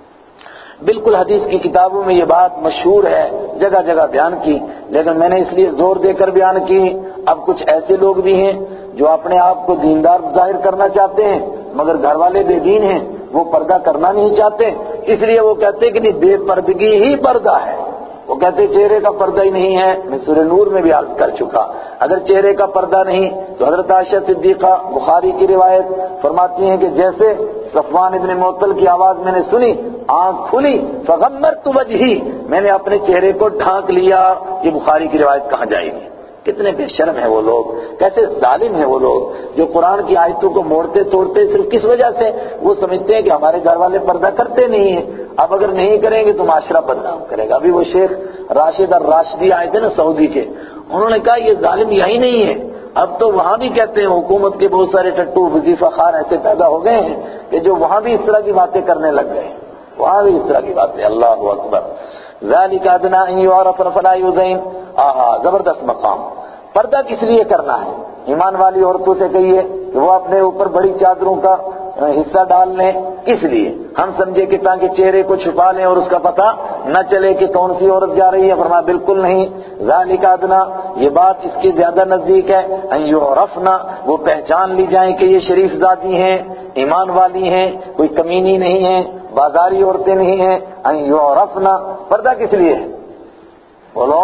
بالکل حدیث کی کتابوں میں یہ بات مشہور ہے، جگہ جگہ بیان کی، لیکن میں نے اس لیے زور دے کر بیان کی۔ اب کچھ ایسے لوگ بھی ہیں جو اپنے آپ کو دیندار ظاہر کرنا چاہتے ہیں مگر گھر والے بے دین ہیں، وہ پردہ کرنا نہیں چاہتے، اس لیے وہ کہتے ہیں کہ نہیں بے پردگی ہی پردہ ہے۔ وہ کہتے چہرے کا پردہ ہی نہیں ہے، میں سورہ نور میں بھی عرض کر چکا، اگر چہرے کا پردہ نہیں تو حضرت عائشہ صدیقہ بخاری کی روایت فرماتی ہیں کہ جیسے صفوان ابن معطل کی آواز میں نے سنی، آنکھ کھلی، فغمرت وجہی، میں نے اپنے چہرے کو ڈھانک لیا۔ یہ بخاری کی روایت کہاں جائے گی؟ کتنے بے شرم ہیں وہ لوگ، کیسے ظالم ہیں وہ لوگ جو قرآن کی آیتوں کو موڑتے توڑتے صرف کس وجہ سے؟ وہ سمجھتے ہیں کہ ہمارے گھر والے پردہ کرتے نہیں ہیں، اب اگر نہیں کریں گے تو معاشرہ بدنام کرے گا۔ ابھی وہ شیخ راشد الراشدی آئے تھے نا سعودی کے، انہوں نے کہا یہ ظالم یہی نہیں ہے، اب تو وہاں بھی کہتے ہیں حکومت کے بہت سارے ٹٹو وظیفہ خان ایسے پیدا ہو گئے ہیں کہ جو وہاں بھی اس طرح کی باتیں کرنے لگ گئے، وہاں بھی اس طرح کی باتیں۔ اللہ اکبر۔ ذالک ادنیٰ ان یعرفن فلا یؤذین، آہا زبردست مقام۔ پردہ کس لیے کرنا ہے؟ ایمان والی عورتوں سے کہیے کہ وہ اپنے اوپر بڑی چادروں کا حصہ ڈال لیں، کس لیے؟ ہم سمجھے کہ تاکہ چہرے کو چھپا لیں اور اس کا پتہ نہ چلے کہ کون سی عورت جا رہی ہے، فرمایا بالکل نہیں۔ ذالک ادنیٰ، یہ بات اس کے زیادہ نزدیک ہے، ان یعرفن، وہ پہچان لی جائیں کہ یہ شریف ذاتی ہیں، ایمان والی ہیں، کوئی کمینی نہیں ہیں، بازاری عورتیں نہیں ہیں۔ ان یعرفن، پردہ کس لیے ہے؟ بولو،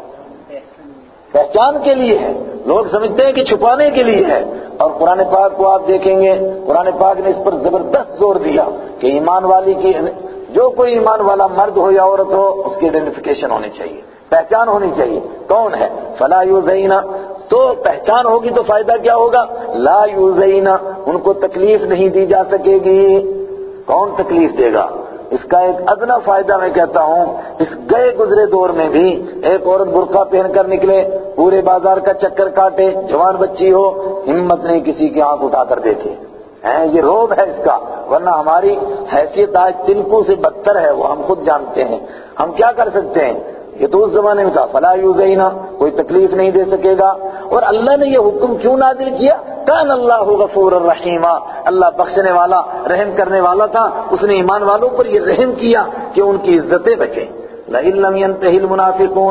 پہچان کے لیے ہے۔ لوگ سمجھتے ہیں کہ چھپانے کے لیے ہے، اور قرآن پاک کو آپ دیکھیں گے قرآن پاک نے اس پر زبردست زور دیا کہ ایمان والی کی، جو کوئی ایمان والا مرد ہو یا عورت ہو اس کی آئیڈینٹیفیکیشن ہونی چاہیے، پہچان ہونی چاہیے، کون ہے؟ فلا یؤذین، تو پہچان ہوگی تو فائدہ کیا ہوگا؟ لا یؤذین، ان کو تکلیف نہیں دی جا سکے گی۔ کون تکلیف دے گا؟ اس کا ایک ادنا فائدہ میں کہتا ہوں، اس گئے گزرے دور میں بھی ایک عورت برقع پہن کر نکلے، پورے بازار کا چکر کاٹے، جوان بچی ہو، ہمت نہیں کسی کی آنکھ اٹھا کر دیکھے، یہ روب ہے اس کا، ورنہ ہماری حیثیت آج تنکوں سے بدتر ہے، وہ ہم خود جانتے ہیں۔ ہم کیا کر سکتے ہیں؟ یہ تو اس زمانے میں تھا، فلا یؤذین، کوئی تکلیف نہیں دے سکے گا۔ اور اللہ نے یہ حکم کیوں نازل کیا؟ کان اللہ غفور الرحیم، اللہ بخشنے والا رحم کرنے والا تھا، اس نے ایمان والوں پر یہ رحم کیا کہ ان کی عزتیں بچیں۔ لئن لم ينتهِ المنافقون،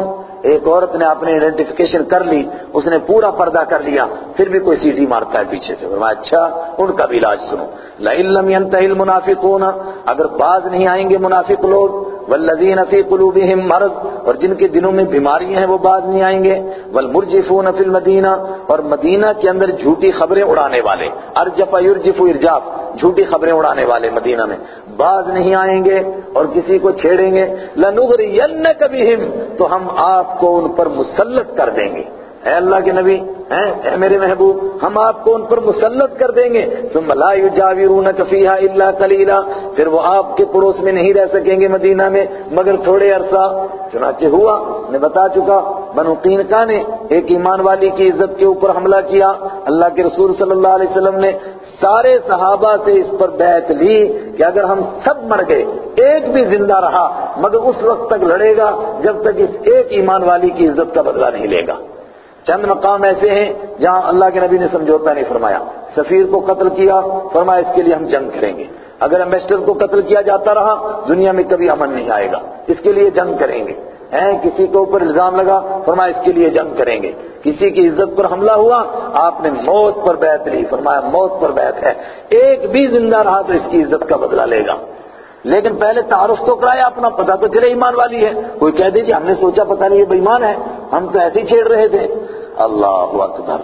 ایک عورت نے اپنی آئیڈینٹیفیکیشن کر لی، اس نے پورا پردہ کر لیا، پھر بھی کوئی سیٹی مارتا ہے پیچھے سے، فرمایا اچھا ان کا بھی علاج سنو، لئن لم ينتهِ المنافقون، اگر باز نہیں آئیں گے منافق لوگ، والذین فی قلوبہم مرض، اور جن کے دلوں میں بیماریاں ہیں وہ باز نہیں آئیں گے، والمرجفون فی المدینہ، اور مدینہ کے اندر جھوٹی خبریں اڑانے والے، ارجف یرجف ارجاف، جھوٹی خبریں اڑانے والے مدینہ میں باز نہیں آئیں گے اور کسی کو چھیڑیں گے، لنغرینک بہم، تو ہم آپ کو ان پر مسلط کر دیں گے، اے اللہ کے نبی، اے میرے محبوب، ہم آپ کو ان پر مسلط کر دیں گے، ثم لا یجاورونک فیہا الا قلیلا، پھر وہ آپ کے پڑوس میں نہیں رہ سکیں گے مدینہ میں مگر تھوڑے عرصہ۔ چنانچہ ہوا، میں بتا چکا، بنو قینقاع نے ایک ایمان والی کی عزت کے اوپر حملہ کیا، اللہ کے رسول صلی اللہ علیہ وسلم نے سارے صحابہ سے اس پر بیعت لی کہ اگر ہم سب مر گئے ایک بھی زندہ رہا مگر اس وقت تک لڑے گا جب تک اس ایک ایمان والی کی عزت کا بدلہ نہیں لے گا۔ چند مقام ایسے ہیں جہاں اللہ کے نبی نے سمجھوتا نہیں فرمایا، سفیر کو قتل کیا، فرمایا اس کے لیے ہم جنگ کریں گے، اگر ایمبیسڈر کو قتل کیا جاتا رہا دنیا میں کبھی امن نہیں آئے گا، اس کے لیے جنگ کریں گے، کسی کے اوپر الزام لگا، فرمایا اس کے لیے جنگ کریں گے، کسی کی عزت پر حملہ ہوا آپ نے موت پر بیعت لی، فرمایا موت پر بیعت ہے، ایک بھی زندہ رہا تو اس کی عزت کا بدلہ لے گا، لیکن پہلے تعارف تو کرایا اپنا، پتہ تو چلے ایمان والی ہے، کوئی کہہ دے کہ ہم نے سوچا پتہ نہیں یہ بے ایمان ہے، ہم تو ایسے ہی چھیڑ رہے تھے۔ اللہ اکبر۔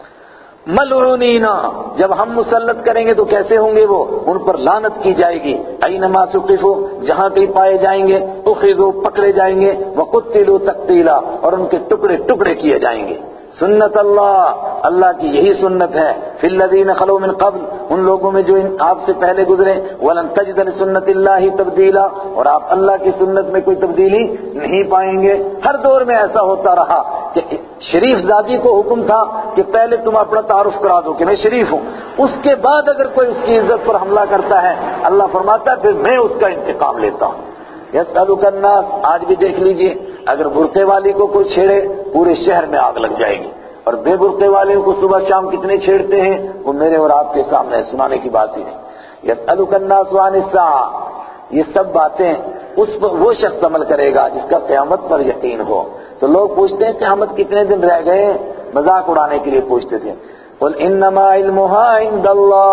ملعونین، جب ہم مسلط کریں گے تو کیسے ہوں گے وہ؟ ان پر لعنت کی جائے گی، اینما ثقفوا، جہاں کہیں پائے جائیں گے، اخذوا، پکڑے جائیں گے، وقتلوا تقتیلا، اور ان کے ٹکڑے ٹکڑے کیے جائیں گے۔ سنت اللہ، اللہ کی یہی سنت ہے، فی الذین خلو من قبل، ان لوگوں میں جو آپ سے پہلے گزرے، ولن تجد لسنت اللہ تبدیلا، اور آپ اللہ کی سنت میں کوئی تبدیلی نہیں پائیں گے۔ ہر دور میں ایسا ہوتا رہا کہ شریف زادی کو حکم تھا کہ پہلے تم اپنا تعارف کرا دو کہ میں شریف ہوں، اس کے بعد اگر کوئی اس کی عزت پر حملہ کرتا ہے اللہ فرماتا ہے پھر میں اس کا انتقام لیتا ہوں۔ یسألک الناس، آج بھی دیکھ لیجئے، اگر برقعے والی کو کوئی چھیڑے پورے شہر میں آگ لگ جائے گی، اور بے برقعے والے کو صبح شام کتنے چھیڑتے ہیں وہ میرے اور آپ کے سامنے ہے، سنانے کی بات ہی نہیں۔ یسألک الناس عن الساعہ، یہ سب باتیں اس پر وہ شخص عمل کرے گا جس کا قیامت پر یقین ہو۔ تو لوگ پوچھتے ہیں قیامت کتنے دن رہ گئے، مذاق اڑانے کے لیے پوچھتے تھے۔ قل انما علمها عند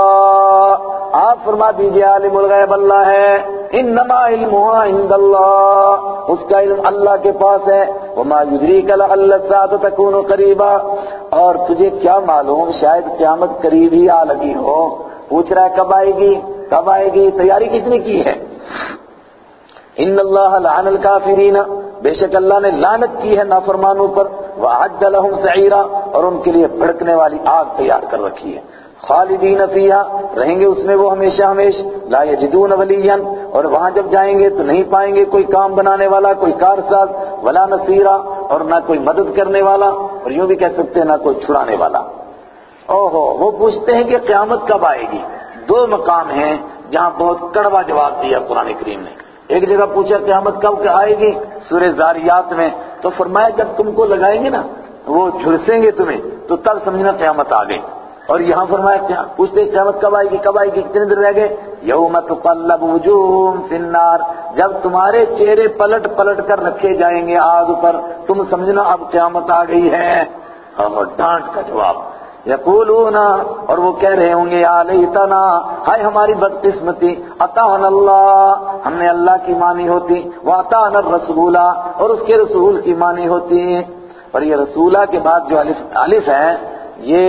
اللہ، آپ فرما دیجئے عالم الغیب اللہ ہے، انما علمها عند اللہ، اس کا علم اللہ کے پاس ہے، وما يدریک لعل الساعة تکون قریبا، اور تجھے کیا معلوم شاید قیامت قریب ہی آ لگی ہو۔ پوچھ رہا ہے کب آئے گی، کب آئے گی، تیاری کتنی کی ہے۔ ان اللہ لعن الکافرین، بے شک اللہ نے لعنت کی ہے نافرمانوں پر، وَأَعَدَّ لَهُمْ سَعِيرًا، اور ان کے لیے بھڑکنے والی آگ تیار کر رکھی ہے۔ خالدین فیہا، رہیں گے اس میں وہ ہمیشہ ہمیشہ، لا یجدون ولیا، اور وہاں جب جائیں گے تو نہیں پائیں گے کوئی کام بنانے والا، کوئی کارساز، ولا نصیرا، اور نہ کوئی مدد کرنے والا، اور یوں بھی کہہ سکتے ہیں نہ کوئی چھڑانے والا۔ اوہو، وہ پوچھتے ہیں کہ قیامت کب آئے گی۔ دو مقام ہیں جہاں بہت کڑوا جواب دیا قرآن کریم نے۔ ایک جگہ پوچھا قیامت کب آئے گی سورہ زاریات میں، تو فرمایا جب تم کو لگائیں گے نا وہ جھلسیں گے تمہیں تو تب سمجھنا قیامت آ گئی۔ اور یہاں فرمایا کیا پوچھتے ہیں قیامت کب آئے گی، کب آئے گی، کتنے دن رہ گئے، یوم تقلب وجوہہم فی النار، جب تمہارے چہرے پلٹ پلٹ کر رکھے جائیں گے آگ پر، تم سمجھنا اب قیامت آ گئی ہے۔ اور ڈانٹ کا جواب، یقولون، اور وہ کہہ رہے ہوں گے یا لیتنا، ہائے ہماری بدقسمتی، اطعنا اللہ، ہم نے اللہ کی مانی ہوتی، واطعنا الرسول، اور اس کے رسول کی مانی ہوتی۔ اور یہ رسولہ کے بعد جو الف ہے یہ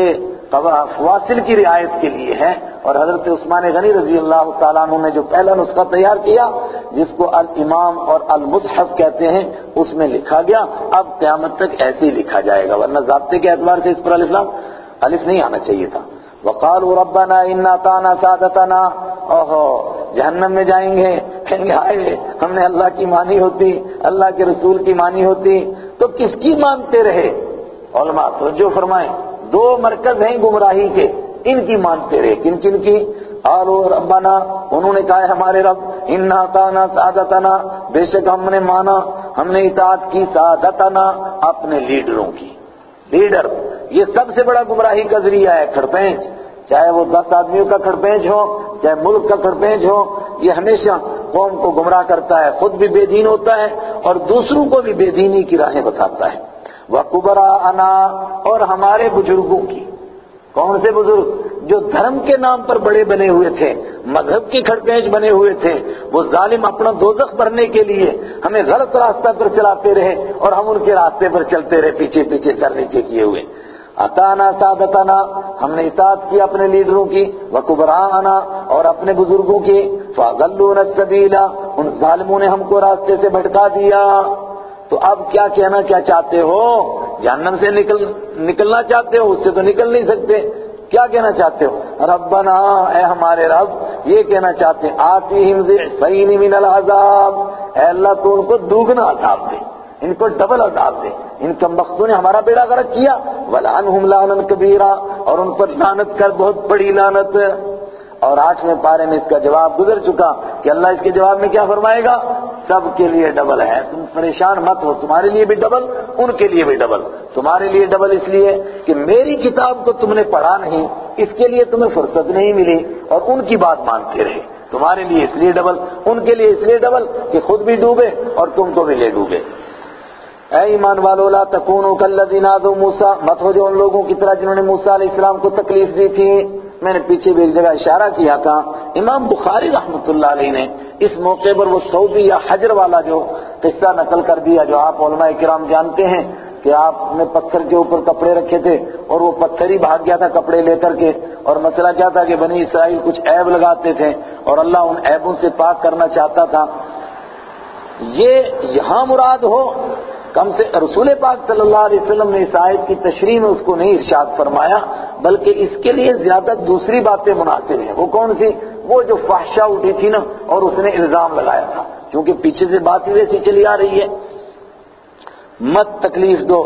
فواصل کی رعایت کے لیے ہے، اور حضرت عثمان غنی رضی اللہ تعالیٰ عنہ نے جو پہلا نسخہ تیار کیا جس کو الامام اور المصحف کہتے ہیں اس میں لکھا گیا، اب قیامت تک ایسے ہی لکھا جائے گا، ورنہ ضابطے کے اعتبار سے اس پر الف نہیں آنا چاہیے تھا۔ وقالوا ربنا انا اطعنا سادتنا، اوہو جہنم میں جائیں گے، کہیں گے ہائے ہم نے اللہ کی مانی ہوتی، اللہ کے رسول کی مانی ہوتی، تو کس کی مانتے رہے؟ علماء توجہ فرمائیں، دو مرکز ہیں گمراہی کے، ان کی مانتے رہے، کن کن کی؟ قالوا ربنا، انہوں نے کہا ہمارے رب، انا اطعنا سادتنا، بے شک ہم نے مانا، ہم نے اطاعت کی، سادتنا، اپنے لیڈروں کی۔ لیڈر یہ سب سے بڑا گمراہی کا ذریعہ ہے، کھڑپینچ، چاہے وہ 10 آدمیوں کا کھڑپینچ ہو، چاہے ملک کا کھڑپینچ ہو، یہ ہمیشہ قوم کو گمراہ کرتا ہے، خود بھی بے دین ہوتا ہے اور دوسروں کو بھی بے دینی کی راہیں بتاتا ہے۔ وَكُبْرَاءَنَا، اور ہمارے بزرگوں کی۔ کون سے بزرگ؟ جو دھرم کے نام پر بڑے بنے ہوئے تھے، مذہب کے کھڑپیش بنے ہوئے تھے، وہ ظالم اپنا دوزخ بھرنے کے لیے ہمیں غلط راستہ پر چلاتے رہے اور ہم ان کے راستے پر چلتے رہے، پیچھے پیچھے سر نیچے کیے ہوئے۔ اطعنا سادتنا، ہم نے اطاعت کی اپنے لیڈروں کی، وکبراءنا، اور اپنے بزرگوں کی، فاضلونا السبیل، ان ظالموں نے ہم کو راستے سے بھٹکا دیا۔ تو اب کیا کہنا کیا چاہتے ہو؟ جہنم سے نکلنا چاہتے ہو؟ اس سے تو نکل نہیں سکتے۔ کیا کہنا چاہتے ہو؟ ربنا، اے ہمارے رب، یہ کہنا چاہتے ہیں آتیہم ضعفین من العذاب، اے اللہ تو ان کو دوگنا عذاب دے، ان کو ڈبل عذاب دے، ان کمبختوں نے ہمارا بیڑا غرق کیا، وَلَعَنْهُمْ لَعْنًا كَبِيرًا، اور ان پر لعنت کر، بہت بڑی لعنت۔ اور 8ویں پارے میں اس کا جواب گزر چکا کہ اللہ اس کے جواب میں کیا فرمائے گا؟ سب کے لیے ڈبل ہے، تم پریشان مت ہو، تمہارے لیے بھی ڈبل، ان کے لیے بھی ڈبل۔ تمہارے لیے ڈبل اس لیے کہ میری کتاب کو تم نے پڑھا نہیں، اس کے لیے تمہیں فرصت نہیں ملی اور ان کی بات مانتے رہے۔ تمہارے لیے اس لیے ڈبل، ان کے لیے اس لیے ڈبل کہ خود بھی ڈوبے اور تم کو بھی لے ڈوبے۔ اے ایمان والو، لا تکونوا کالذین آذوا موسیٰ، مت ہو جو ان لوگوں کی طرح جنہوں نے موسیٰ علیہ السلام کو تکلیف دی تھی۔ میں نے پیچھے بھی ایک جگہ اشارہ کیا تھا، امام بخاری رحمۃ اللہ علیہ نے اس موقع پر وہ سعودی یا حجر والا جو قصہ نقل کر دیا، جو آپ علماء کرام جانتے ہیں کہ آپ نے پتھر کے اوپر کپڑے رکھے تھے اور وہ پتھر ہی بھاگ گیا تھا کپڑے لے کر کے، اور مسئلہ کیا تھا کہ بنی اسرائیل کچھ عیب لگاتے تھے اور اللہ ان عیبوں سے پاک کرنا چاہتا تھا۔ یہ یہاں مراد ہو، کم سے رسول پاک صلی اللہ علیہ وسلم نے اس آیت کی تشریح میں اس کو نہیں ارشاد فرمایا، بلکہ اس کے لیے زیادہ دوسری باتیں مناسب ہیں۔ وہ کون سی؟ وہ جو فحشا اٹھی تھی نا اور اس نے الزام لگایا تھا، کیونکہ پیچھے سے بات ہی ویسی چلی آ رہی ہے۔ مت تکلیف دو،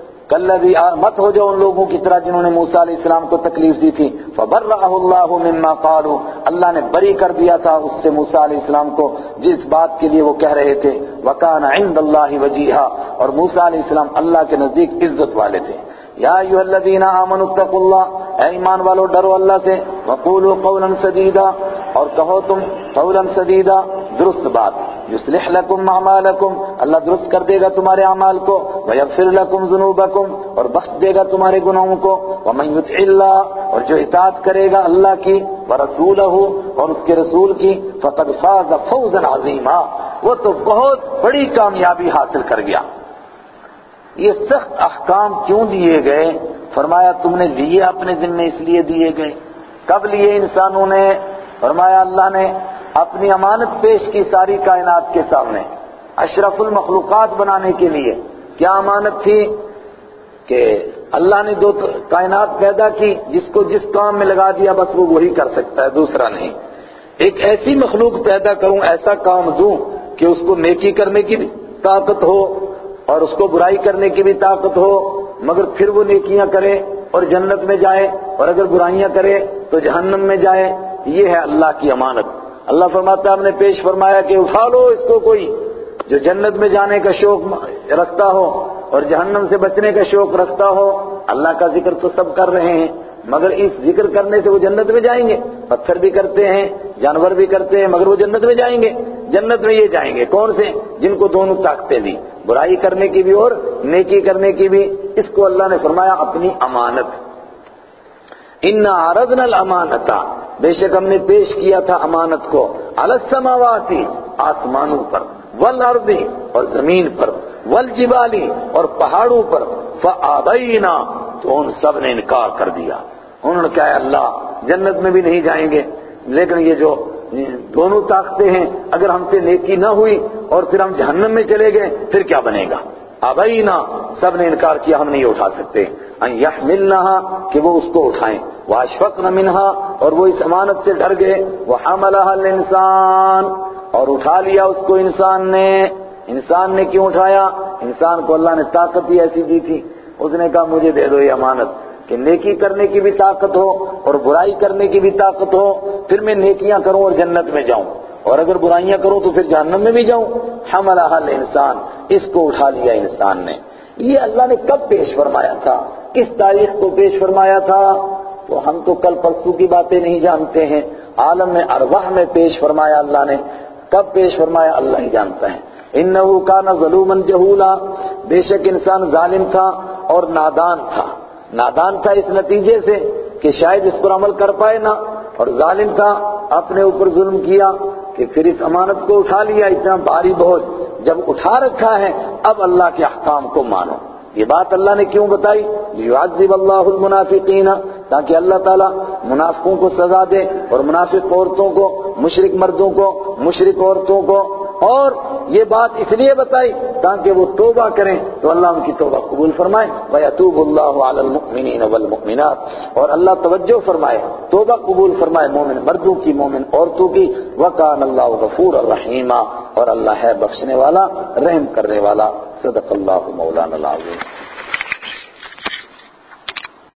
مت ہو جو ان لوگوں کی طرح جنہوں نے موسیٰ علیہ السلام کو تکلیف دی تھی، فبرأہ اللہ مما قالوا، اللہ نے بری کر دیا تھا اس سے موسیٰ علیہ السلام کو جس بات کے لیے وہ کہہ رہے تھے، وکان عند اللہ وجیہا، اور موسیٰ علیہ السلام اللہ کے نزدیک عزت والے تھے۔ یا ایھا الذین آمنوا اتقوا اللہ، اے ایمان والو ڈرو اللہ سے، وقولوا قولا سدیدا، اور کہو تم قولا سدیدا، درست بات، یصلح لکم اعمالکم، اللہ درست کر دے گا تمہارے اعمال کو، ویغفر لکم ذنوبکم، اور بخش دے گا تمہارے گناہوں کو، ومن یطع اللہ، اور جو اطاعت کرے گا اللہ کی، ورسولہ، اور اس کے رسول کی، فقد فاز فوزا عظیما، وہ تو بہت بڑی کامیابی حاصل کر گیا۔ یہ سخت احکام کیوں دیے گئے؟ فرمایا تم نے لیے اپنے ذمہ، اس لیے دیے گئے۔ کب لیے انسانوں نے؟ فرمایا اللہ نے اپنی امانت پیش کی ساری کائنات کے سامنے، اشرف المخلوقات بنانے کے لیے۔ کیا امانت تھی؟ کہ اللہ نے دو کائنات پیدا کی، جس کو جس کام میں لگا دیا بس وہ وہی کر سکتا ہے، دوسرا نہیں۔ ایک ایسی مخلوق پیدا کروں، ایسا کام دوں کہ اس کو نیکی کرنے کی بھی طاقت ہو اور اس کو برائی کرنے کی بھی طاقت ہو، مگر پھر وہ نیکیاں کرے اور جنت میں جائے، اور اگر برائیاں کرے تو جہنم میں جائے۔ یہ ہے اللہ کی امانت۔ اللہ فرماتا ہے ہم نے پیش فرمایا کہ اٹھا لو اس کو، کوئی جو جنت میں جانے کا شوق رکھتا ہو اور جہنم سے بچنے کا شوق رکھتا ہو۔ اللہ کا ذکر تو سب کر رہے ہیں، مگر اس ذکر کرنے سے وہ جنت میں جائیں گے؟ پتھر بھی کرتے ہیں، جانور بھی کرتے ہیں، مگر وہ جنت میں جائیں گے؟ جنت میں یہ جائیں گے کون سے؟ جن کو دونوں طاقتیں دی، برائی کرنے کی بھی اور نیکی کرنے کی بھی۔ اس کو اللہ نے فرمایا اپنی امانت۔ اِنَّا عَرَضْنَا الْأَمَانَةَ، بے شک ہم نے پیش کیا تھا امانت کو، عَلَى السَّمَاوَاتِ، آسمانوں پر، وَالْأَرْضِ، اور زمین پر، وَالْجِبَالِ، اور پہاڑوں پر، فَأَبَيْنَا، تو ان سب نے انکار کر دیا۔ انہوں نے کہا اللہ جنت میں بھی نہیں جائیں گے، لیکن یہ جو دونوں طاقتیں ہیں اگر ہم سے نیکی نہ ہوئی اور پھر ہم جہنم میں چلے گئے پھر کیا بنے گا؟ ابینا، سب نے انکار کیا، ہم نہیں اٹھا سکتے۔ ان یحملنها، کہ وہ اس کو اٹھائیں، واشفقن منها، اور وہ اس امانت سے ڈر گئے، وحملها الانسان، اور اٹھا لیا اس کو انسان نے۔ انسان نے کیوں اٹھایا؟ انسان کو اللہ نے طاقت ہی ایسی دی تھی، اس نے کہا مجھے دے دو یہ امانت کہ نیکی کرنے کی بھی طاقت ہو اور برائی کرنے کی بھی طاقت ہو، پھر میں نیکیاں کروں اور جنت میں جاؤں، اور اگر برائیاں کروں تو پھر جہنم میں بھی جاؤں۔ حملها الانسان، اس کو اٹھا لیا انسان نے۔ یہ اللہ نے کب پیش فرمایا تھا؟ کس تاریخ کو پیش فرمایا تھا؟ تو ہم تو کل پرسوں کی باتیں نہیں جانتے ہیں، عالم میں ارواح میں پیش فرمایا اللہ نے۔ کب پیش فرمایا اللہ ہی جانتا ہے۔ انہو کان ظلوما جہولا، بے شک انسان ظالم تھا اور نادان تھا۔ نادان تھا اس نتیجے سے کہ شاید اس پر عمل کر پائے نہ، اور ظالم تھا، اپنے اوپر ظلم کیا کہ پھر اس امانت کو اٹھا لیا، اتنا بھاری بوجھ جب اٹھا رکھا ہے اب اللہ کے احکام کو مانو۔ یہ بات اللہ نے کیوں بتائی؟ لیعذب اللہ المنافقین، تاکہ اللہ تعالیٰ منافقوں کو سزا دے، اور منافق عورتوں کو، مشرک مردوں کو، مشرک عورتوں کو، اور یہ بات اس لیے بتائی تاکہ وہ توبہ کریں تو اللہ ان کی توبہ قبول فرمائے۔ وَيَتُوبُ اللَّهُ عَلَى الْمُؤْمِنِينَ وَالْمُؤْمِنَاتِ، اور اللہ توجہ فرمائے، توبہ قبول فرمائے مومن مردوں کی، مومن عورتوں کی۔ وَكَانَ اللَّهُ غَفُورًا رَحِيمًا، اور اللہ ہے بخشنے والا، رحم کرنے والا۔ صدق اللہ مولانا العظیم۔